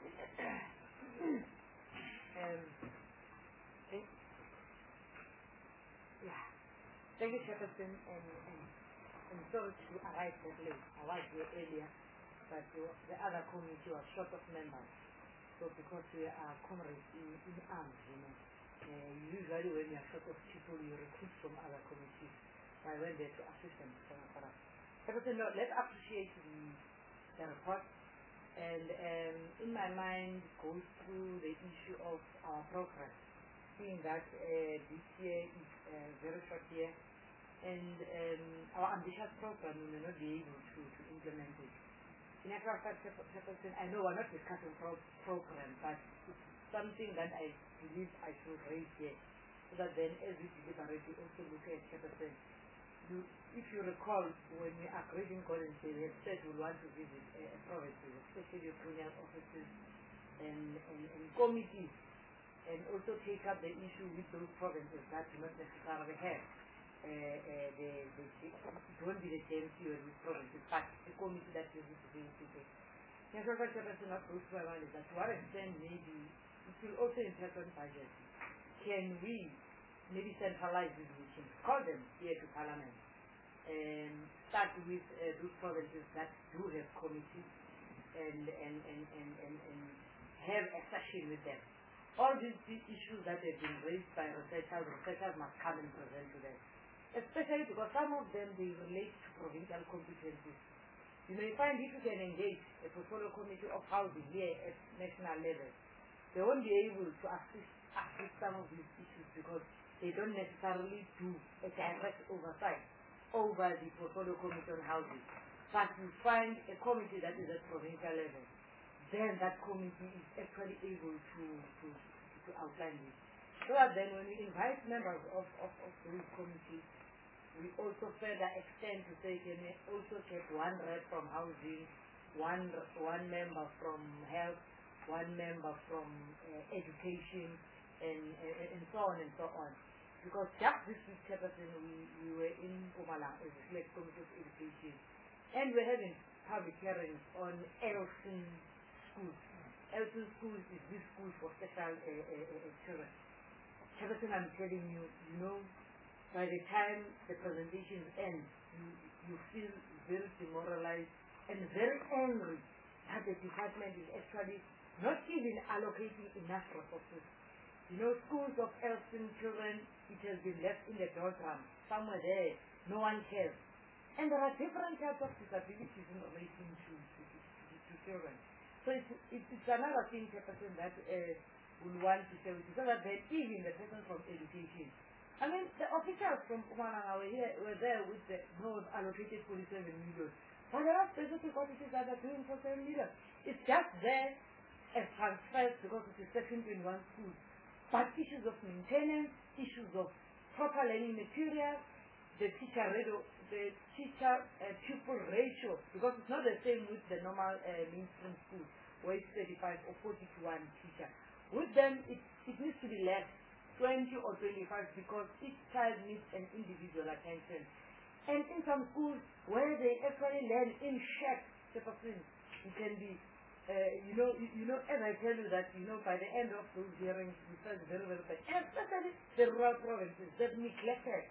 Thank you, Chairperson, and sorry to arrive that late. I was here earlier, but the other committee was short of members. So because we are comrades in arms, usually when you are short of people, you recruit from other committees. I went there to assist them. Chairperson, let's appreciate the report. And in my mind goes through the issue of our program, seeing that this year is a very short year, and our ambitious program we may not be able to implement it. In actual fact, I know we're not discussing program, but it's something that I believe I should raise here, so that then as we deliberate, we also look at Chairperson. If you recall, when we agreed in Golden State, we said we want to visit provinces, especially colonial offices and committees, and also take up the issue with those provinces that do not necessarily have it won't be the same here with provinces, but the committee that uses the same people. The other question that goes to my mind is that to what extent maybe it will also impact on budget. Can we maybe centralize these meetings, call them here to Parliament, and start with those provinces that do have committees and have a session with them. All these issues that have been raised by researchers must come and present to them. Especially because some of them, they relate to provincial competencies. You may find if you can engage a portfolio committee of housing here at national level, they won't be able to assist some of these issues because they don't necessarily do a direct oversight over the portfolio committee on housing. But you find a committee that is at provincial level, then that committee is actually able to outline this. So that then when we invite members of those committees, we also further extend to say, can we also get one rep from housing, one member from health, one member from education, and so on and so on. Because just this week, Chairperson, we were in Mpumalanga as a select committee of education, and we're having public hearings on Elson schools. Elson schools is this school for special children. Chairperson, I'm telling you, by the time the presentations end, you feel very demoralized and very angry that the department is actually not even allocating enough resources. Schools of Elson children, it has been left in the doldrums, somewhere there, no one cares. And there are different types of disabilities in relation to children. So it's another thing, Chairperson, that we want to say, so that even the person from education, I mean, the officials from Mpumalanga were there with the allocated 47 million. But there are specific offices that are doing 47 million. It's just there as transfers because it is second in one school. But issues of maintenance, issues of proper learning material, the teacher-pupil ratio, because it's not the same with the normal mainstream school, where it's 35 or 40 to 1 teacher. With them, it needs to be less, 20 or 25, because each child needs an individual attention. And in some schools where they actually learn in shared discipline, it can be, as I tell you that, by the end of those hearings, we felt very, very bad. And especially the rural provinces, they've neglected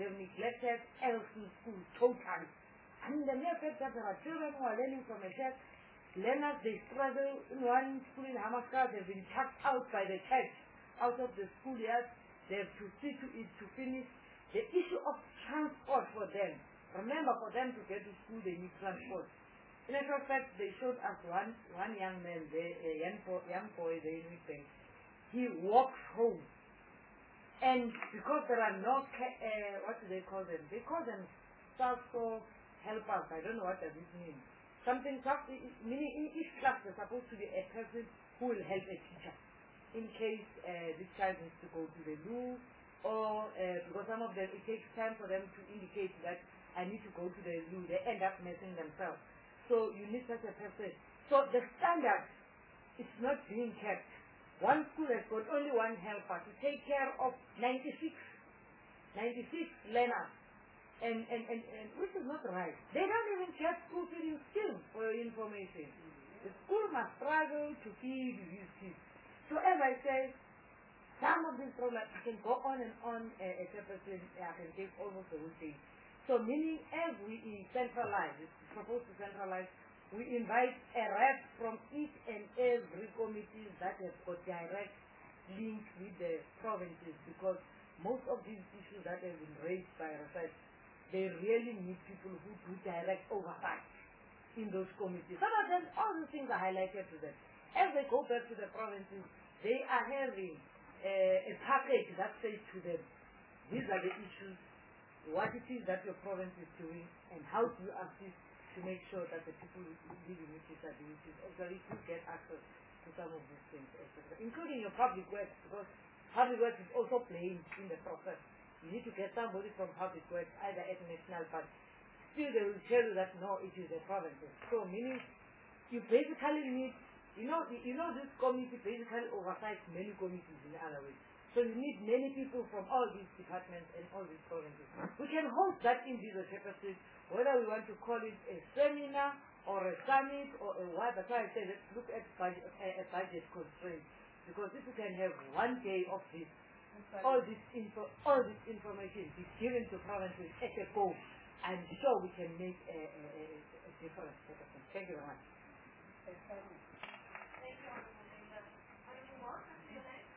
Elson schools totally. I mean, the mere fact that there are children who are learning from a shared learners, they struggle in one school in Hamaska, they've been chucked out by the church, out of the schoolyard, they have to see to it to finish. The issue of transport for them, remember, for them to get to school, they need transport. In actual fact, they showed us one young man there, a young boy there in Witbank. He walks home. And because there are no, what do they call them? They call them staff helpers. I don't know what does it mean. Something, meaning in each class there's supposed to be a person who will help a teacher in case this child needs to go to the loo, or because some of them, it takes time for them to indicate that I need to go to the loo. They end up messing themselves. So you need such a person. So the standard is not being kept. One school has got only one helper to take care of 96 learners. And which is not right. They don't even get school feeding skills, for your information. The school must struggle to feed these kids. So as I say, some of these problems, I can go on and on, Chairperson, I can take almost the whole day. So meaning as we centralize, it's supposed to centralize, we invite a rep from each and every committee that has got direct link with the provinces, because most of these issues that have been raised by research, they really need people who do direct oversight in those committees. Some of them, all these things are highlighted to them. As they go back to the provinces, they are having a package that says to them, these are the issues, what it is that your province is doing, and how do you assist to make sure that the people living with disabilities actually do get access to some of these things, including your public works, because public works is also playing in the process. You need to get somebody from public works, either at national, but still they will tell you that no, it is the provinces. So meaning you basically need, you know this committee basically oversights many committees in other ways. So you need many people from all these departments and all these provinces. We can host that in these Chairperson, whether we want to call it a seminar or a summit or a what. That's why I say let's look at a budget constraint, because if we can have one day of this, all this information be given to provinces at a go, I'm sure we can make a difference. Thank you very much. Thank you, Honourable Member. Honourable Mark, after the next.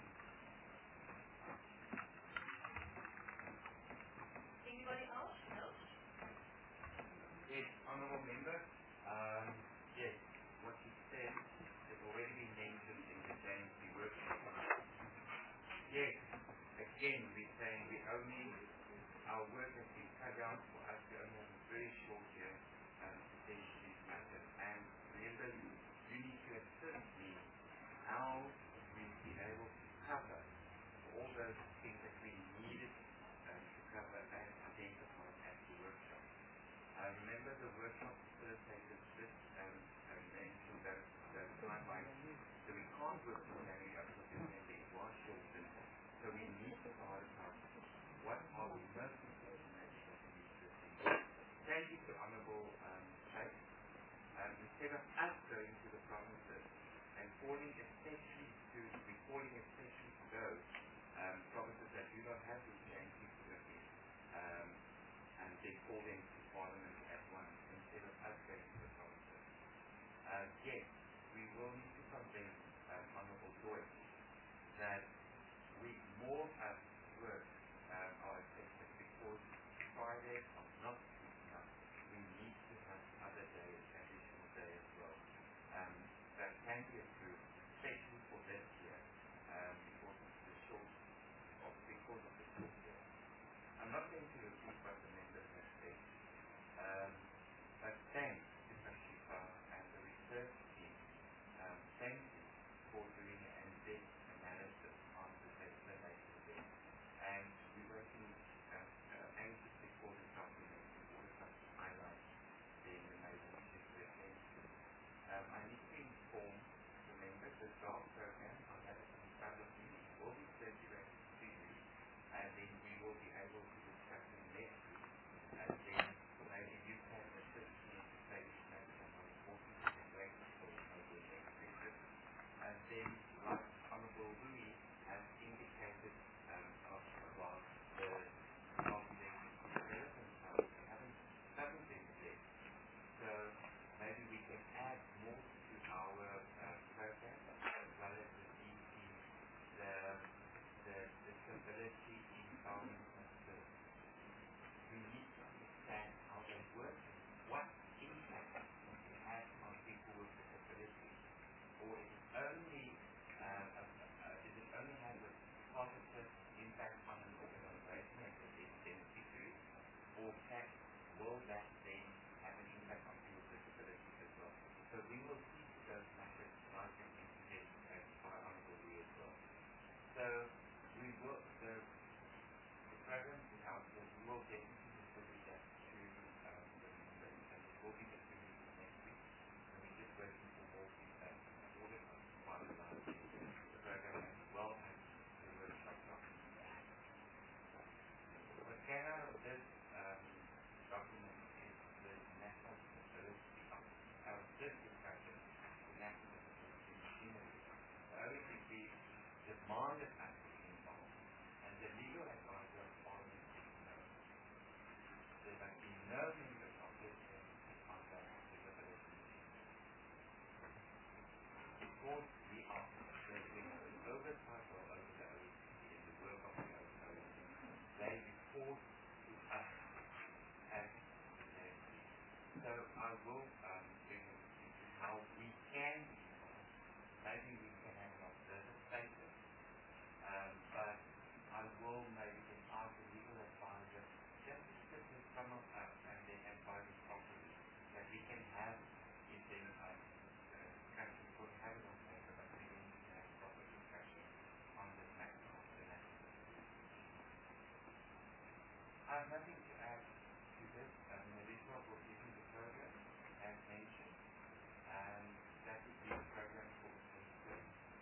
Anybody else? No? Yes, Honourable Member. Yes, what you said has already been mentioned in the JNC workshop. Yes, again, we're saying our work has been cut down for us to only have a very short year to finish these matters. And remember, you need to assist me how we'll be able to cover all those things that we needed to cover and identify at the workshop. Remember, the workshop facilitators just mentioned those timelines. So we can't work from January up to December. It was shortened. So we need to prioritize what are the most important matters that we need to achieve. Thank you to Honourable Chase. Instead of us going to the provinces and reporting especially to those provinces that do not have these JNC committees, and they call them to Parliament at once instead of us going to the provinces. Yes, we will need to convince Honourable Joyce that more of us work are affected because Fridays are not enough. We need to have other days, additional days as well. That can be approved, especially for this year, because of the short year. I'm not going to repeat what the members have said, but thanks to Kashifa and the research team. Thank you for doing an in-depth analysis on the explanation there. And we're working anxiously for this document in order for us to highlight the major issues we're facing. I need to inform the members the draft program on that in front of me will be circulated to you, and then we will be able to discuss it next week. And then maybe you can assist me to say which matters are more important to the next or maybe next week. And then, like Honourable Louis has indicated about the non-executive development funds, we haven't covered them yet. So maybe we can add more to our program, as well as the DP, the disability empowerment concerns. We need to understand how they work, what impact they have on people with disabilities, or is it only has a positive impact on an organization and the beneficiary, or will that then have an impact on people with disabilities as well? So we will see to those matters like an incident by Honourable Lee as well. So we will, the program is out there. We will definitely distribute that to the members, and it will be distributed next week. And we're just waiting for more feedback in order for us to finalize the program as well as the workshop document. What came out of this document is the National Disability, out of this discussion, the National Disability Machinery. The OECD demanded us course, we are the oversight over the OECD and the work of the OECD. They report to us as the So I will bring into how we can be involved. Maybe we can have an observer status, but I will maybe just ask the legal advisor just to sit with some of us and then advise us properly that we can have in them discussion. We could have it on paper, but we need to have proper discussion on this matter of the national security. I have nothing to add to this. Melissa will give you the program as mentioned, and that would be the program for the 23rd.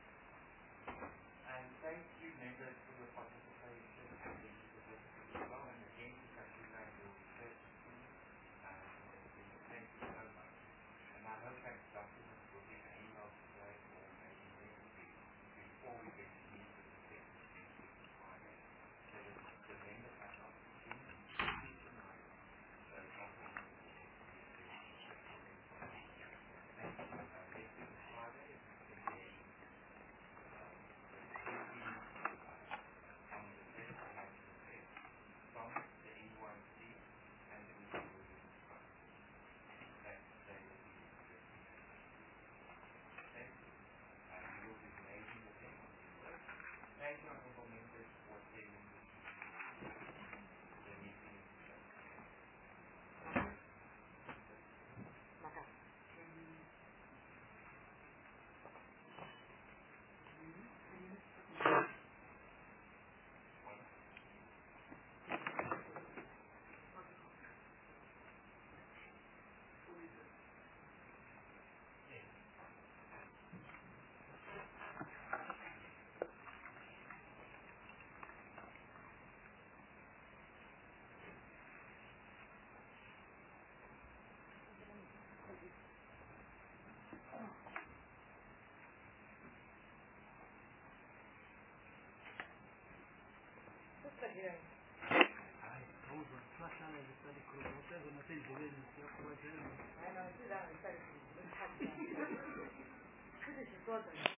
And thank you members for your participation and thank you for listening as well. And again, to Katrina and your research team, thank you so much. And I hope that document will be emailed today or maybe next week before we get to meet with the secretary next week Friday, so that the members have an opportunity to scrutinize those documents and the secretary. Thank you. Next week Friday is the presentation. From the E1C and the Meteorological Trust. That they will be interested in. Thank you. We will be raising the thing on the work. Thank you, honorable members, for attending the meeting. I know, sit down and study.